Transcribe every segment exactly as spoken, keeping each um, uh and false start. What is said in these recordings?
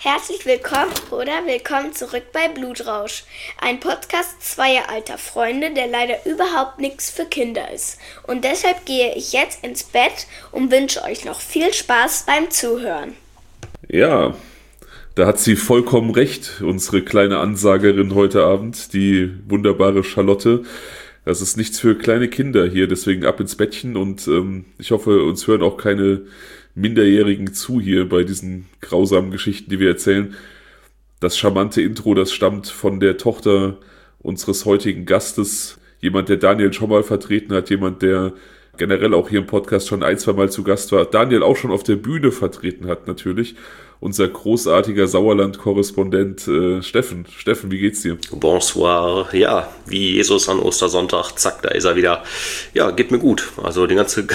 Herzlich willkommen oder willkommen zurück bei Blutrausch, ein Podcast zweier alter Freunde, der leider überhaupt nichts für Kinder ist. Und deshalb gehe ich jetzt ins Bett und wünsche euch noch viel Spaß beim Zuhören. Ja, da hat sie vollkommen recht, unsere kleine Ansagerin heute Abend, die wunderbare Charlotte. Das ist nichts für kleine Kinder hier, deswegen ab ins Bettchen und ähm, ich hoffe, uns hören auch keine Minderjährigen zu hier bei diesen grausamen Geschichten, die wir erzählen. Das charmante Intro, das stammt von der Tochter unseres heutigen Gastes. Jemand, der Daniel schon mal vertreten hat, jemand, der generell auch hier im Podcast schon ein, zwei Mal zu Gast war. Daniel auch schon auf der Bühne vertreten hat natürlich. Unser großartiger Sauerland-Korrespondent äh, Steffen. Steffen, wie geht's dir? Bonsoir. Ja, wie Jesus an Ostersonntag. Zack, da ist er wieder. Ja, geht mir gut. Also die ganze...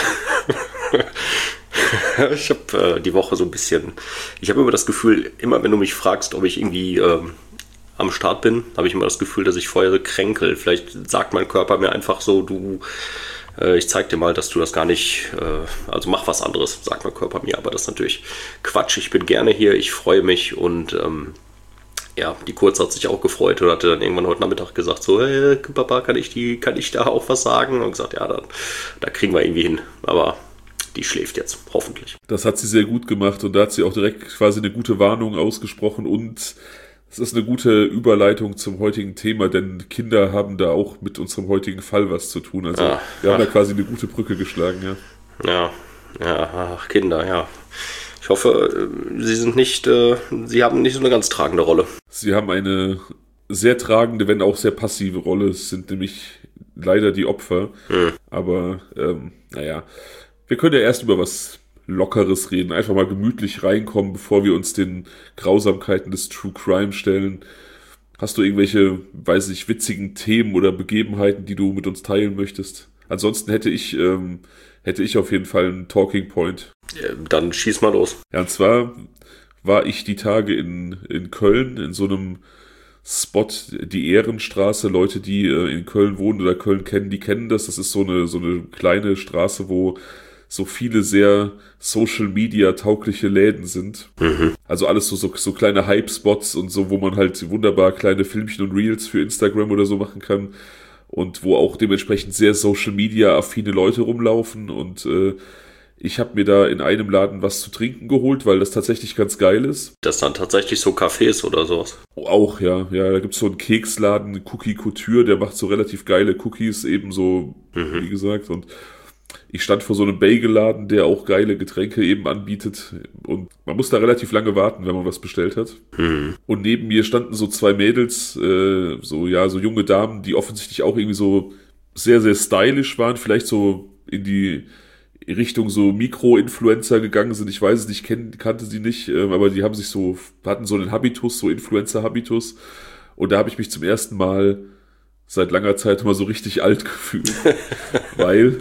Ich habe äh, die Woche so ein bisschen, ich habe immer das Gefühl, immer wenn du mich fragst, ob ich irgendwie ähm, am Start bin, habe ich immer das Gefühl, dass ich vorher so kränkel. Vielleicht sagt mein Körper mir einfach so, du, äh, ich zeig dir mal, dass du das gar nicht, äh, also mach was anderes, sagt mein Körper mir, aber das ist natürlich Quatsch. Ich bin gerne hier, ich freue mich und ähm, ja, die Kurz hat sich auch gefreut und hatte dann irgendwann heute Nachmittag gesagt, so, hey, Papa, kann ich, die, kann ich da auch was sagen? Und gesagt, ja, dann, da kriegen wir irgendwie hin, aber... Die schläft jetzt, hoffentlich. Das hat sie sehr gut gemacht und da hat sie auch direkt quasi eine gute Warnung ausgesprochen und es ist eine gute Überleitung zum heutigen Thema, denn Kinder haben da auch mit unserem heutigen Fall was zu tun. Also ah, wir haben ach. da quasi eine gute Brücke geschlagen, ja. Ja, ja, ach, Kinder, ja. Ich hoffe, sie sind nicht, äh, sie haben nicht so eine ganz tragende Rolle. Sie haben eine sehr tragende, wenn auch sehr passive Rolle. Es sind nämlich leider die Opfer, hm. aber ähm, naja... Wir können ja erst über was Lockeres reden, einfach mal gemütlich reinkommen, bevor wir uns den Grausamkeiten des True Crime stellen. Hast du irgendwelche, weiß ich, witzigen Themen oder Begebenheiten, die du mit uns teilen möchtest? Ansonsten hätte ich, ähm, hätte ich auf jeden Fall einen Talking Point. Ja, dann schieß mal los. Ja, und zwar war ich die Tage in, in Köln, in so einem Spot, die Ehrenstraße. Leute, die äh, in Köln wohnen oder Köln kennen, die kennen das. Das ist so eine, so eine kleine Straße, wo so viele sehr Social-Media-taugliche Läden sind. Mhm. Also alles so, so, so kleine Hype-Spots und so, wo man halt wunderbar kleine Filmchen und Reels für Instagram oder so machen kann. Und wo auch dementsprechend sehr Social-Media-affine Leute rumlaufen. Und äh, ich habe mir da in einem Laden was zu trinken geholt, weil das tatsächlich ganz geil ist. Das sind tatsächlich so Cafés oder sowas? Auch, ja. Ja, da gibt's so einen Keksladen, Cookie Couture, der macht so relativ geile Cookies, ebenso, mhm. wie gesagt. Und ich stand vor so einem Bagelladen, der auch geile Getränke eben anbietet und man muss da relativ lange warten, wenn man was bestellt hat. Mhm. Und neben mir standen so zwei Mädels, äh, so ja, so junge Damen, die offensichtlich auch irgendwie so sehr, sehr stylisch waren, vielleicht so in die Richtung so Mikro-Influencer gegangen sind. Ich weiß es nicht, kenn, kannte sie nicht, äh, aber die haben sich so, hatten so einen Habitus, so Influencer-Habitus und da habe ich mich zum ersten Mal seit langer Zeit mal so richtig alt gefühlt, weil...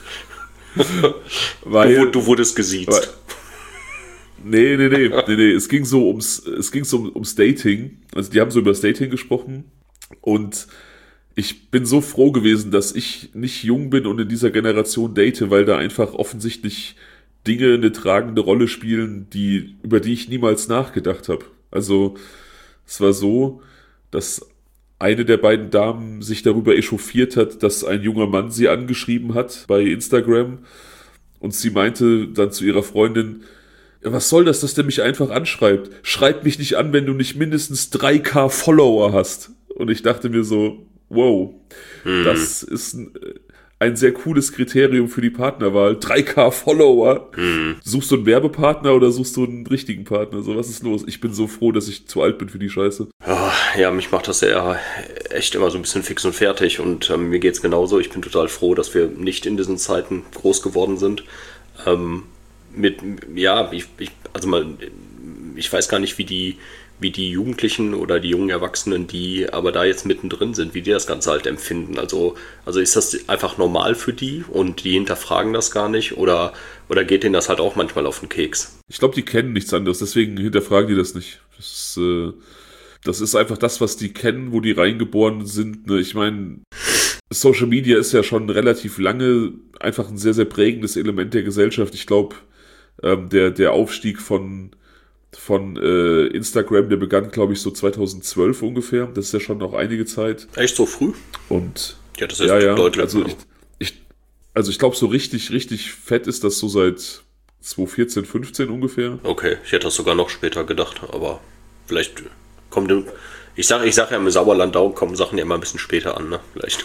Weil, du, du wurdest gesiezt. Weil, nee, nee, nee, nee, nee, es ging so ums, es ging so um, ums Dating. Also die haben so über das Dating gesprochen und ich bin so froh gewesen, dass ich nicht jung bin und in dieser Generation date, weil da einfach offensichtlich Dinge eine tragende Rolle spielen, die, über die ich niemals nachgedacht habe. Also es war so, dass eine der beiden Damen sich darüber echauffiert hat, dass ein junger Mann sie angeschrieben hat bei Instagram und sie meinte dann zu ihrer Freundin, ja, was soll das, dass der mich einfach anschreibt? Schreib mich nicht an, wenn du nicht mindestens drei K Follower hast. Und ich dachte mir so, wow, hm. das ist ein, ein sehr cooles Kriterium für die Partnerwahl. drei K Follower. Hm. Suchst du einen Werbepartner oder suchst du einen richtigen Partner? So, was ist los? Ich bin so froh, dass ich zu alt bin für die Scheiße. Ja, mich macht das ja echt immer so ein bisschen fix und fertig und ähm, mir geht's genauso. Ich bin total froh, dass wir nicht in diesen Zeiten groß geworden sind. Ähm, mit, ja, ich, ich, also mal, ich weiß gar nicht, wie die, wie die Jugendlichen oder die jungen Erwachsenen, die aber da jetzt mittendrin sind, wie die das Ganze halt empfinden. Also, also ist das einfach normal für die und die hinterfragen das gar nicht oder, oder geht denen das halt auch manchmal auf den Keks? Ich glaube, die kennen nichts anderes, deswegen hinterfragen die das nicht. Das ist, äh Das ist einfach das, was die kennen, wo die reingeboren sind. Ich meine, Social Media ist ja schon relativ lange einfach ein sehr, sehr prägendes Element der Gesellschaft. Ich glaube, ähm, der, der Aufstieg von von äh, Instagram, der begann, glaube ich, so zweitausendzwölf ungefähr. Das ist ja schon noch einige Zeit. Echt so früh? Und ja, das ist ja, ja. deutlich. Also ich, ich, also ich glaube, so richtig, richtig fett ist das so seit zweitausendvierzehn, fünfzehn ungefähr. Okay, ich hätte das sogar noch später gedacht, aber vielleicht kommt im, ich sage ich sag ja im Sauerland, da kommen Sachen ja immer ein bisschen später an, ne? Vielleicht.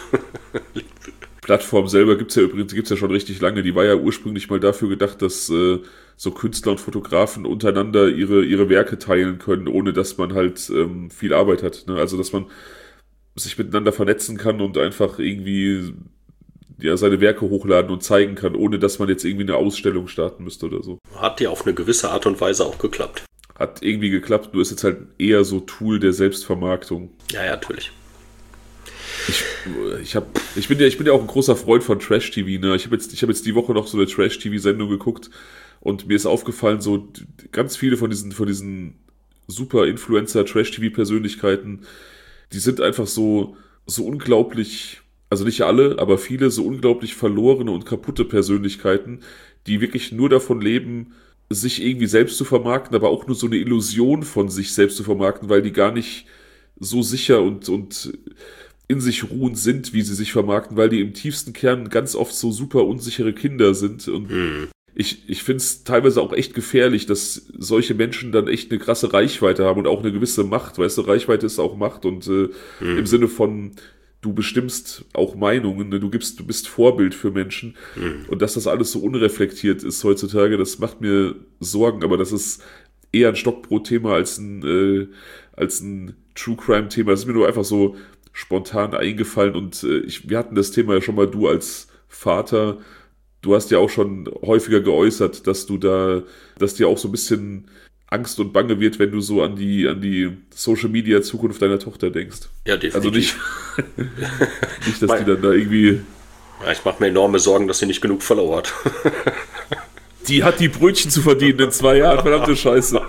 Plattform selber gibt's ja übrigens, gibt's ja schon richtig lange. Die war ja ursprünglich mal dafür gedacht, dass äh, so Künstler und Fotografen untereinander ihre ihre Werke teilen können, ohne dass man halt ähm, viel Arbeit hat. Ne? Also dass man sich miteinander vernetzen kann und einfach irgendwie ja seine Werke hochladen und zeigen kann, ohne dass man jetzt irgendwie eine Ausstellung starten müsste oder so. Hat ja auf eine gewisse Art und Weise auch geklappt. Hat irgendwie geklappt, nur ist jetzt halt eher so Tool der Selbstvermarktung. Ja, ja, natürlich. Ich, ich, hab, ich, bin ja, ich bin ja auch ein großer Freund von Trash-T V. Ne? Ich habe jetzt, ich hab jetzt die Woche noch so eine Trash-T V-Sendung geguckt und mir ist aufgefallen, so ganz viele von diesen, von diesen Super-Influencer-Trash-T V-Persönlichkeiten, die sind einfach so, so unglaublich, also nicht alle, aber viele so unglaublich verlorene und kaputte Persönlichkeiten, die wirklich nur davon leben, sich irgendwie selbst zu vermarkten, aber auch nur so eine Illusion von sich selbst zu vermarkten, weil die gar nicht so sicher und, und in sich ruhend sind, wie sie sich vermarkten, weil die im tiefsten Kern ganz oft so super unsichere Kinder sind. Und mhm. ich, ich finde es teilweise auch echt gefährlich, dass solche Menschen dann echt eine krasse Reichweite haben und auch eine gewisse Macht. Weißt du, Reichweite ist auch Macht und äh, mhm. im Sinne von, du bestimmst auch Meinungen, ne? du gibst, du bist Vorbild für Menschen. Mhm. Und dass das alles so unreflektiert ist heutzutage, das macht mir Sorgen, aber das ist eher ein Stockbrot-Thema als ein, äh, als ein True-Crime-Thema. Das ist mir nur einfach so spontan eingefallen und äh, ich, wir hatten das Thema ja schon mal, du als Vater, du hast ja auch schon häufiger geäußert, dass du da, dass dir auch so ein bisschen Angst und Bange wird, wenn du so an die, an die Social-Media-Zukunft deiner Tochter denkst. Ja, definitiv. Also nicht, nicht dass die dann da irgendwie... Ja, ich mache mir enorme Sorgen, dass sie nicht genug Follower hat. Die hat die Brötchen zu verdienen in zwei Jahren, verdammte Scheiße.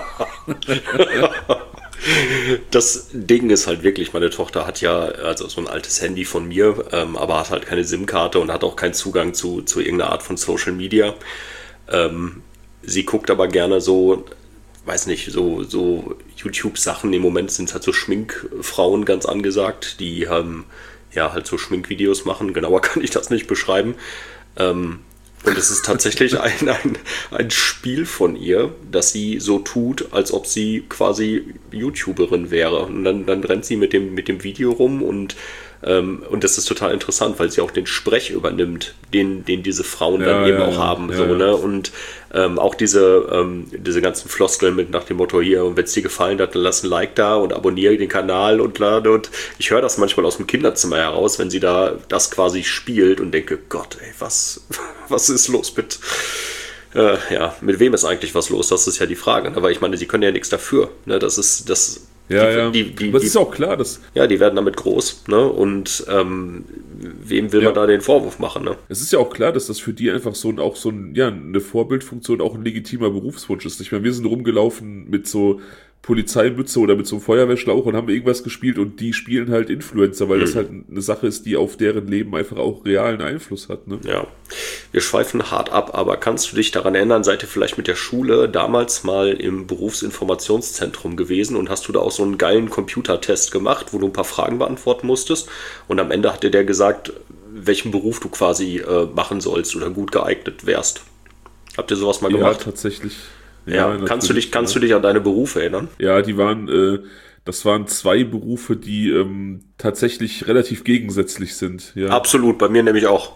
Das Ding ist halt wirklich, meine Tochter hat ja also so ein altes Handy von mir, ähm, aber hat halt keine SIM-Karte und hat auch keinen Zugang zu, zu irgendeiner Art von Social Media. Ähm, sie guckt aber gerne so, weiß nicht, so, so YouTube-Sachen. Im Moment sind es halt so Schminkfrauen ganz angesagt, die ähm, ja halt so Schminkvideos machen. Genauer kann ich das nicht beschreiben. Ähm, Und es ist tatsächlich ein, ein, ein Spiel von ihr, dass sie so tut, als ob sie quasi YouTuberin wäre. Und dann, dann rennt sie mit dem, mit dem Video rum und, ähm, und das ist total interessant, weil sie auch den Sprech übernimmt, den, den diese Frauen ja, dann eben ja, auch haben. ja, so, ja. Ne? Und ähm, auch diese, ähm, diese ganzen Floskeln mit nach dem Motto hier, und wenn es dir gefallen hat, dann lass ein Like da und abonniere den Kanal und lade. Und ich höre das manchmal aus dem Kinderzimmer heraus, wenn sie da das quasi spielt und denke, Gott, ey, was, was ist los mit, äh, ja, mit wem ist eigentlich was los? Das ist ja die Frage. Aber ich meine, sie können ja nichts dafür. Ne? Das ist, das Ja, die, ja. Die, die, das die, ist auch klar, dass... Ja, die werden damit groß, ne? Und ähm, wem will ja. man da den Vorwurf machen, ne? Es ist ja auch klar, dass das für die einfach so ein, auch so ein, ja, eine Vorbildfunktion, auch ein legitimer Berufswunsch ist. Ich meine, wir sind rumgelaufen mit so Polizeimütze oder mit so einem Feuerwehrschlauch und haben irgendwas gespielt und die spielen halt Influencer, weil mhm. das halt eine Sache ist, die auf deren Leben einfach auch realen Einfluss hat, ne? Ja, wir schweifen hart ab, aber kannst du dich daran erinnern, seid ihr vielleicht mit der Schule damals mal im Berufsinformationszentrum gewesen und hast du da auch so einen geilen Computertest gemacht, wo du ein paar Fragen beantworten musstest und am Ende hat dir der gesagt, welchen Beruf du quasi äh, machen sollst oder gut geeignet wärst. Habt ihr sowas mal gemacht? Ja, tatsächlich. Ja, ja kannst du dich, kannst du dich an deine Berufe erinnern? Ja, die waren, äh, das waren zwei Berufe, die ähm, tatsächlich relativ gegensätzlich sind. Ja. Absolut, bei mir nämlich auch.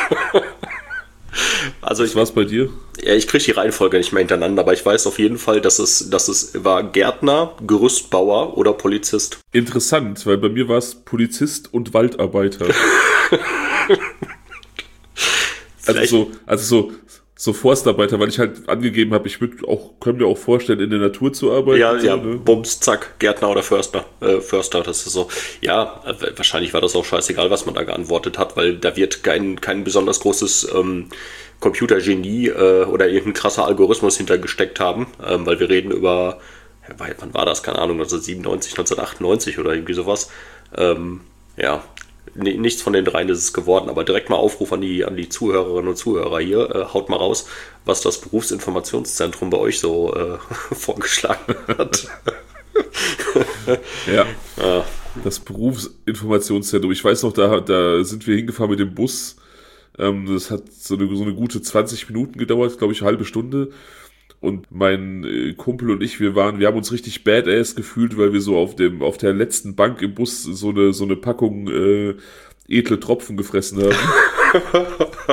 Also Was ich, war's bei dir? Ja, ich kriege die Reihenfolge nicht mehr hintereinander, aber ich weiß auf jeden Fall, dass es, dass es war Gärtner, Gerüstbauer oder Polizist. Interessant, weil bei mir war es Polizist und Waldarbeiter. also so, also so, so Forstarbeiter, weil ich halt angegeben habe, ich würde auch, können mir auch vorstellen, in der Natur zu arbeiten. Ja, so, ja, ne? Bums, zack, Gärtner oder Förster, äh, Förster, das ist so. Ja, wahrscheinlich war das auch scheißegal, was man da geantwortet hat, weil da wird kein, kein besonders großes ähm, Computergenie äh, oder irgendein krasser Algorithmus hintergesteckt haben, ähm, weil wir reden über, ja, wann war das, keine Ahnung, neunzehnhundertsiebenundneunzig, neunzehnhundertachtundneunzig oder irgendwie sowas. Ähm, ja, nee, nichts von den dreien ist es geworden, aber direkt mal Aufruf an die, an die Zuhörerinnen und Zuhörer hier. Äh, haut mal raus, was das Berufsinformationszentrum bei euch so äh, vorgeschlagen hat. Ja, ah. Das Berufsinformationszentrum. Ich weiß noch, da, da sind wir hingefahren mit dem Bus. Ähm, das hat so eine, so eine gute zwanzig Minuten gedauert, glaube ich, eine halbe Stunde. Und mein äh, Kumpel und ich, wir waren, wir haben uns richtig badass gefühlt, weil wir so auf dem, auf der letzten Bank im Bus so eine, so eine Packung äh, edle Tropfen gefressen haben.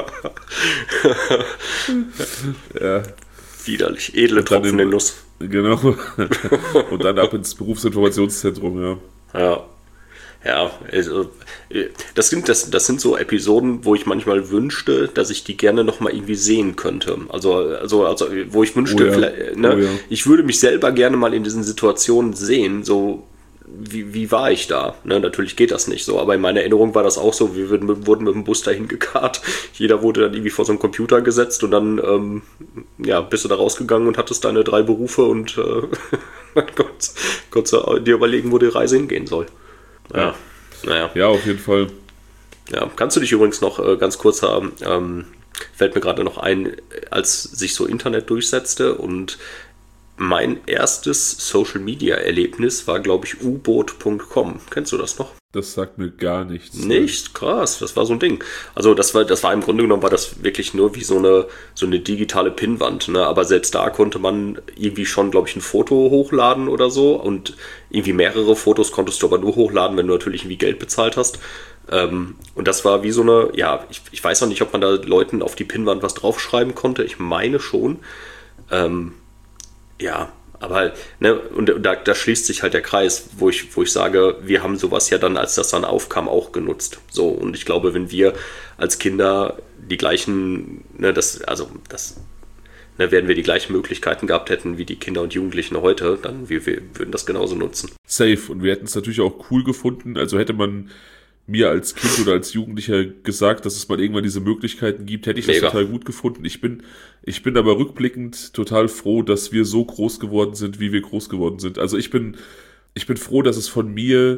Ja. Widerlich, edle Tropfen in Nuss. Genau. Und dann ab ins Berufsinformationszentrum, ja. Ja. Ja, also, das sind, das, das sind so Episoden, wo ich manchmal wünschte, dass ich die gerne nochmal irgendwie sehen könnte. Also, also, also wo ich wünschte, oh ja. vielleicht, ne, oh ja. ich würde mich selber gerne mal in diesen Situationen sehen, so wie, wie war ich da? Ne, natürlich geht das nicht so, aber in meiner Erinnerung war das auch so, wir wurden mit dem Bus dahin gekarrt, jeder wurde dann irgendwie vor so einen Computer gesetzt und dann ähm, ja, bist du da rausgegangen und hattest deine drei Berufe und äh, Gott, Gott dir überlegen, wo die Reise hingehen soll. Ja, naja. Ja, auf jeden Fall. Ja, kannst du dich übrigens noch äh, ganz kurz haben, ähm, fällt mir gerade noch ein, als sich so Internet durchsetzte und mein erstes Social-Media-Erlebnis war, glaube ich, u boot punkt com. Kennst du das noch? Das sagt mir gar nichts. Nicht? Krass, das war so ein Ding. Also das war, das war im Grunde genommen, war das wirklich nur wie so eine, so eine digitale Pinnwand. Ne? Aber selbst da konnte man irgendwie schon, glaube ich, ein Foto hochladen oder so. Und irgendwie mehrere Fotos konntest du aber nur hochladen, wenn du natürlich irgendwie Geld bezahlt hast. Ähm, und das war wie so eine, ja, ich, ich weiß noch nicht, ob man da Leuten auf die Pinnwand was draufschreiben konnte. Ich meine schon. Ähm, ja, aber, ne, und da, da schließt sich halt der Kreis, wo ich, wo ich sage, wir haben sowas ja dann, als das dann aufkam, auch genutzt. So, und ich glaube, wenn wir als Kinder die gleichen, ne, das, also, das, ne, werden wir die gleichen Möglichkeiten gehabt hätten wie die Kinder und Jugendlichen heute, dann wir, wir würden das genauso nutzen. Safe. Und wir hätten es natürlich auch cool gefunden. Also hätte man mir als Kind oder als Jugendlicher gesagt, dass es mal irgendwann diese Möglichkeiten gibt, hätte ich Mega. das total gut gefunden. Ich bin, ich bin aber rückblickend total froh, dass wir so groß geworden sind, wie wir groß geworden sind. Also ich bin, ich bin froh, dass es von mir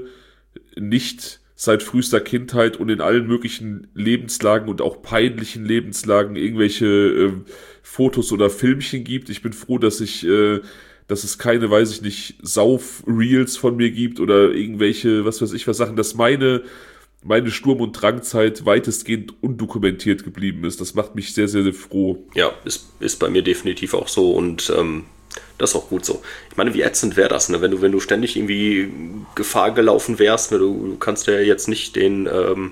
nicht seit frühester Kindheit und in allen möglichen Lebenslagen und auch peinlichen Lebenslagen irgendwelche äh, Fotos oder Filmchen gibt. Ich bin froh, dass ich, äh, dass es keine, weiß ich nicht, Sauf-Reels von mir gibt oder irgendwelche, was weiß ich was Sachen, dass meine meine Sturm- und Drangzeit weitestgehend undokumentiert geblieben ist. Das macht mich sehr, sehr, sehr froh. Ja, ist, ist bei mir definitiv auch so und ähm, das ist auch gut so. Ich meine, wie ätzend wäre das, ne? wenn du, wenn du ständig irgendwie Gefahr gelaufen wärst, ne? du, du kannst ja jetzt nicht den, ähm,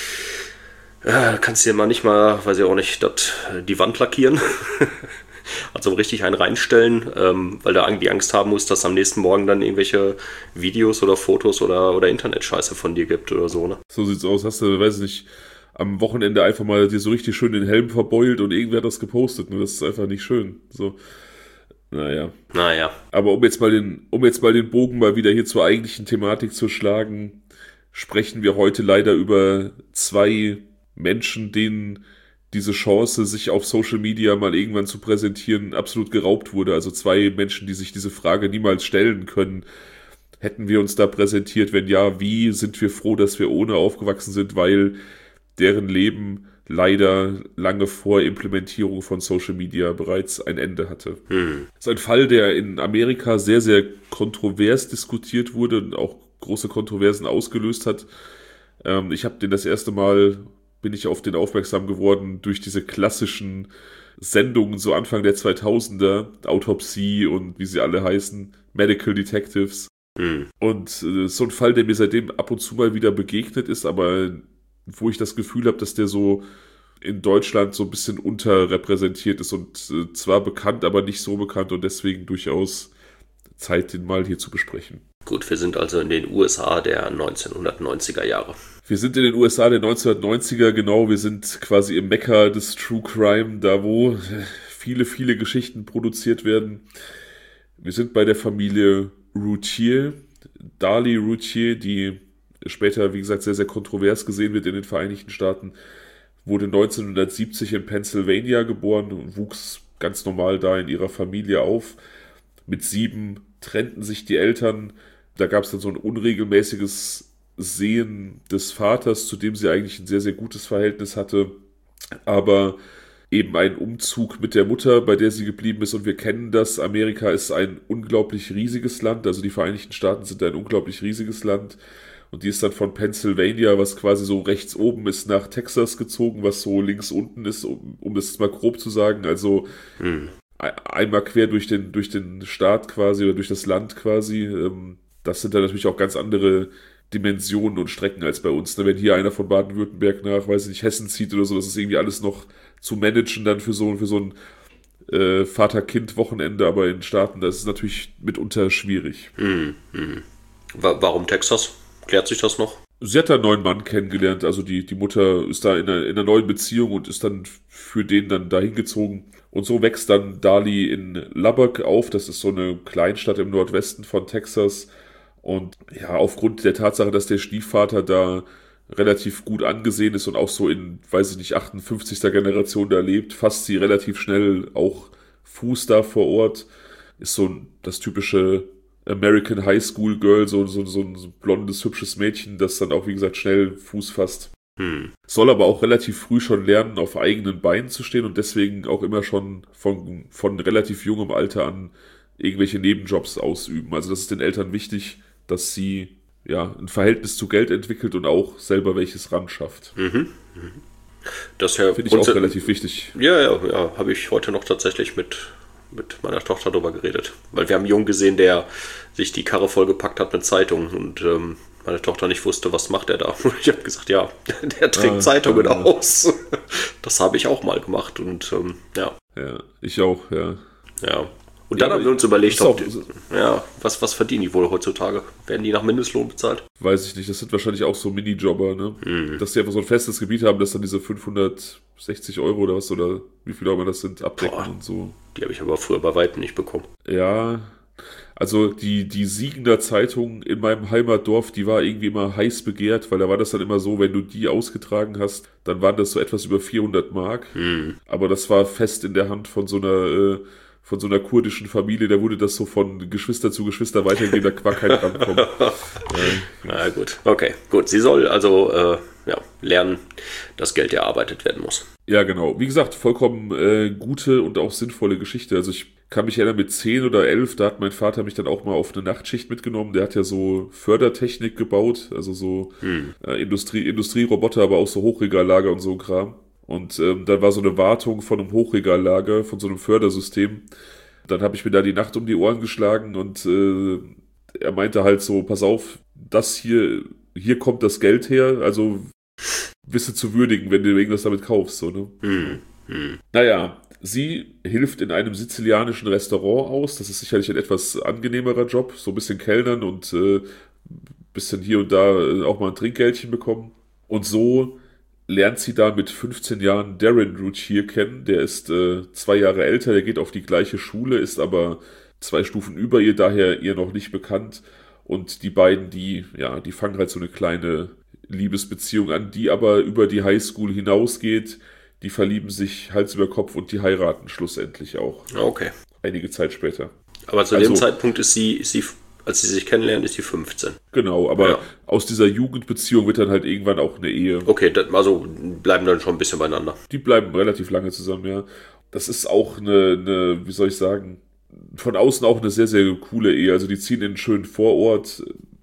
äh, kannst dir mal nicht mal, weiß ich auch nicht, dat, die Wand lackieren. Also richtig einen reinstellen, ähm, weil da irgendwie Angst haben muss, dass am nächsten Morgen dann irgendwelche Videos oder Fotos oder, oder Internetscheiße von dir gibt oder so, ne? So sieht's aus. Hast du, weiß ich nicht, am Wochenende einfach mal dir so richtig schön den Helm verbeult und irgendwer hat das gepostet, ne? Das ist einfach nicht schön. So, naja. Naja. Aber um jetzt mal den, um jetzt mal den Bogen mal wieder hier zur eigentlichen Thematik zu schlagen, sprechen wir heute leider über zwei Menschen, denen diese Chance, sich auf Social Media mal irgendwann zu präsentieren, absolut geraubt wurde. Also zwei Menschen, die sich diese Frage niemals stellen können. Hätten wir uns da präsentiert? Wenn ja, wie? Sind wir froh, dass wir ohne aufgewachsen sind, weil deren Leben leider lange vor Implementierung von Social Media bereits ein Ende hatte. Hm. Das ist ein Fall, der in Amerika sehr, sehr kontrovers diskutiert wurde und auch große Kontroversen ausgelöst hat. Ähm, ich habe den das erste Mal bin ich auf den aufmerksam geworden durch diese klassischen Sendungen so Anfang der zweitausender, Autopsie und wie sie alle heißen, Medical Detectives. Mhm. Und äh, so ein Fall, der mir seitdem ab und zu mal wieder begegnet ist, aber wo ich das Gefühl habe, dass der so in Deutschland so ein bisschen unterrepräsentiert ist und äh, zwar bekannt, aber nicht so bekannt und deswegen durchaus Zeit, den mal hier zu besprechen. Gut, wir sind also in den U S A der neunzehnhundertneunziger Jahre. Wir sind in den U S A der neunzehnhundertneunziger, genau. Wir sind quasi im Mekka des True Crime, da wo viele, viele Geschichten produziert werden. Wir sind bei der Familie Routhier, Darlie Routhier, die später, wie gesagt, sehr, sehr kontrovers gesehen wird in den Vereinigten Staaten, wurde neunzehnhundertsiebzig in Pennsylvania geboren und wuchs ganz normal da in ihrer Familie auf. Mit sieben trennten sich die Eltern. Da gab es dann so ein unregelmäßiges Sehen des Vaters, zu dem sie eigentlich ein sehr, sehr gutes Verhältnis hatte, aber eben ein Umzug mit der Mutter, bei der sie geblieben ist. Und wir kennen das, Amerika ist ein unglaublich riesiges Land, also die Vereinigten Staaten sind ein unglaublich riesiges Land. Und die ist dann von Pennsylvania, was quasi so rechts oben ist, nach Texas gezogen, was so links unten ist, um, um das mal grob zu sagen. Also hm. einmal quer durch den, durch den Staat quasi oder durch das Land quasi. Das sind dann natürlich auch ganz andere Dimensionen und Strecken als bei uns. Wenn hier einer von Baden-Württemberg nach, weiß ich nicht, Hessen zieht oder so, das ist irgendwie alles noch zu managen dann für so, für so ein äh, Vater-Kind-Wochenende, aber in Staaten, das ist natürlich mitunter schwierig. Hm, hm. Warum Texas? Klärt sich das noch? Sie hat da einen neuen Mann kennengelernt, also die, die Mutter ist da in einer, in einer neuen Beziehung und ist dann für den dann dahin gezogen. Und so wächst dann Dali in Lubbock auf, das ist so eine Kleinstadt im Nordwesten von Texas. Und ja, aufgrund der Tatsache, dass der Stiefvater da relativ gut angesehen ist und auch so in, weiß ich nicht, achtundfünfzigster Generation da lebt, fasst sie relativ schnell auch Fuß da vor Ort. Ist so das typische American High School Girl, so, so, so ein blondes, hübsches Mädchen, das dann auch, wie gesagt, schnell Fuß fasst. Hm. Soll aber auch relativ früh schon lernen, auf eigenen Beinen zu stehen und deswegen auch immer schon von, von relativ jungem Alter an irgendwelche Nebenjobs ausüben. Also das ist den Eltern wichtig, dass sie ja ein Verhältnis zu Geld entwickelt und auch selber welches ran schafft. Mhm. Das ja finde ich auch relativ wichtig. Ja, ja, ja, habe ich heute noch tatsächlich mit, mit meiner Tochter darüber geredet. Weil wir haben einen Jungen gesehen, der sich die Karre vollgepackt hat mit Zeitungen und ähm, meine Tochter nicht wusste, was macht er da. Und ich habe gesagt, ja, der trägt ah, Zeitungen ah, aus. Das habe ich auch mal gemacht und ähm, ja. Ja, ich auch, ja. Ja. Und dann ja, haben wir uns überlegt, ob die, ja, was, was verdienen die wohl heutzutage? Werden die nach Mindestlohn bezahlt? Weiß ich nicht, das sind wahrscheinlich auch so Minijobber, ne? Mhm. Dass die einfach so ein festes Gebiet haben, dass dann diese fünfhundertsechzig Euro oder was, oder wie viel auch immer das sind, abdecken Boah, und so. Die habe ich aber früher bei weitem nicht bekommen. Ja, also die, die Siegender Zeitung in meinem Heimatdorf, die war irgendwie immer heiß begehrt, weil da war das dann immer so, wenn du die ausgetragen hast, dann waren das so etwas über vierhundert Mark. Mhm. Aber das war fest in der Hand von so einer... Äh, von so einer kurdischen Familie, da wurde das so von Geschwister zu Geschwister weitergehen, da kann keiner rankommen. äh, Na gut, okay, gut. Sie soll also äh, ja, lernen, dass Geld erarbeitet werden muss. Ja, genau. Wie gesagt, vollkommen äh, gute und auch sinnvolle Geschichte. Also ich kann mich erinnern, mit zehn oder elf, da hat mein Vater mich dann auch mal auf eine Nachtschicht mitgenommen. Der hat ja so Fördertechnik gebaut, also so hm. äh, Industrie, Industrieroboter, aber auch so Hochregallager und so ein Kram. Und ähm, dann war so eine Wartung von einem Hochregallager, von so einem Fördersystem. Dann habe ich mir da die Nacht um die Ohren geschlagen und äh, er meinte halt so, pass auf, das hier, hier kommt das Geld her, also wisse zu würdigen, wenn du irgendwas damit kaufst. So, ne? Mhm. Mhm. Naja, sie hilft in einem sizilianischen Restaurant aus, das ist sicherlich ein etwas angenehmerer Job, so ein bisschen Kellnern und äh, bisschen hier und da äh, auch mal ein Trinkgeldchen bekommen. Und so lernt sie da mit fünfzehn Jahren Darren Routier kennen. Der ist äh, zwei Jahre älter, der geht auf die gleiche Schule, ist aber zwei Stufen über ihr, daher ihr noch nicht bekannt. Und die beiden, die, ja, die fangen halt so eine kleine Liebesbeziehung an, die aber über die Highschool hinausgeht. Die verlieben sich Hals über Kopf und die heiraten schlussendlich auch. Okay. Einige Zeit später. Aber zu also, dem Zeitpunkt ist sie, ist sie, als sie sich kennenlernen, ist sie fünfzehn. Genau, aber ja. Aus dieser Jugendbeziehung wird dann halt irgendwann auch eine Ehe. Okay, das, also bleiben dann schon ein bisschen beieinander. Die bleiben relativ lange zusammen, ja. Das ist auch eine, eine, wie soll ich sagen, von außen auch eine sehr, sehr coole Ehe. Also die ziehen in einen schönen Vorort.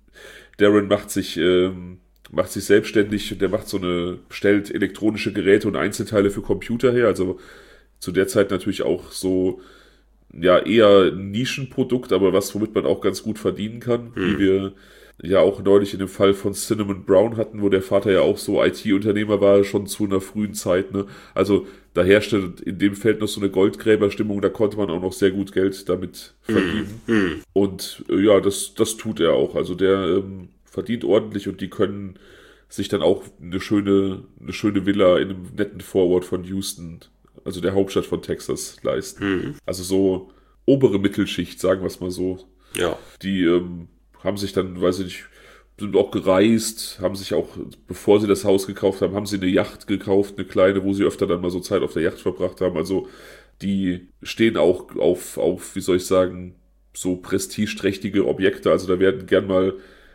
Darren macht sich, ähm, macht sich selbstständig und der macht so eine, stellt elektronische Geräte und Einzelteile für Computer her. Also zu der Zeit natürlich auch so, ja, eher ein Nischenprodukt, aber was, womit man auch ganz gut verdienen kann, hm. wie wir ja auch neulich in dem Fall von Cinnamon Brown hatten, wo der Vater ja auch so I T-Unternehmer war, schon zu einer frühen Zeit, ne? Also da herrschte in dem Feld noch so eine Goldgräberstimmung, da konnte man auch noch sehr gut Geld damit verdienen. Hm. Hm. Und äh, ja, das, das tut er auch. Also der ähm, verdient ordentlich und die können sich dann auch eine schöne, eine schöne Villa in einem netten Vorort von Houston, also der Hauptstadt von Texas, leisten. Mhm. Also so obere Mittelschicht, sagen wir es mal so. Ja. Die ähm, haben sich dann, weiß ich nicht, sind auch gereist, haben sich auch, bevor sie das Haus gekauft haben, haben sie eine Yacht gekauft, eine kleine, wo sie öfter dann mal so Zeit auf der Yacht verbracht haben. Also die stehen auch auf, auf, wie soll ich sagen, so prestigeträchtige Objekte. Also da werden gern mal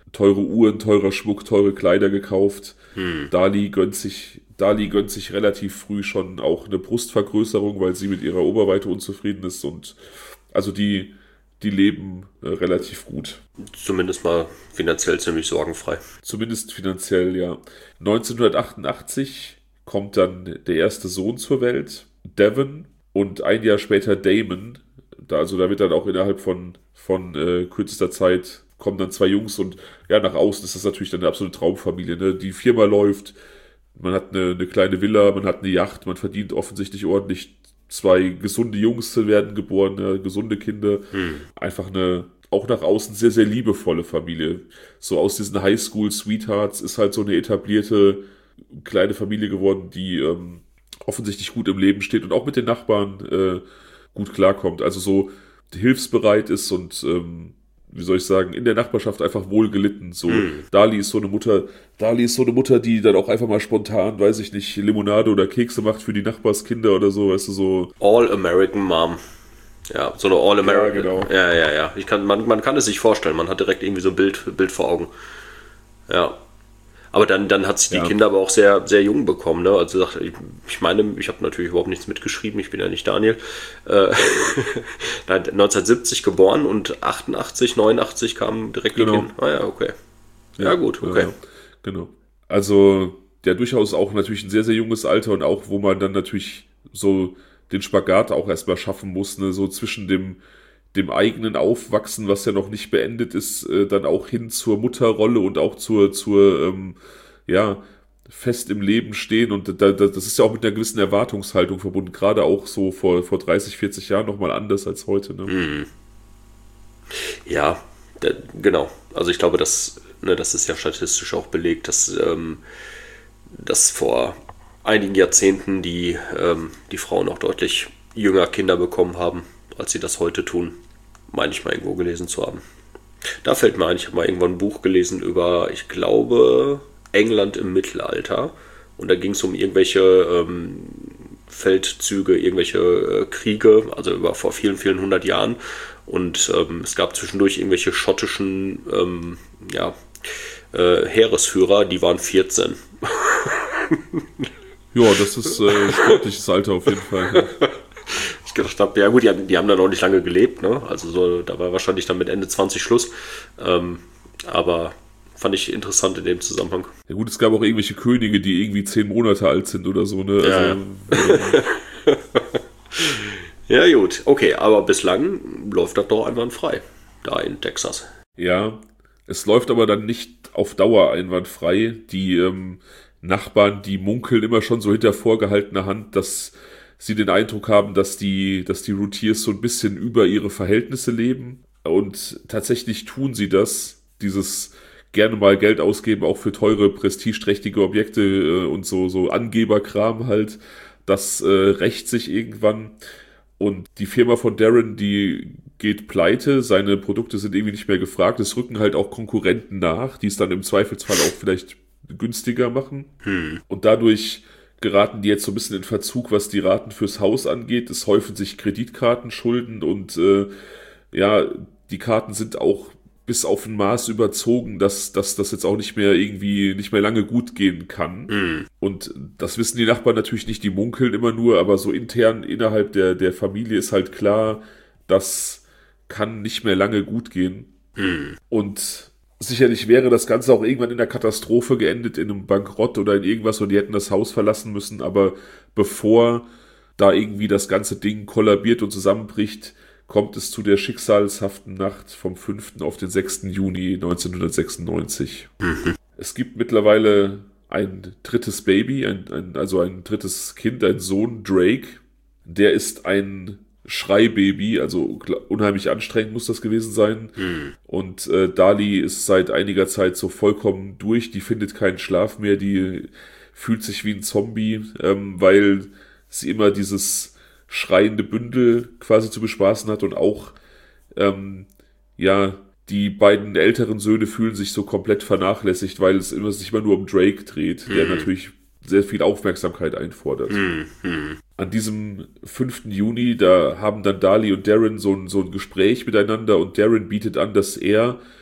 teure Uhren, teurer Schmuck, teure Kleider gekauft. Hm. Dali gönnt sich, Dali gönnt sich relativ früh schon auch eine Brustvergrößerung, weil sie mit ihrer Oberweite unzufrieden ist und also die, die leben äh, relativ gut. Zumindest mal finanziell ziemlich sorgenfrei. Zumindest finanziell, ja. neunzehnhundertachtundachtzig kommt dann der erste Sohn zur Welt, Devon, und ein Jahr später Damon. Da, also da wird dann auch innerhalb von, von äh, kürzester Zeit kommen dann zwei Jungs und ja, nach außen ist das natürlich dann eine absolute Traumfamilie. Ne? Die Firma läuft, man hat eine, eine kleine Villa, man hat eine Yacht, man verdient offensichtlich ordentlich. Zwei gesunde Jungs werden geboren, ne? Gesunde Kinder. Hm. Einfach eine, auch nach außen sehr, sehr liebevolle Familie. So aus diesen Highschool-Sweethearts ist halt so eine etablierte kleine Familie geworden, die ähm, offensichtlich gut im Leben steht und auch mit den Nachbarn äh, gut klarkommt. Also so hilfsbereit ist und ähm, wie soll ich sagen, in der Nachbarschaft einfach wohl gelitten. So, mm. Dali ist so eine Mutter, Dali ist so eine Mutter, die dann auch einfach mal spontan, weiß ich nicht, Limonade oder Kekse macht für die Nachbarskinder oder so, weißt du, so. All-American Mom. Ja, so eine All-American. Ja, genau. Ja, ja, ja. Ich kann, man, man kann es sich vorstellen, man hat direkt irgendwie so ein Bild, Bild vor Augen. Ja. Aber dann, dann hat sie die ja. Kinder aber auch sehr, sehr jung bekommen. Ne? Also ich, ich meine, ich habe natürlich überhaupt nichts mitgeschrieben, ich bin ja nicht Daniel. Äh, neunzehnhundertsiebzig geboren und achtundachtzig, neunundachtzig kamen direkt genau. die Kinder. Ah ja, okay. Ja, ja gut, okay. Ja, genau. Also ja, durchaus auch natürlich ein sehr, sehr junges Alter und auch, wo man dann natürlich so den Spagat auch erstmal schaffen muss, ne? So zwischen dem dem eigenen Aufwachsen, was ja noch nicht beendet ist, äh, dann auch hin zur Mutterrolle und auch zur, zur ähm, ja, fest im Leben stehen. Und da, da, das ist ja auch mit einer gewissen Erwartungshaltung verbunden, gerade auch so vor, vor dreißig, vierzig Jahren nochmal anders als heute. Ne? Mhm. Ja, da, genau. Also ich glaube, das, ne, das ist ja statistisch auch belegt, dass, ähm, dass vor einigen Jahrzehnten die, ähm, die Frauen auch deutlich jünger Kinder bekommen haben, als sie das heute tun, meine ich mal irgendwo gelesen zu haben. Da fällt mir ein, ich habe mal irgendwann ein Buch gelesen über, ich glaube, England im Mittelalter. Und da ging es um irgendwelche ähm, Feldzüge, irgendwelche äh, Kriege, also über vor vielen, vielen hundert Jahren. Und ähm, es gab zwischendurch irgendwelche schottischen ähm, ja, äh, Heeresführer, die waren vierzehn. Ja, das ist äh, sportliches Alter auf jeden Fall. Ja. Ich gedacht habe, ja gut, die haben, die haben dann auch nicht lange gelebt, ne? Also so, da war wahrscheinlich dann mit Ende zwanzig Schluss. Ähm, aber fand ich interessant in dem Zusammenhang. Ja gut, es gab auch irgendwelche Könige, die irgendwie zehn Monate alt sind oder so, ne? Ja, also, ja. Ja gut, okay, aber bislang läuft das doch einwandfrei, da in Texas. Ja, es läuft aber dann nicht auf Dauer einwandfrei. Die ähm, Nachbarn, die munkeln immer schon so hinter vorgehaltener Hand, dass sie den Eindruck haben, dass die, dass die Routiers so ein bisschen über ihre Verhältnisse leben. Und tatsächlich tun sie das, dieses gerne mal Geld ausgeben, auch für teure, prestigeträchtige Objekte äh, und so, so Angeberkram halt. Das äh, rächt sich irgendwann. Und die Firma von Darren, die geht pleite, seine Produkte sind irgendwie nicht mehr gefragt. Es rücken halt auch Konkurrenten nach, die es dann im Zweifelsfall auch vielleicht günstiger machen. Hm. Und dadurch geraten die jetzt so ein bisschen in Verzug, was die Raten fürs Haus angeht. Es häufen sich Kreditkartenschulden und äh, ja, die Karten sind auch bis auf ein Maß überzogen, dass, dass das jetzt auch nicht mehr irgendwie, nicht mehr lange gut gehen kann. Mhm. Und das wissen die Nachbarn natürlich nicht, die munkeln immer nur, aber so intern innerhalb der, der Familie ist halt klar, das kann nicht mehr lange gut gehen. Mhm. Und sicherlich wäre das Ganze auch irgendwann in der Katastrophe geendet, in einem Bankrott oder in irgendwas, und die hätten das Haus verlassen müssen. Aber bevor da irgendwie das ganze Ding kollabiert und zusammenbricht, kommt es zu der schicksalshaften Nacht vom fünften auf den sechsten Juni neunzehnhundertsechsundneunzig. Mhm. Es gibt mittlerweile ein drittes Baby, ein, ein, also ein drittes Kind, ein Sohn, Drake. Der ist ein Schreibaby, also unheimlich anstrengend muss das gewesen sein. Mhm. Und äh, Dali ist seit einiger Zeit so vollkommen durch, die findet keinen Schlaf mehr, die fühlt sich wie ein Zombie, ähm, weil sie immer dieses schreiende Bündel quasi zu bespaßen hat und auch, ähm, ja, die beiden älteren Söhne fühlen sich so komplett vernachlässigt, weil es immer, sich immer nur um Drake dreht, mhm. der natürlich sehr viel Aufmerksamkeit einfordert. Mhm. An diesem fünften Juni, da haben dann Dali und Darren so ein, so ein Gespräch miteinander und Darren bietet an, dass er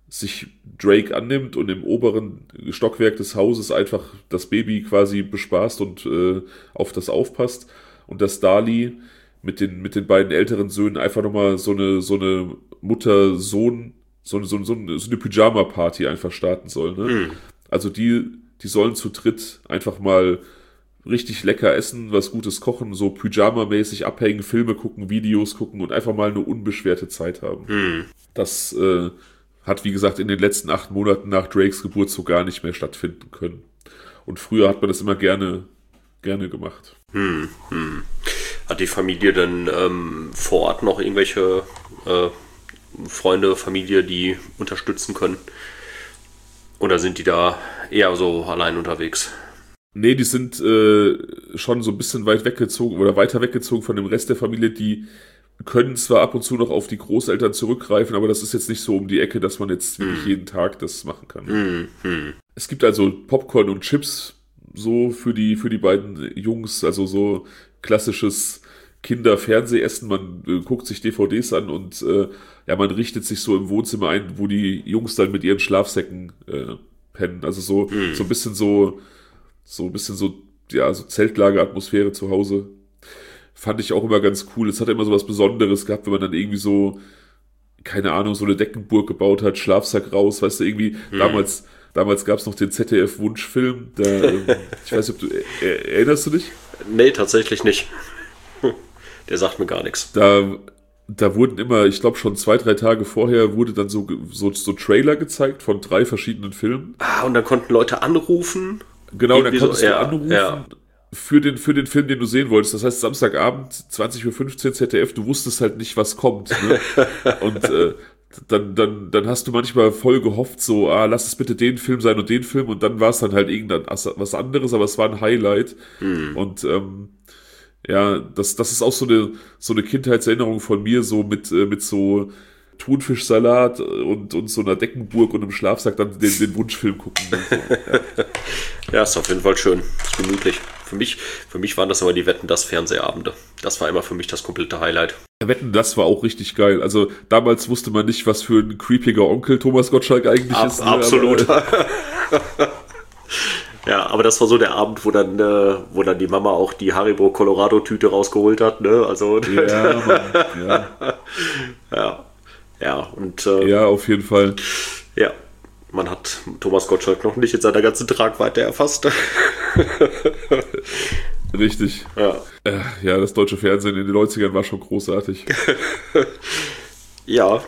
sich Drake annimmt und im oberen Stockwerk des Hauses einfach das Baby quasi bespaßt und äh, auf das aufpasst. Und dass Dali mit den, mit den beiden älteren Söhnen einfach nochmal so eine, so eine Mutter-Sohn, so eine, so eine, so eine Pyjama-Party einfach starten soll. Ne? Mhm. Also die, die sollen zu dritt einfach mal richtig lecker essen, was Gutes kochen, so Pyjama-mäßig abhängen, Filme gucken, Videos gucken und einfach mal eine unbeschwerte Zeit haben. Mhm. Das äh, hat, wie gesagt, in den letzten acht Monaten nach Drakes Geburt so gar nicht mehr stattfinden können. Und früher hat man das immer gerne, gerne gemacht. Hm, hm. Hat die Familie denn ähm, vor Ort noch irgendwelche äh, Freunde, Familie, die unterstützen können? Oder sind die da eher so allein unterwegs? Nee, die sind äh, schon so ein bisschen weit weggezogen oder weiter weggezogen von dem Rest der Familie. Die können zwar ab und zu noch auf die Großeltern zurückgreifen, aber das ist jetzt nicht so um die Ecke, dass man jetzt mm. wirklich jeden Tag das machen kann. Mm, mm. Es gibt also Popcorn und Chips so für die, für die beiden Jungs, also so klassisches Kinder-Fernsehessen. Man äh, guckt sich D V Ds an und äh, ja, man richtet sich so im Wohnzimmer ein, wo die Jungs dann mit ihren Schlafsäcken äh, pennen. Also so, mm. so ein bisschen so So ein bisschen so, ja, so Zeltlager-Atmosphäre zu Hause. Fand ich auch immer ganz cool. Es hat immer so was Besonderes gehabt, wenn man dann irgendwie so, keine Ahnung, so eine Deckenburg gebaut hat, Schlafsack raus, weißt du, irgendwie, hm. damals, damals gab es noch den Z D F-Wunschfilm, da, ähm, ich weiß nicht, ob du, er, erinnerst du dich? Nee, tatsächlich nicht. Der sagt mir gar nichts. Da, da wurden immer, ich glaube schon zwei, drei Tage vorher, wurde dann so, so, so Trailer gezeigt von drei verschiedenen Filmen. Ah, und dann konnten Leute anrufen. Genau, dann konntest so, du ja, anrufen ja. für den, für den Film, den du sehen wolltest. Das heißt, Samstagabend, zwanzig Uhr fünfzehn Z D F, du wusstest halt nicht, was kommt. Ne? Und äh, dann, dann, dann hast du manchmal voll gehofft, so, ah, lass es bitte den Film sein und den Film. Und dann war es dann halt irgendwann was anderes, aber es war ein Highlight. Hm. Und ähm, ja, das, das ist auch so eine, so eine Kindheitserinnerung von mir, so mit, äh, mit so Thunfischsalat und, und so einer Deckenburg und einem Schlafsack dann den, den Wunschfilm gucken. So. Ja. Ja, ist auf jeden Fall schön. Ist gemütlich. Für mich, für mich waren das aber die Wetten, das Fernsehabende. Das war immer für mich das komplette Highlight. Wetten, das war auch richtig geil. Also damals wusste man nicht, was für ein creepiger Onkel Thomas Gottschalk eigentlich Ab, ist. Ne? Absolut. Aber, ja, aber das war so der Abend, wo dann, äh, wo dann die Mama auch die Haribo Colorado Tüte rausgeholt hat. Ne? Also, ja, Mann, ja. Ja. Ja, und äh, ja, auf jeden Fall. Ja, man hat Thomas Gottschalk noch nicht in seiner ganzen Tragweite erfasst. Richtig. Ja. Äh, ja, das deutsche Fernsehen in den neunzigern war schon großartig. Ja,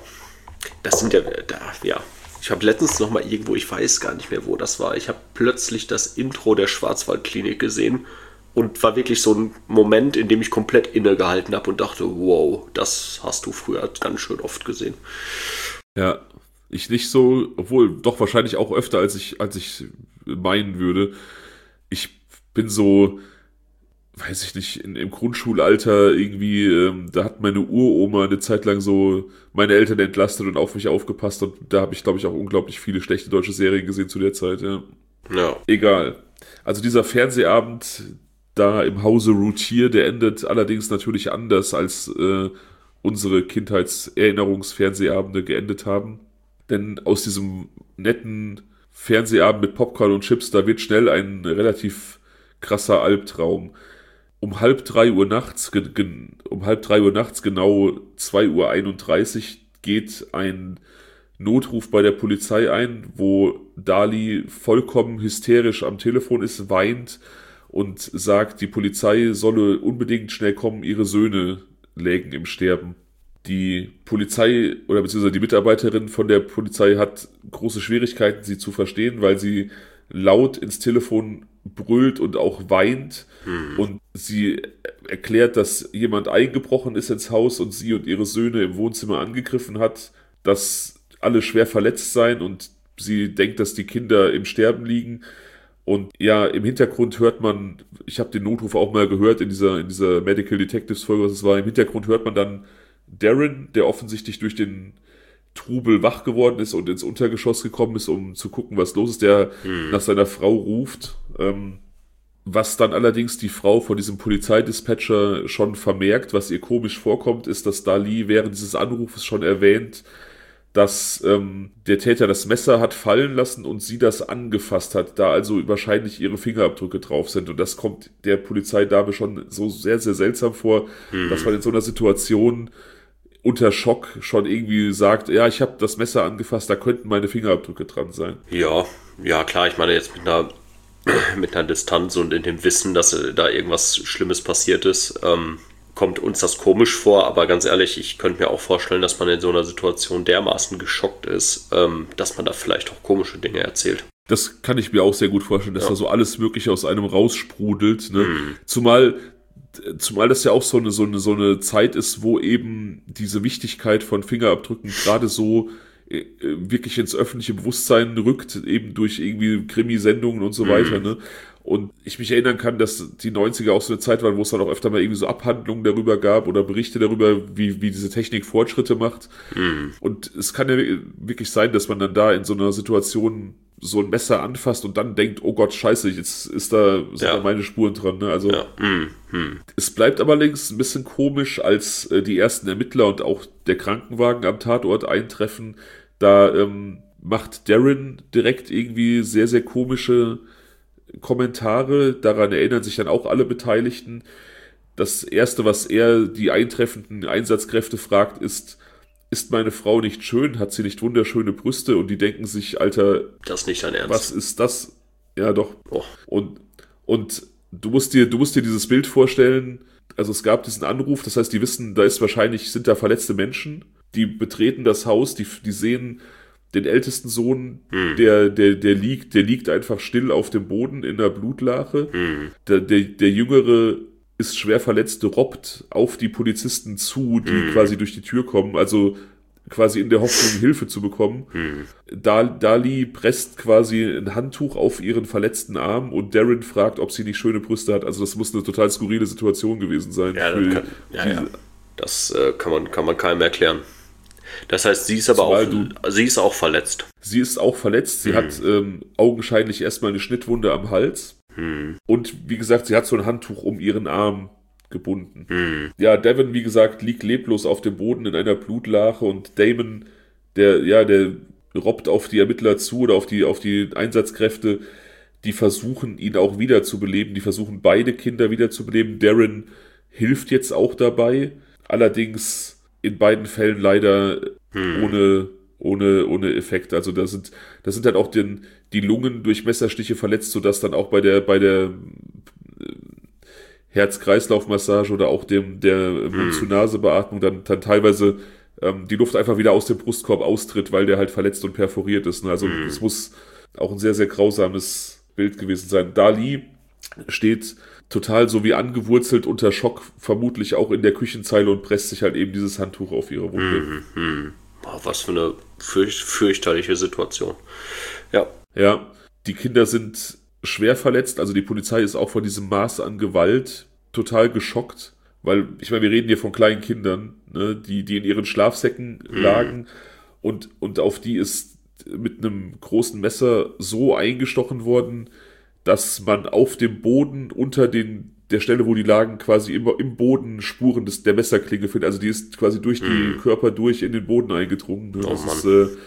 das sind ja, da, ja. Ich habe letztens noch mal irgendwo, ich weiß gar nicht mehr, wo das war, ich habe plötzlich das Intro der Schwarzwaldklinik gesehen. Und war wirklich so ein Moment, in dem ich komplett innegehalten habe und dachte, wow, das hast du früher ganz schön oft gesehen. Ja, ich nicht so, obwohl doch wahrscheinlich auch öfter, als ich, als ich meinen würde. Ich bin so, weiß ich nicht, in, im Grundschulalter irgendwie, ähm, da hat meine Uroma eine Zeit lang so meine Eltern entlastet und auf mich aufgepasst. Und da habe ich, glaube ich, auch unglaublich viele schlechte deutsche Serien gesehen zu der Zeit. Ja. Ja. Egal. Also dieser Fernsehabend da im Hause Routier, der endet allerdings natürlich anders, als äh, unsere Kindheitserinnerungsfernsehabende geendet haben. Denn aus diesem netten Fernsehabend mit Popcorn und Chips, da wird schnell ein relativ krasser Albtraum. Um halb drei Uhr nachts, ge- ge- um halb drei Uhr nachts, genau zwei Uhr einunddreißig, geht ein Notruf bei der Polizei ein, wo Dali vollkommen hysterisch am Telefon ist, weint und sagt, die Polizei solle unbedingt schnell kommen, ihre Söhne lägen im Sterben. Die Polizei oder beziehungsweise die Mitarbeiterin von der Polizei hat große Schwierigkeiten, sie zu verstehen, weil sie laut ins Telefon brüllt und auch weint. Hm. Und sie erklärt, dass jemand eingebrochen ist ins Haus und sie und ihre Söhne im Wohnzimmer angegriffen hat, dass alle schwer verletzt seien und sie denkt, dass die Kinder im Sterben liegen. Und ja, im Hintergrund hört man, ich habe den Notruf auch mal gehört in dieser, in dieser Medical Detectives Folge, was es war, im Hintergrund hört man dann Darren, der offensichtlich durch den Trubel wach geworden ist und ins Untergeschoss gekommen ist, um zu gucken, was los ist, der hm. nach seiner Frau ruft. Ähm, was dann allerdings die Frau von diesem Polizeidispatcher schon vermerkt, was ihr komisch vorkommt, ist, dass Dali während dieses Anrufes schon erwähnt, dass ähm, der Täter das Messer hat fallen lassen und sie das angefasst hat, da also wahrscheinlich ihre Fingerabdrücke drauf sind. Und das kommt der Polizeidame schon so sehr, sehr seltsam vor, hm. dass man in so einer Situation unter Schock schon irgendwie sagt, ja, ich habe das Messer angefasst, da könnten meine Fingerabdrücke dran sein. Ja, ja klar, ich meine jetzt mit einer, mit einer Distanz und in dem Wissen, dass da irgendwas Schlimmes passiert ist, ähm, kommt uns das komisch vor, aber ganz ehrlich, ich könnte mir auch vorstellen, dass man in so einer Situation dermaßen geschockt ist, ähm, dass man da vielleicht auch komische Dinge erzählt. Das kann ich mir auch sehr gut vorstellen, dass ja. da so alles Mögliche aus einem raussprudelt. Ne? Hm. Zumal, zumal das ja auch so eine, so, eine, so eine Zeit ist, wo eben diese Wichtigkeit von Fingerabdrücken gerade so äh, wirklich ins öffentliche Bewusstsein rückt, eben durch irgendwie Krimi-Sendungen und so hm. weiter, ne? Und ich mich erinnern kann, dass die neunziger auch so eine Zeit waren, wo es dann auch öfter mal irgendwie so Abhandlungen darüber gab oder Berichte darüber, wie, wie diese Technik Fortschritte macht. Mhm. Und es kann ja wirklich sein, dass man dann da in so einer Situation so ein Messer anfasst und dann denkt, oh Gott, scheiße, jetzt ist da, sind ja. da meine Spuren dran. Ne? Also ja. mhm. Es bleibt allerdings ein bisschen komisch, als äh, die ersten Ermittler und auch der Krankenwagen am Tatort eintreffen. Da ähm, macht Darren direkt irgendwie sehr, sehr komische Kommentare, daran erinnern sich dann auch alle Beteiligten. Das Erste, was er die eintreffenden Einsatzkräfte fragt, ist, ist meine Frau nicht schön? Hat sie nicht wunderschöne Brüste? Und die denken sich, Alter, das ist nicht dein Ernst. Was ist das? Ja, doch. Oh. Und, und du musst dir, du musst dir dieses Bild vorstellen, also es gab diesen Anruf, das heißt, die wissen, da ist wahrscheinlich, sind da verletzte Menschen, die betreten das Haus, die, die sehen den ältesten Sohn, hm. der, der, der liegt, der liegt einfach still auf dem Boden in der Blutlache. Hm. Der, der, der Jüngere ist schwer verletzt, robbt auf die Polizisten zu, die hm. quasi durch die Tür kommen, also quasi in der Hoffnung, Hilfe zu bekommen. Hm. Dal, Dali presst quasi ein Handtuch auf ihren verletzten Arm und Darren fragt, ob sie nicht schöne Brüste hat. Also das muss eine total skurrile Situation gewesen sein. Ja, das, kann, ja, ja. das äh, kann, man, kann man keinem erklären. Das heißt, sie ist aber auch, du, sie ist auch verletzt. Sie ist auch verletzt. Sie hm. hat ähm, augenscheinlich erstmal eine Schnittwunde am Hals. Hm. Und wie gesagt, sie hat so ein Handtuch um ihren Arm gebunden. Hm. Ja, Devon, wie gesagt, liegt leblos auf dem Boden in einer Blutlache und Damon, der, ja, der robbt auf die Ermittler zu oder auf die, auf die Einsatzkräfte, die versuchen, ihn auch wiederzubeleben. Die versuchen, beide Kinder wiederzubeleben. Darren hilft jetzt auch dabei. Allerdings in beiden Fällen leider hm. ohne, ohne, ohne Effekt. Also da sind, da sind halt auch den, die Lungen durch Messerstiche verletzt, sodass dann auch bei der, bei der Herz-Kreislauf-Massage oder auch dem, der Mund-zu-Nase-Beatmung dann, dann teilweise ähm, die Luft einfach wieder aus dem Brustkorb austritt, weil der halt verletzt und perforiert ist. Ne? Also hm. es muss auch ein sehr, sehr grausames Bild gewesen sein. Dali steht total so wie angewurzelt unter Schock, vermutlich auch in der Küchenzeile und presst sich halt eben dieses Handtuch auf ihre Wunde. Hm, hm. Oh, was für eine fürcht, fürchterliche Situation. Ja. Ja, die Kinder sind schwer verletzt, also die Polizei ist auch von diesem Maß an Gewalt total geschockt, weil, ich meine, wir reden hier von kleinen Kindern, ne, die, die in ihren Schlafsäcken hm. lagen und, und auf die ist mit einem großen Messer so eingestochen worden, dass man auf dem Boden unter den, der Stelle, wo die lagen, quasi immer im Boden Spuren des, der Messerklinge findet. Also die ist quasi durch mm. die Körper durch in den Boden eingedrungen. Ne? Oh, das Mann. ist,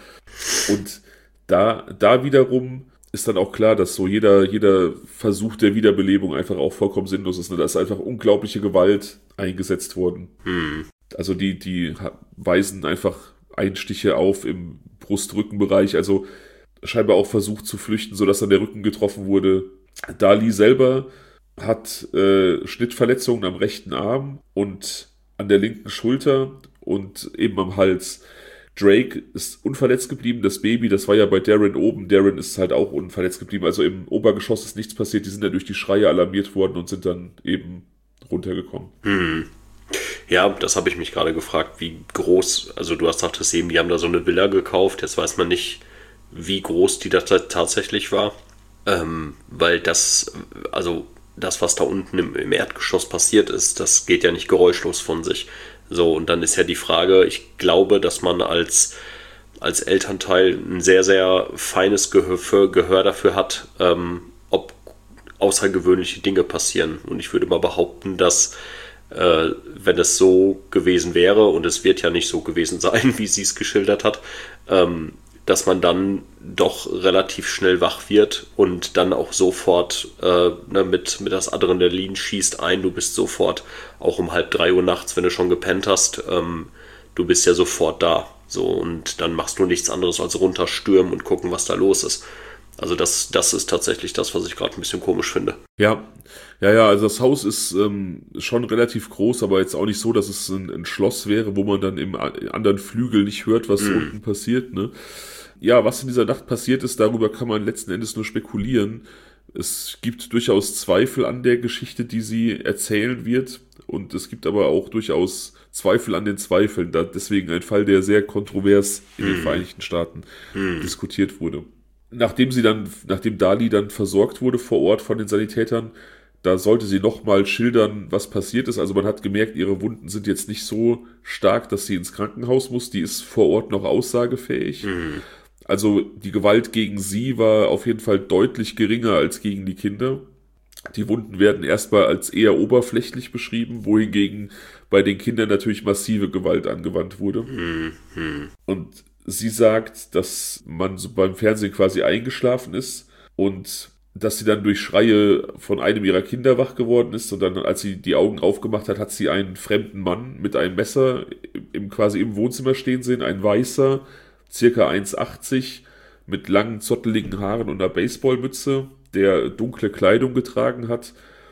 äh, und da, da wiederum ist dann auch klar, dass so jeder, jeder Versuch der Wiederbelebung einfach auch vollkommen sinnlos ist. Ne? Da ist einfach unglaubliche Gewalt eingesetzt worden. Mm. Also die, die weisen einfach Einstiche auf im Brust-Rückenbereich, also scheinbar auch versucht zu flüchten, sodass dann der Rücken getroffen wurde. Dali selber hat äh, Schnittverletzungen am rechten Arm und an der linken Schulter und eben am Hals. Drake ist unverletzt geblieben, das Baby, das war ja bei Darren oben, Darren ist halt auch unverletzt geblieben, also im Obergeschoss ist nichts passiert, die sind dann durch die Schreie alarmiert worden und sind dann eben runtergekommen. Hm. Ja, das habe ich mich gerade gefragt, wie groß, also du hast gesagt, eben, die haben da so eine Villa gekauft, jetzt weiß man nicht, wie groß die da tatsächlich war, ähm, weil das, also das, was da unten im, im Erdgeschoss passiert ist, das geht ja nicht geräuschlos von sich. So, und dann ist ja die Frage, ich glaube, dass man als, als Elternteil ein sehr, sehr feines Gehör, für, Gehör dafür hat, ähm, ob außergewöhnliche Dinge passieren. Und ich würde mal behaupten, dass äh, wenn es so gewesen wäre, und es wird ja nicht so gewesen sein, wie sie es geschildert hat, ähm, dass man dann doch relativ schnell wach wird und dann auch sofort äh, ne, mit, mit das Adrenalin schießt ein, du bist sofort auch um halb drei Uhr nachts, wenn du schon gepennt hast, ähm, du bist ja sofort da. So, und dann machst du nichts anderes als runterstürmen und gucken, was da los ist. Also das, das ist tatsächlich das, was ich gerade ein bisschen komisch finde. Ja, ja, ja, also das Haus ist ähm, schon relativ groß, aber jetzt auch nicht so, dass es ein, ein Schloss wäre, wo man dann im anderen Flügel nicht hört, was mm. unten passiert, ne? Ja, was in dieser Nacht passiert ist, darüber kann man letzten Endes nur spekulieren. Es gibt durchaus Zweifel an der Geschichte, die sie erzählen wird, und es gibt aber auch durchaus Zweifel an den Zweifeln. Da deswegen ein Fall, der sehr kontrovers in den mm. Vereinigten Staaten mm. diskutiert wurde. Nachdem sie dann, nachdem Dali dann versorgt wurde vor Ort von den Sanitätern, da sollte sie nochmal schildern, was passiert ist. Also man hat gemerkt, ihre Wunden sind jetzt nicht so stark, dass sie ins Krankenhaus muss. Die ist vor Ort noch aussagefähig. Mhm. Also die Gewalt gegen sie war auf jeden Fall deutlich geringer als gegen die Kinder. Die Wunden werden erstmal als eher oberflächlich beschrieben, wohingegen bei den Kindern natürlich massive Gewalt angewandt wurde. Mhm. Und sie sagt, dass man so beim Fernsehen quasi eingeschlafen ist und dass sie dann durch Schreie von einem ihrer Kinder wach geworden ist, und dann, als sie die Augen aufgemacht hat, hat sie einen fremden Mann mit einem Messer im, quasi im Wohnzimmer stehen sehen, ein Weißer, circa eins achtzig, mit langen, zotteligen Haaren und einer Baseballmütze, der dunkle Kleidung getragen hat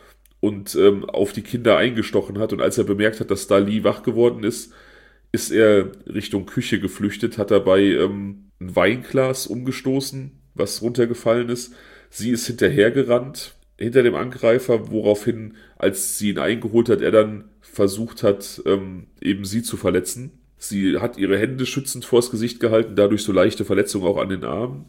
und ähm, auf die Kinder eingestochen hat. Und als er bemerkt hat, dass Dali wach geworden ist, ist er Richtung Küche geflüchtet, hat dabei ähm, ein Weinglas umgestoßen, was runtergefallen ist. Sie ist hinterhergerannt, hinter dem Angreifer, woraufhin, als sie ihn eingeholt hat, er dann versucht hat, ähm, eben sie zu verletzen. Sie hat ihre Hände schützend vors Gesicht gehalten, dadurch so leichte Verletzungen auch an den Armen.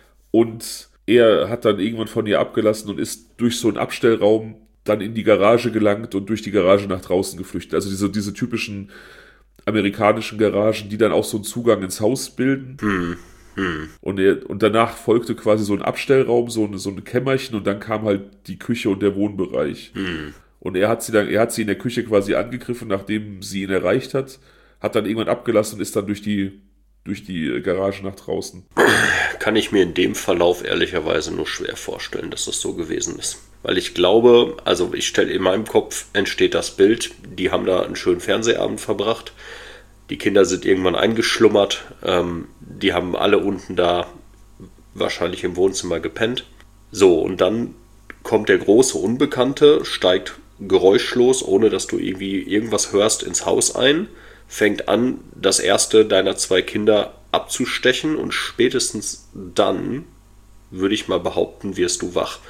Und er hat dann irgendwann von ihr abgelassen und ist durch so einen Abstellraum dann in die Garage gelangt und durch die Garage nach draußen geflüchtet. Also diese, diese typischen amerikanischen Garagen, die dann auch so einen Zugang ins Haus bilden. Hm. Hm. Und, er, und danach folgte quasi so ein Abstellraum, so, eine, so ein Kämmerchen, und dann kam halt die Küche und der Wohnbereich. Hm. Und er hat sie dann, er hat sie in der Küche quasi angegriffen, nachdem sie ihn erreicht hat, hat dann irgendwann abgelassen und ist dann durch die, durch die Garage nach draußen. Kann ich mir in dem Verlauf ehrlicherweise nur schwer vorstellen, dass das so gewesen ist. Weil ich glaube, also ich stelle in meinem Kopf entsteht das Bild, die haben da einen schönen Fernsehabend verbracht, die Kinder sind irgendwann eingeschlummert, ähm, die haben alle unten da wahrscheinlich im Wohnzimmer gepennt. So, und dann kommt der große Unbekannte, steigt geräuschlos, ohne dass du irgendwie irgendwas hörst, ins Haus ein, fängt an, das erste deiner zwei Kinder abzustechen, und spätestens dann, würde ich mal behaupten, wirst du wach.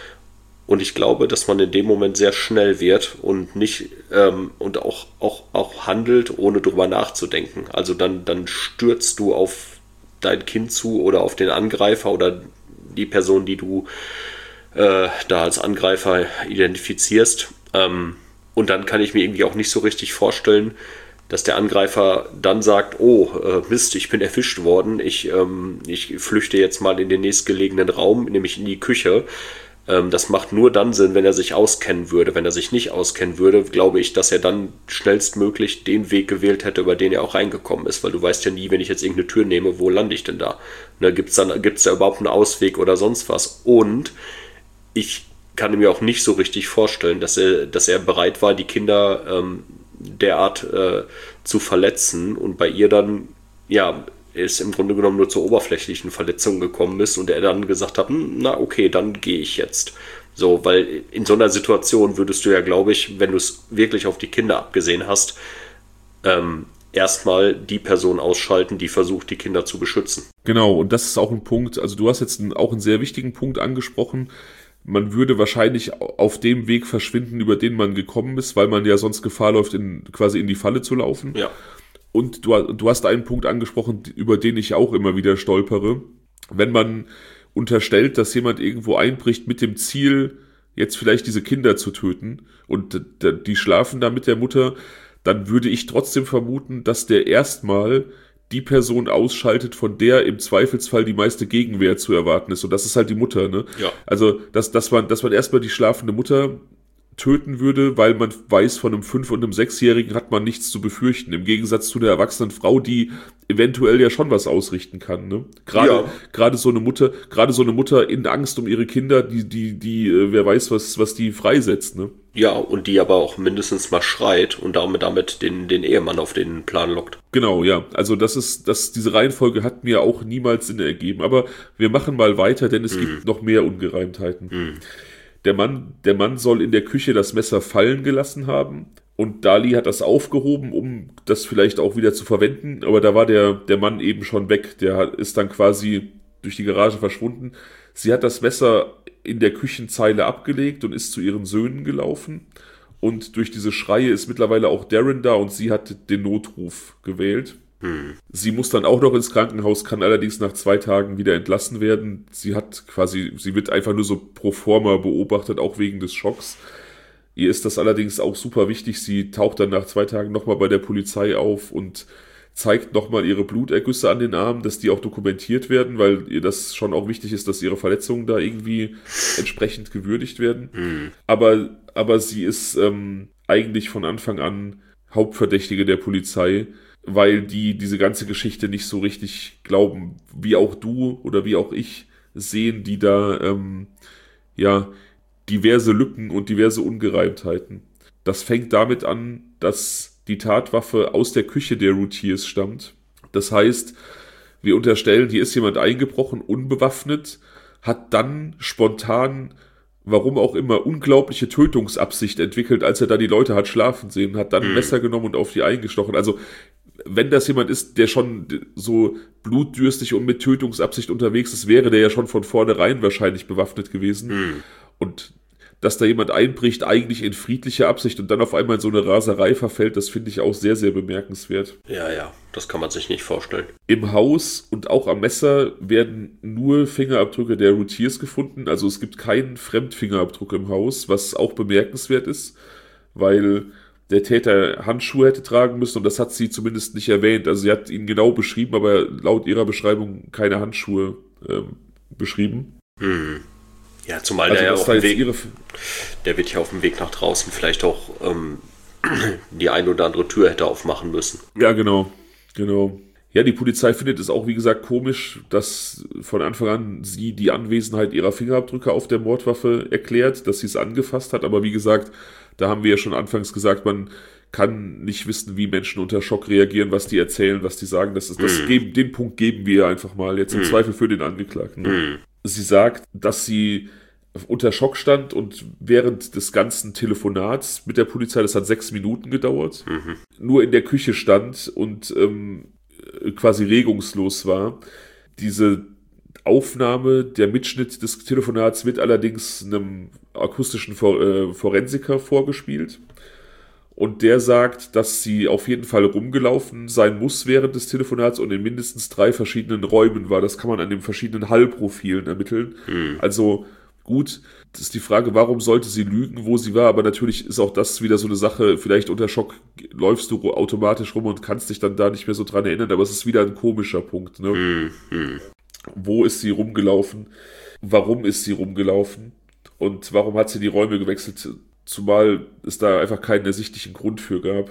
Und ich glaube, dass man in dem Moment sehr schnell wird und nicht ähm, und auch, auch, auch handelt, ohne drüber nachzudenken. Also dann, dann stürzt du auf dein Kind zu oder auf den Angreifer oder die Person, die du äh, da als Angreifer identifizierst. Ähm, und dann kann ich mir irgendwie auch nicht so richtig vorstellen, dass der Angreifer dann sagt, oh, äh, Mist, ich bin erwischt worden, ich, ähm, ich flüchte jetzt mal in den nächstgelegenen Raum, nämlich in die Küche. Ähm, das macht nur dann Sinn, wenn er sich auskennen würde. Wenn er sich nicht auskennen würde, glaube ich, dass er dann schnellstmöglich den Weg gewählt hätte, über den er auch reingekommen ist, weil du weißt ja nie, wenn ich jetzt irgendeine Tür nehme, wo lande ich denn da? Ne, gibt's dann, gibt's da überhaupt einen Ausweg oder sonst was? Und ich kann mir auch nicht so richtig vorstellen, dass er, dass er bereit war, die Kinder ähm, derart äh, zu verletzen, und bei ihr dann, ja, es im Grunde genommen nur zur oberflächlichen Verletzung gekommen ist und er dann gesagt hat, na okay, dann gehe ich jetzt. So, weil in so einer Situation würdest du ja, glaube ich, wenn du es wirklich auf die Kinder abgesehen hast, ähm, erstmal die Person ausschalten, die versucht, die Kinder zu beschützen. Genau, und das ist auch ein Punkt, also du hast jetzt einen, auch einen sehr wichtigen Punkt angesprochen. Man würde wahrscheinlich auf dem Weg verschwinden, über den man gekommen ist, weil man ja sonst Gefahr läuft, in, quasi in die Falle zu laufen. Ja. Und du, du hast einen Punkt angesprochen, über den ich auch immer wieder stolpere. Wenn man unterstellt, dass jemand irgendwo einbricht mit dem Ziel, jetzt vielleicht diese Kinder zu töten, und die schlafen da mit der Mutter, dann würde ich trotzdem vermuten, dass der erstmal die Person ausschaltet, von der im Zweifelsfall die meiste Gegenwehr zu erwarten ist. Und das ist halt die Mutter, ne? Ja. Also, dass, dass man, dass man erstmal die schlafende Mutter töten würde, weil man weiß, von einem fünf- und einem sechsjährigen hat man nichts zu befürchten. Im Gegensatz zu der erwachsenen Frau, die eventuell ja schon was ausrichten kann. Ne? Gerade, Ja. gerade so eine Mutter, gerade so eine Mutter in Angst um ihre Kinder, die, die, die, äh, wer weiß, was, was die freisetzt. Ne? Ja, und die aber auch mindestens mal schreit und damit, damit den, den Ehemann auf den Plan lockt. Genau, ja. Also das ist, das, diese Reihenfolge hat mir auch niemals Sinn ergeben. Aber wir machen mal weiter, denn es Mhm. gibt noch mehr Ungereimtheiten. Mhm. Der Mann, der Mann soll in der Küche das Messer fallen gelassen haben und Dali hat das aufgehoben, um das vielleicht auch wieder zu verwenden, aber da war der, der Mann eben schon weg, der ist dann quasi durch die Garage verschwunden. Sie hat das Messer in der Küchenzeile abgelegt und ist zu ihren Söhnen gelaufen und durch diese Schreie ist mittlerweile auch Darren da und sie hat den Notruf gewählt. Hm. Sie muss dann auch noch ins Krankenhaus, kann allerdings nach zwei Tagen wieder entlassen werden. Sie hat quasi, sie wird einfach nur so pro forma beobachtet, auch wegen des Schocks. Ihr ist das allerdings auch super wichtig. Sie taucht dann nach zwei Tagen nochmal bei der Polizei auf und zeigt nochmal ihre Blutergüsse an den Armen, dass die auch dokumentiert werden, weil ihr das schon auch wichtig ist, dass ihre Verletzungen da irgendwie entsprechend gewürdigt werden. Hm. Aber, aber sie ist ähm, eigentlich von Anfang an Hauptverdächtige der Polizei, weil die diese ganze Geschichte nicht so richtig glauben, wie auch du oder wie auch ich sehen die da ähm, ja diverse Lücken und diverse Ungereimtheiten. Das fängt damit an, dass die Tatwaffe aus der Küche der Routiers stammt. Das heißt, wir unterstellen, hier ist jemand eingebrochen, unbewaffnet, hat dann spontan, warum auch immer, unglaubliche Tötungsabsicht entwickelt, als er da die Leute hat schlafen sehen, hat dann ein Messer genommen und auf die eingestochen. Also wenn das jemand ist, der schon so blutdürstig und mit Tötungsabsicht unterwegs ist, wäre der ja schon von vornherein wahrscheinlich bewaffnet gewesen. Hm. Und dass da jemand einbricht, eigentlich in friedlicher Absicht und dann auf einmal in so eine Raserei verfällt, das finde ich auch sehr, sehr bemerkenswert. Ja, ja, das kann man sich nicht vorstellen. Im Haus und auch am Messer werden nur Fingerabdrücke der Routiers gefunden. Also es gibt keinen Fremdfingerabdruck im Haus, was auch bemerkenswert ist, weil der Täter Handschuhe hätte tragen müssen und das hat sie zumindest nicht erwähnt. Also sie hat ihn genau beschrieben, aber laut ihrer Beschreibung keine Handschuhe ähm, beschrieben. Hm. Ja, zumal Also der ja das auf war dem jetzt Weg, ihre... der wird ja auf dem Weg nach draußen vielleicht auch ähm, die ein oder andere Tür hätte aufmachen müssen. Ja, genau, genau. Ja, die Polizei findet es auch, wie gesagt, komisch, dass von Anfang an sie die Anwesenheit ihrer Fingerabdrücke auf der Mordwaffe erklärt, dass sie es angefasst hat. Aber wie gesagt, da haben wir ja schon anfangs gesagt, man kann nicht wissen, wie Menschen unter Schock reagieren, was die erzählen, was die sagen. Das ist, das Mm. geben, den Punkt geben wir einfach mal jetzt im Mm. Zweifel für den Angeklagten. Ne? Mm. Sie sagt, dass sie unter Schock stand und während des ganzen Telefonats mit der Polizei, das hat sechs Minuten gedauert, Mhm. nur in der Küche stand und ähm, quasi regungslos war. Diese Aufnahme, der Mitschnitt des Telefonats wird allerdings einem akustischen For- äh, Forensiker vorgespielt. Und der sagt, dass sie auf jeden Fall rumgelaufen sein muss während des Telefonats und in mindestens drei verschiedenen Räumen war. Das kann man an den verschiedenen Hallprofilen ermitteln. Mhm. Also gut, das ist die Frage, warum sollte sie lügen, wo sie war, aber natürlich ist auch das wieder so eine Sache, vielleicht unter Schock läufst du automatisch rum und kannst dich dann da nicht mehr so dran erinnern, aber es ist wieder ein komischer Punkt. Ne? Mhm. Mhm. Wo ist sie rumgelaufen? Warum ist sie rumgelaufen? Und warum hat sie die Räume gewechselt? Zumal es da einfach keinen ersichtlichen Grund für gab.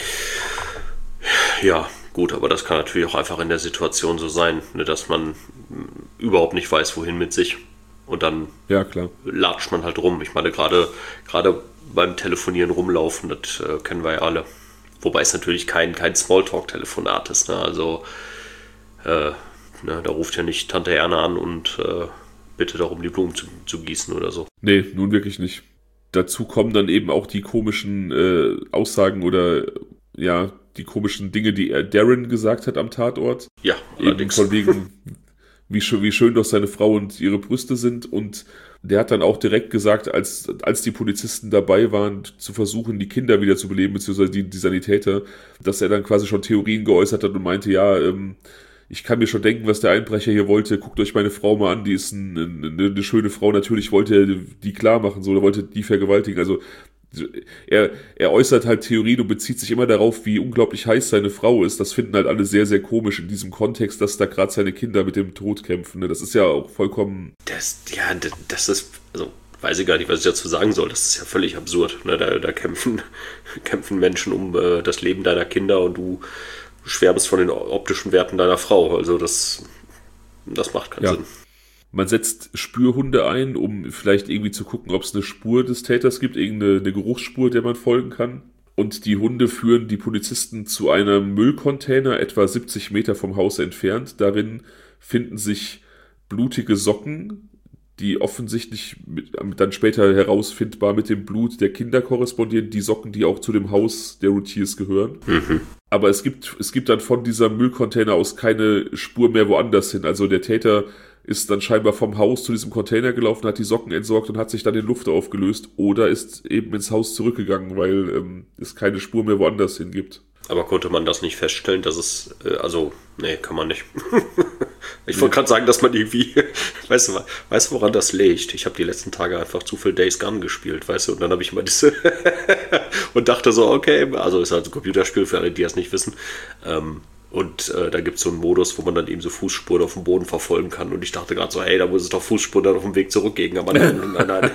Ja, gut, aber das kann natürlich auch einfach in der Situation so sein, ne, dass man mh, überhaupt nicht weiß, wohin mit sich. Und dann Ja, klar. latscht man halt rum. Ich meine, gerade gerade beim Telefonieren rumlaufen, das äh, kennen wir ja alle. Wobei es natürlich kein, kein Smalltalk-Telefonat ist. Ne? Also, äh, ne, da ruft ja nicht Tante Erna an und äh, bittet darum, die Blumen zu, zu gießen oder so. Nee, nun wirklich nicht. Dazu kommen dann eben auch die komischen äh, Aussagen oder ja, die komischen Dinge, die er Darren gesagt hat am Tatort. Ja, Eben allerdings. von wegen, wie schön, wie schön doch seine Frau und ihre Brüste sind. Und der hat dann auch direkt gesagt, als, als die Polizisten dabei waren, zu versuchen, die Kinder wieder zu beleben, beziehungsweise die, die Sanitäter, dass er dann quasi schon Theorien geäußert hat und meinte, ja, ähm, ich kann mir schon denken, was der Einbrecher hier wollte. Guckt euch meine Frau mal an, die ist ein, eine, eine schöne Frau. Natürlich wollte er die klar machen, so, oder wollte die vergewaltigen. Also er, er äußert halt Theorien und bezieht sich immer darauf, wie unglaublich heiß seine Frau ist. Das finden halt alle sehr, sehr komisch in diesem Kontext, dass da gerade seine Kinder mit dem Tod kämpfen. Ne? Das ist ja auch vollkommen... Das, ja, das ist, also weiß ich gar nicht, was ich dazu sagen soll. Das ist ja völlig absurd. Ne? Da, da kämpfen, kämpfen Menschen um äh, das Leben deiner Kinder und du schwärmst von den optischen Werten deiner Frau. Also das, das macht keinen ja. Sinn. Man setzt Spürhunde ein, um vielleicht irgendwie zu gucken, ob es eine Spur des Täters gibt, irgendeine eine Geruchsspur, der man folgen kann. Und die Hunde führen die Polizisten zu einem Müllcontainer, etwa siebzig Meter vom Haus entfernt. Darin finden sich blutige Socken, die offensichtlich mit, dann später herausfindbar mit dem Blut der Kinder korrespondieren, die Socken, die auch zu dem Haus der Routiers gehören. Mhm. Aber es gibt, es gibt dann von dieser Müllcontainer aus keine Spur mehr woanders hin. Also der Täter ist dann scheinbar vom Haus zu diesem Container gelaufen, hat die Socken entsorgt und hat sich dann in Luft aufgelöst oder ist eben ins Haus zurückgegangen, weil ähm, es keine Spur mehr woanders hin gibt. Aber konnte man das nicht feststellen, dass es, äh, also, nee, kann man nicht. Ich wollte gerade sagen, dass man irgendwie, weißt du, weißt du, woran das liegt? Ich habe die letzten Tage einfach zu viel Days Gone gespielt, weißt du, und dann habe ich immer diese und dachte so, okay, also ist halt ein Computerspiel für alle, die das nicht wissen. Ähm, Und äh, da gibt es so einen Modus, wo man dann eben so Fußspuren auf dem Boden verfolgen kann. Und ich dachte gerade so, hey, da muss es doch Fußspuren dann auf dem Weg zurückgehen. Aber nein, nein, nein.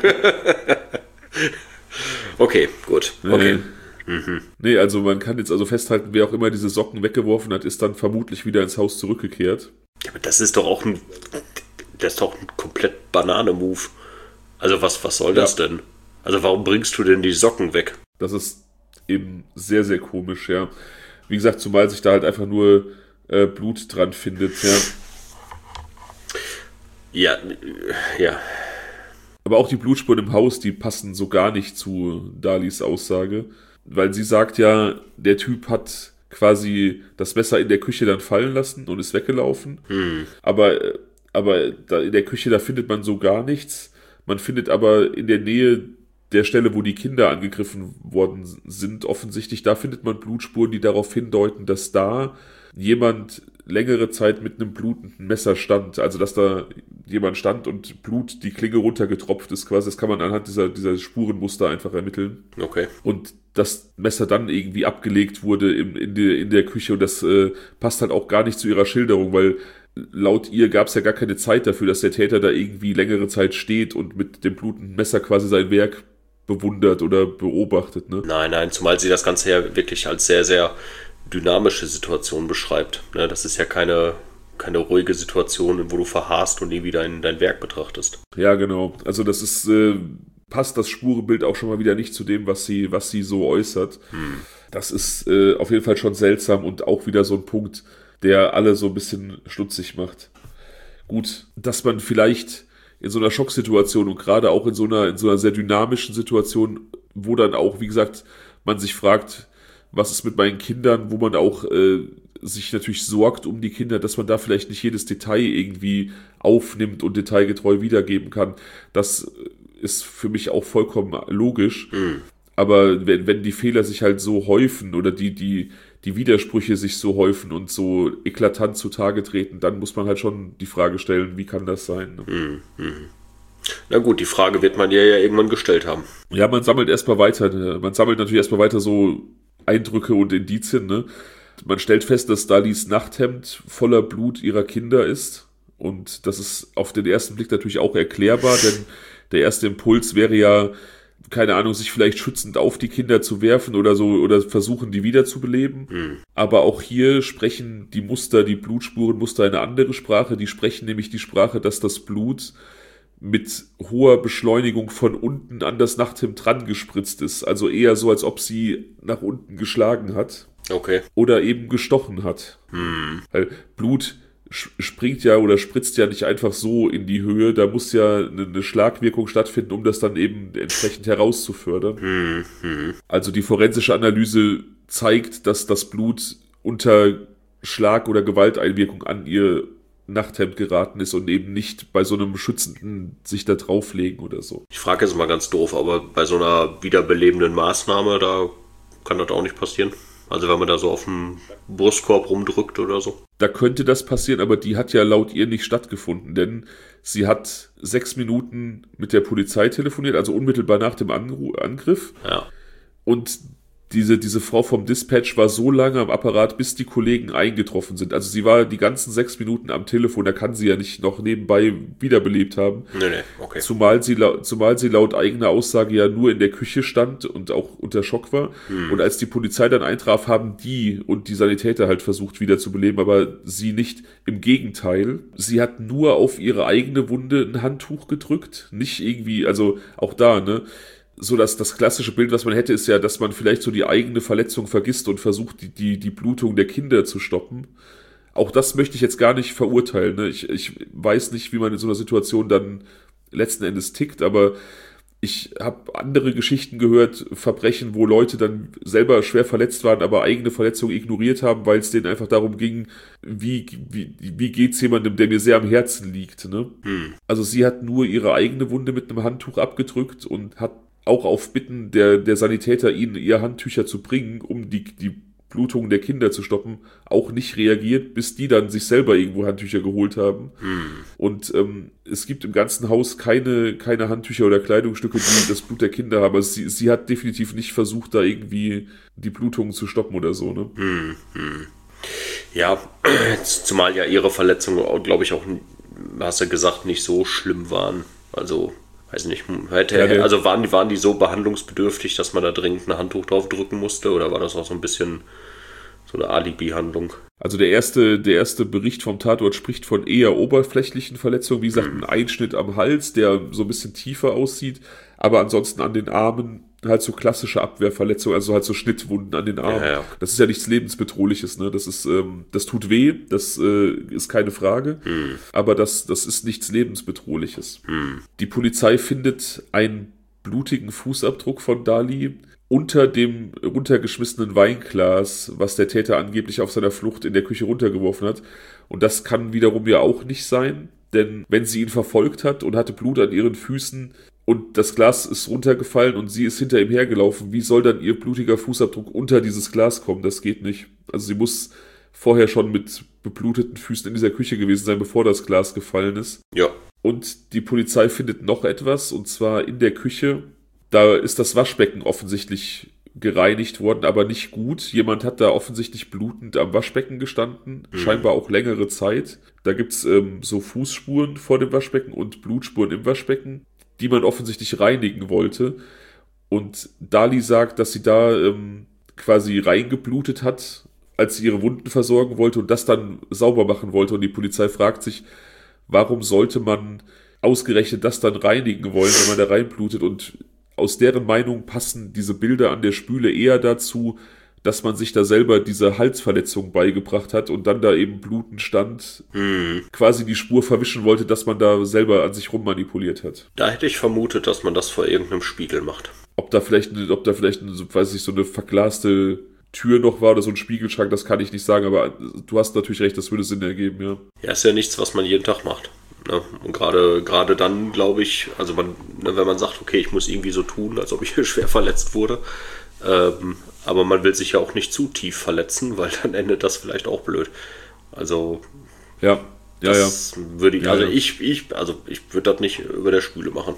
Okay, gut. Okay. Nee. Mhm. Nee, also man kann jetzt also festhalten, wer auch immer diese Socken weggeworfen hat, ist dann vermutlich wieder ins Haus zurückgekehrt. Ja, aber das ist doch auch ein, das ist doch ein komplett Banane-Move. Also was, was soll das ja. denn? Also warum bringst du denn die Socken weg? Das ist eben sehr, sehr komisch, ja. Wie gesagt, zumal sich da halt einfach nur äh, Blut dran findet, ja. Ja, ja. Aber auch die Blutspuren im Haus, die passen so gar nicht zu Dalis Aussage. Weil sie sagt ja, der Typ hat quasi das Messer in der Küche dann fallen lassen und ist weggelaufen. Hm. Aber, aber da in der Küche, da findet man so gar nichts. Man findet aber in der Nähe der Stelle, wo die Kinder angegriffen worden sind, offensichtlich, da findet man Blutspuren, die darauf hindeuten, dass da jemand längere Zeit mit einem blutenden Messer stand. Also, dass da jemand stand und Blut die Klinge runtergetropft ist quasi. Das kann man anhand dieser, dieser Spurenmuster einfach ermitteln. Okay. Und das Messer dann irgendwie abgelegt wurde in, in, die, in der Küche. Und das äh, passt halt auch gar nicht zu ihrer Schilderung, weil laut ihr gab es ja gar keine Zeit dafür, dass der Täter da irgendwie längere Zeit steht und mit dem blutenden Messer quasi sein Werk bewundert oder beobachtet, ne? Nein, nein, zumal sie das Ganze ja wirklich als sehr, sehr dynamische Situation beschreibt. Ne? Das ist ja keine, keine ruhige Situation, wo du verharrst und irgendwie dein, dein Werk betrachtest. Ja, genau. Also das ist, äh, passt das Spurenbild auch schon mal wieder nicht zu dem, was sie, was sie so äußert. Hm. Das ist äh, auf jeden Fall schon seltsam und auch wieder so ein Punkt, der alle so ein bisschen stutzig macht. Gut, dass man vielleicht in so einer Schocksituation und gerade auch in so einer, in so einer sehr dynamischen Situation, wo dann auch, wie gesagt, man sich fragt, was ist mit meinen Kindern, wo man auch äh, sich natürlich sorgt um die Kinder, dass man da vielleicht nicht jedes Detail irgendwie aufnimmt und detailgetreu wiedergeben kann. Das ist für mich auch vollkommen logisch. Mhm. Aber wenn, wenn die Fehler sich halt so häufen oder die, die, die Widersprüche sich so häufen und so eklatant zutage treten, dann muss man halt schon die Frage stellen, wie kann das sein? Ne? Mhm. Na gut, die Frage wird man ja, ja irgendwann gestellt haben. Ja, man sammelt erstmal weiter. Man sammelt natürlich erstmal weiter so Eindrücke und Indizien. Ne? Man stellt fest, dass Dalis Nachthemd voller Blut ihrer Kinder ist. Und das ist auf den ersten Blick natürlich auch erklärbar, denn der erste Impuls wäre ja, keine Ahnung, sich vielleicht schützend auf die Kinder zu werfen oder so oder versuchen, die wiederzubeleben. Mhm. Aber auch hier sprechen die Muster, die Blutspurenmuster eine andere Sprache. Die sprechen nämlich die Sprache, dass das Blut mit hoher Beschleunigung von unten an das Nachthemd dran gespritzt ist. Also eher so, als ob sie nach unten geschlagen hat. Okay. Oder eben gestochen hat. Mhm. Weil Blut springt ja oder spritzt ja nicht einfach so in die Höhe, da muss ja eine Schlagwirkung stattfinden, um das dann eben entsprechend herauszufördern. Mhm. Also die forensische Analyse zeigt, dass das Blut unter Schlag- oder Gewalteinwirkung an ihr Nachthemd geraten ist und eben nicht bei so einem schützenden sich da drauflegen oder so. Ich frage jetzt mal ganz doof, aber bei so einer wiederbelebenden Maßnahme, da kann das auch nicht passieren? Also wenn man da so auf dem Brustkorb rumdrückt oder so. Da könnte das passieren, aber die hat ja laut ihr nicht stattgefunden, denn sie hat sechs Minuten mit der Polizei telefoniert, also unmittelbar nach dem Angr- Angriff. Ja. Und diese, diese Frau vom Dispatch war so lange am Apparat, bis die Kollegen eingetroffen sind. Also sie war die ganzen sechs Minuten am Telefon, da kann sie ja nicht noch nebenbei wiederbelebt haben. Nee, nee, okay. Zumal sie, zumal sie laut eigener Aussage ja nur in der Küche stand und auch unter Schock war. Hm. Und als die Polizei dann eintraf, haben die und die Sanitäter halt versucht wiederzubeleben, aber sie nicht. Im Gegenteil, sie hat nur auf ihre eigene Wunde ein Handtuch gedrückt. Nicht irgendwie, also auch da, ne? So dass das klassische Bild, was man hätte, ist ja, dass man vielleicht so die eigene Verletzung vergisst und versucht, die, die, die Blutung der Kinder zu stoppen. Auch das möchte ich jetzt gar nicht verurteilen. Ne? Ich, ich weiß nicht, wie man in so einer Situation dann letzten Endes tickt, aber ich habe andere Geschichten gehört, Verbrechen, wo Leute dann selber schwer verletzt waren, aber eigene Verletzungen ignoriert haben, weil es denen einfach darum ging, wie, wie, wie geht's jemandem, der mir sehr am Herzen liegt. Ne? Hm. Also sie hat nur ihre eigene Wunde mit einem Handtuch abgedrückt und hat auch auf Bitten der, der Sanitäter, ihnen ihr Handtücher zu bringen, um die, die Blutung der Kinder zu stoppen, auch nicht reagiert, bis die dann sich selber irgendwo Handtücher geholt haben. Hm. Und ähm, es gibt im ganzen Haus keine, keine Handtücher oder Kleidungsstücke, die das Blut der Kinder haben. Also sie, sie hat definitiv nicht versucht, da irgendwie die Blutungen zu stoppen oder so. Ne? Hm, hm. Ja, zumal ja ihre Verletzungen, glaube ich, auch, hast du gesagt, nicht so schlimm waren. Also weiß nicht, hätte, ja, also waren die, waren die so behandlungsbedürftig, dass man da dringend ein Handtuch drauf drücken musste, oder war das auch so ein bisschen so eine Alibi-Handlung? Also der erste, der erste Bericht vom Tatort spricht von eher oberflächlichen Verletzungen, wie gesagt, ein Einschnitt am Hals, der so ein bisschen tiefer aussieht, aber ansonsten an den Armen halt so klassische Abwehrverletzungen, also halt so Schnittwunden an den Armen. Ja, ja. Das ist ja nichts Lebensbedrohliches, ne? Das ist, ähm, das tut weh, das äh, ist keine Frage, hm. aber das, das ist nichts Lebensbedrohliches. Hm. Die Polizei findet einen blutigen Fußabdruck von Dali unter dem runtergeschmissenen Weinglas, was der Täter angeblich auf seiner Flucht in der Küche runtergeworfen hat. Und das kann wiederum ja auch nicht sein, denn wenn sie ihn verfolgt hat und hatte Blut an ihren Füßen, und das Glas ist runtergefallen und sie ist hinter ihm hergelaufen, wie soll dann ihr blutiger Fußabdruck unter dieses Glas kommen? Das geht nicht. Also sie muss vorher schon mit bebluteten Füßen in dieser Küche gewesen sein, bevor das Glas gefallen ist. Ja. Und die Polizei findet noch etwas, und zwar in der Küche. Da ist das Waschbecken offensichtlich gereinigt worden, aber nicht gut. Jemand hat da offensichtlich blutend am Waschbecken gestanden, mhm. scheinbar auch längere Zeit. Da gibt's ähm, so Fußspuren vor dem Waschbecken und Blutspuren im Waschbecken, die man offensichtlich reinigen wollte. Und Dali sagt, dass sie da ähm, quasi reingeblutet hat, als sie ihre Wunden versorgen wollte und das dann sauber machen wollte. Und die Polizei fragt sich, warum sollte man ausgerechnet das dann reinigen wollen, wenn man da reinblutet? Und aus deren Meinung passen diese Bilder an der Spüle eher dazu, dass man sich da selber diese Halsverletzung beigebracht hat und dann da eben blutend stand, mhm. quasi die Spur verwischen wollte, dass man da selber an sich rummanipuliert hat. Da hätte ich vermutet, dass man das vor irgendeinem Spiegel macht. Ob da vielleicht, ob da vielleicht, weiß ich, so eine verglaste Tür noch war oder so ein Spiegelschrank, das kann ich nicht sagen, aber du hast natürlich recht, das würde Sinn ergeben, ja. Ja, ist ja nichts, was man jeden Tag macht. Ne? Und gerade gerade dann, glaube ich, also man, ne, wenn man sagt, okay, ich muss irgendwie so tun, als ob ich schwer verletzt wurde, ähm, aber man will sich ja auch nicht zu tief verletzen, weil dann endet das vielleicht auch blöd. Also ja, ja, das ja. würde ich, also ja, ja. ich, ich, also ich würde das nicht über der Spüle machen.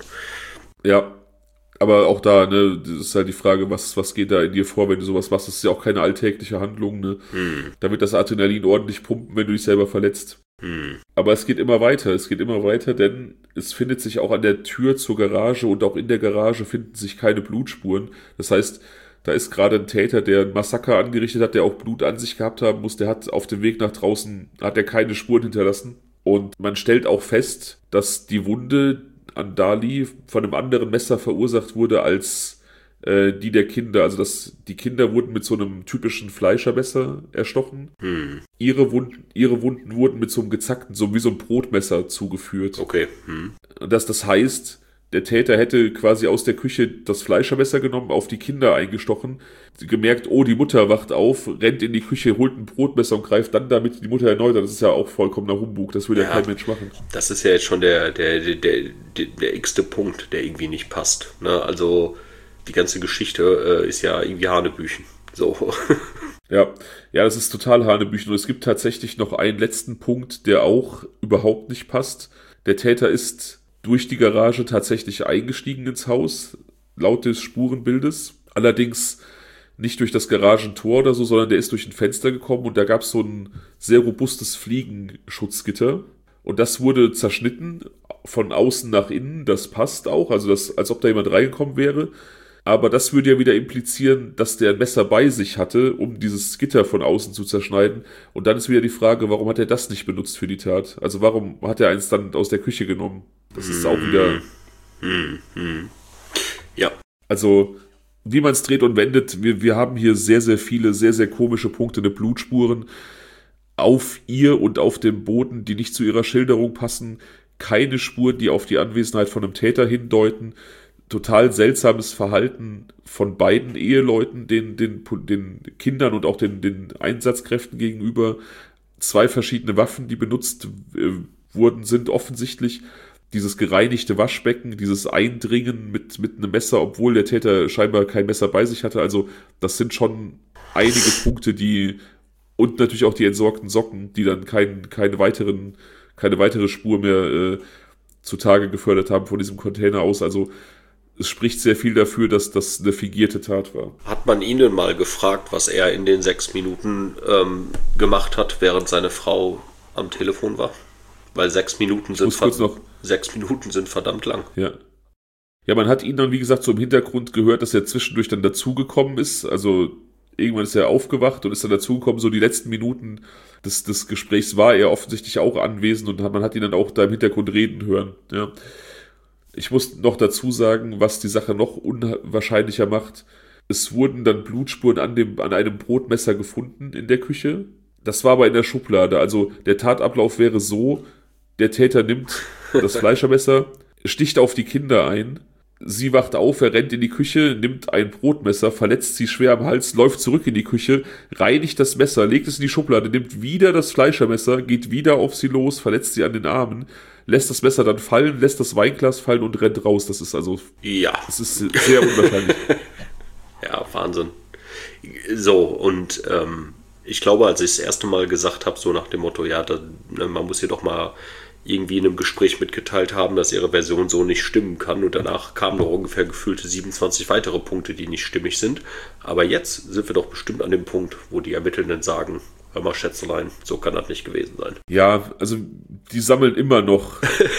Ja, aber auch da, ne, das ist halt die Frage, was, was geht da in dir vor, wenn du sowas machst? Das ist ja auch keine alltägliche Handlung, ne? Hm. Da wird das Adrenalin ordentlich pumpen, wenn du dich selber verletzt. Hm. Aber es geht immer weiter, es geht immer weiter, denn es findet sich auch an der Tür zur Garage und auch in der Garage finden sich keine Blutspuren. Das heißt, da ist gerade ein Täter, der ein Massaker angerichtet hat, der auch Blut an sich gehabt haben muss, der hat auf dem Weg nach draußen, hat er keine Spuren hinterlassen. Und man stellt auch fest, dass die Wunde an Dali von einem anderen Messer verursacht wurde als äh, die der Kinder. Also dass die Kinder wurden mit so einem typischen Fleischermesser erstochen. Hm. Ihre Wunden, ihre Wunden wurden mit so einem gezackten, so wie so ein Brotmesser zugeführt. Okay. Hm. Und dass das heißt, der Täter hätte quasi aus der Küche das Fleischermesser genommen, auf die Kinder eingestochen, gemerkt, oh, die Mutter wacht auf, rennt in die Küche, holt ein Brotmesser und greift dann damit die Mutter erneut. Das ist ja auch vollkommener Humbug, das würde ja, ja kein Mensch machen. Das ist ja jetzt schon der, der, der, der, der, der x-te Punkt, der irgendwie nicht passt. Ne? Also die ganze Geschichte äh, ist ja irgendwie Hanebüchen. So. Ja, ja, das ist total Hanebüchen. Und es gibt tatsächlich noch einen letzten Punkt, der auch überhaupt nicht passt. Der Täter ist durch die Garage tatsächlich eingestiegen ins Haus, laut des Spurenbildes. Allerdings nicht durch das Garagentor oder so, sondern der ist durch ein Fenster gekommen und da gab es so ein sehr robustes Fliegenschutzgitter. Und das wurde zerschnitten von außen nach innen, das passt auch, also das, als ob da jemand reingekommen wäre. Aber das würde ja wieder implizieren, dass der ein Messer bei sich hatte, um dieses Gitter von außen zu zerschneiden. Und dann ist wieder die Frage, warum hat er das nicht benutzt für die Tat? Also warum hat er eins dann aus der Küche genommen? Das ist auch wieder... Hm, hm. Ja. Also, wie man es dreht und wendet, wir, wir haben hier sehr, sehr viele, sehr, sehr komische Punkte, eine Blutspuren auf ihr und auf dem Boden, die nicht zu ihrer Schilderung passen. Keine Spuren, die auf die Anwesenheit von einem Täter hindeuten. Total seltsames Verhalten von beiden Eheleuten, den, den, den Kindern und auch den, den Einsatzkräften gegenüber. Zwei verschiedene Waffen, die benutzt äh, wurden, sind offensichtlich dieses gereinigte Waschbecken, dieses Eindringen mit, mit einem Messer, obwohl der Täter scheinbar kein Messer bei sich hatte. Also das sind schon einige Punkte, die, und natürlich auch die entsorgten Socken, die dann kein, keine weiteren, keine weitere Spur mehr äh, zutage gefördert haben von diesem Container aus. Also es spricht sehr viel dafür, dass das eine fingierte Tat war. Hat man ihn denn mal gefragt, was er in den sechs Minuten ähm, gemacht hat, während seine Frau am Telefon war? Weil sechs Minuten sind, ver- noch, sechs Minuten sind verdammt lang. Ja. Ja, man hat ihn dann, wie gesagt, so im Hintergrund gehört, dass er zwischendurch dann dazugekommen ist. Also irgendwann ist er aufgewacht und ist dann dazugekommen. So die letzten Minuten des, des Gesprächs war er offensichtlich auch anwesend und man hat ihn dann auch da im Hintergrund reden hören. Ja. Ich muss noch dazu sagen, was die Sache noch unwahrscheinlicher macht. Es wurden dann Blutspuren an, dem, an einem Brotmesser gefunden in der Küche. Das war aber in der Schublade. Also der Tatablauf wäre so, der Täter nimmt das Fleischermesser, sticht auf die Kinder ein, sie wacht auf, er rennt in die Küche, nimmt ein Brotmesser, verletzt sie schwer am Hals, läuft zurück in die Küche, reinigt das Messer, legt es in die Schublade, nimmt wieder das Fleischermesser, geht wieder auf sie los, verletzt sie an den Armen, lässt das Messer dann fallen, lässt das Weinglas fallen und rennt raus. Das ist also... Ja. Das ist sehr unwahrscheinlich. Ja, Wahnsinn. So, und ähm, ich glaube, als ich das erste Mal gesagt habe, so nach dem Motto, ja, da, ne, man muss hier doch mal irgendwie in einem Gespräch mitgeteilt haben, dass ihre Version so nicht stimmen kann. Und danach kamen noch ungefähr gefühlte siebenundzwanzig weitere Punkte, die nicht stimmig sind. Aber jetzt sind wir doch bestimmt an dem Punkt, wo die Ermittelnden sagen, hör mal, Schätzelein, so kann das nicht gewesen sein. Ja, also die sammeln immer noch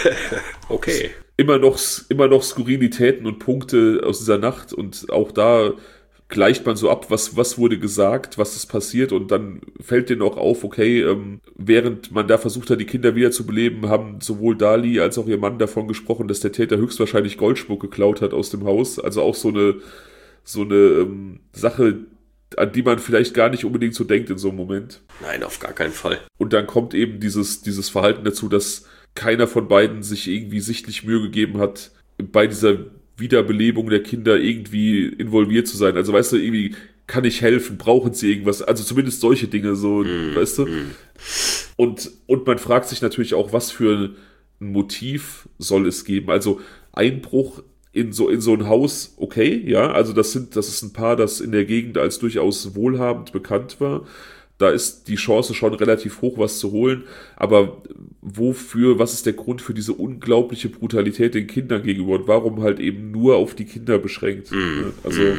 okay. Immer noch, immer noch Skurrilitäten und Punkte aus dieser Nacht und auch da gleicht man so ab, was, was wurde gesagt, was ist passiert und dann fällt denen auch auf, okay, ähm, während man da versucht hat, die Kinder wiederzubeleben, haben sowohl Dali als auch ihr Mann davon gesprochen, dass der Täter höchstwahrscheinlich Goldschmuck geklaut hat aus dem Haus. Also auch so eine, so eine ähm, Sache, an die man vielleicht gar nicht unbedingt so denkt in so einem Moment. Nein, auf gar keinen Fall. Und dann kommt eben dieses, dieses Verhalten dazu, dass keiner von beiden sich irgendwie sichtlich Mühe gegeben hat, bei dieser Wiederbelebung der Kinder irgendwie involviert zu sein. Also weißt du, irgendwie kann ich helfen, brauchen sie irgendwas? Also zumindest solche Dinge so, mm, weißt du? Mm. Und, und man fragt sich natürlich auch, was für ein Motiv soll es geben? Also Einbruch in so, in so ein Haus, okay, ja, also das sind, das ist ein Paar, das in der Gegend als durchaus wohlhabend bekannt war. Da ist die Chance schon relativ hoch, was zu holen. Aber wofür, was ist der Grund für diese unglaubliche Brutalität den Kindern gegenüber? Und warum halt eben nur auf die Kinder beschränkt? Mm, also mm.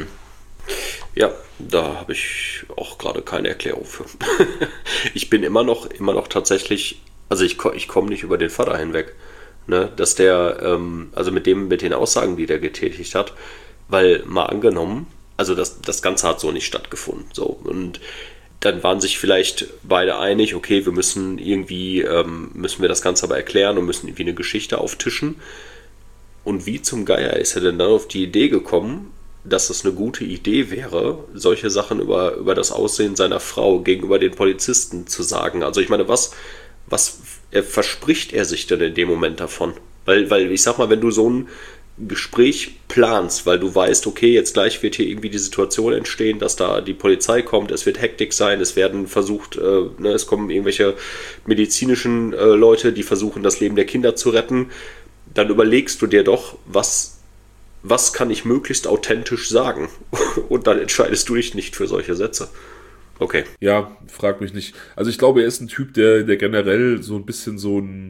Ja, da habe ich auch gerade keine Erklärung für. Ich bin immer noch, immer noch tatsächlich, also ich, ich komme nicht über den Vater hinweg. Ne, dass der, ähm, also mit dem, mit den Aussagen, die der getätigt hat, weil mal angenommen, also das, das Ganze hat so nicht stattgefunden. So, und dann waren sich vielleicht beide einig, okay, wir müssen irgendwie, ähm, müssen wir das Ganze aber erklären und müssen irgendwie eine Geschichte auftischen. Und wie zum Geier ist er denn dann auf die Idee gekommen, dass es eine gute Idee wäre, solche Sachen über, über das Aussehen seiner Frau gegenüber den Polizisten zu sagen? Also ich meine, was, was verspricht er sich denn in dem Moment davon? Weil, weil ich sag mal, wenn du so ein Gespräch planst, weil du weißt, okay, jetzt gleich wird hier irgendwie die Situation entstehen, dass da die Polizei kommt, es wird Hektik sein, es werden versucht, äh, ne, es kommen irgendwelche medizinischen äh, Leute, die versuchen, das Leben der Kinder zu retten, dann überlegst du dir doch, was, was kann ich möglichst authentisch sagen? Und dann entscheidest du dich nicht für solche Sätze. Okay. Ja, frag mich nicht. Also ich glaube, er ist ein Typ, der, der generell so ein bisschen so ein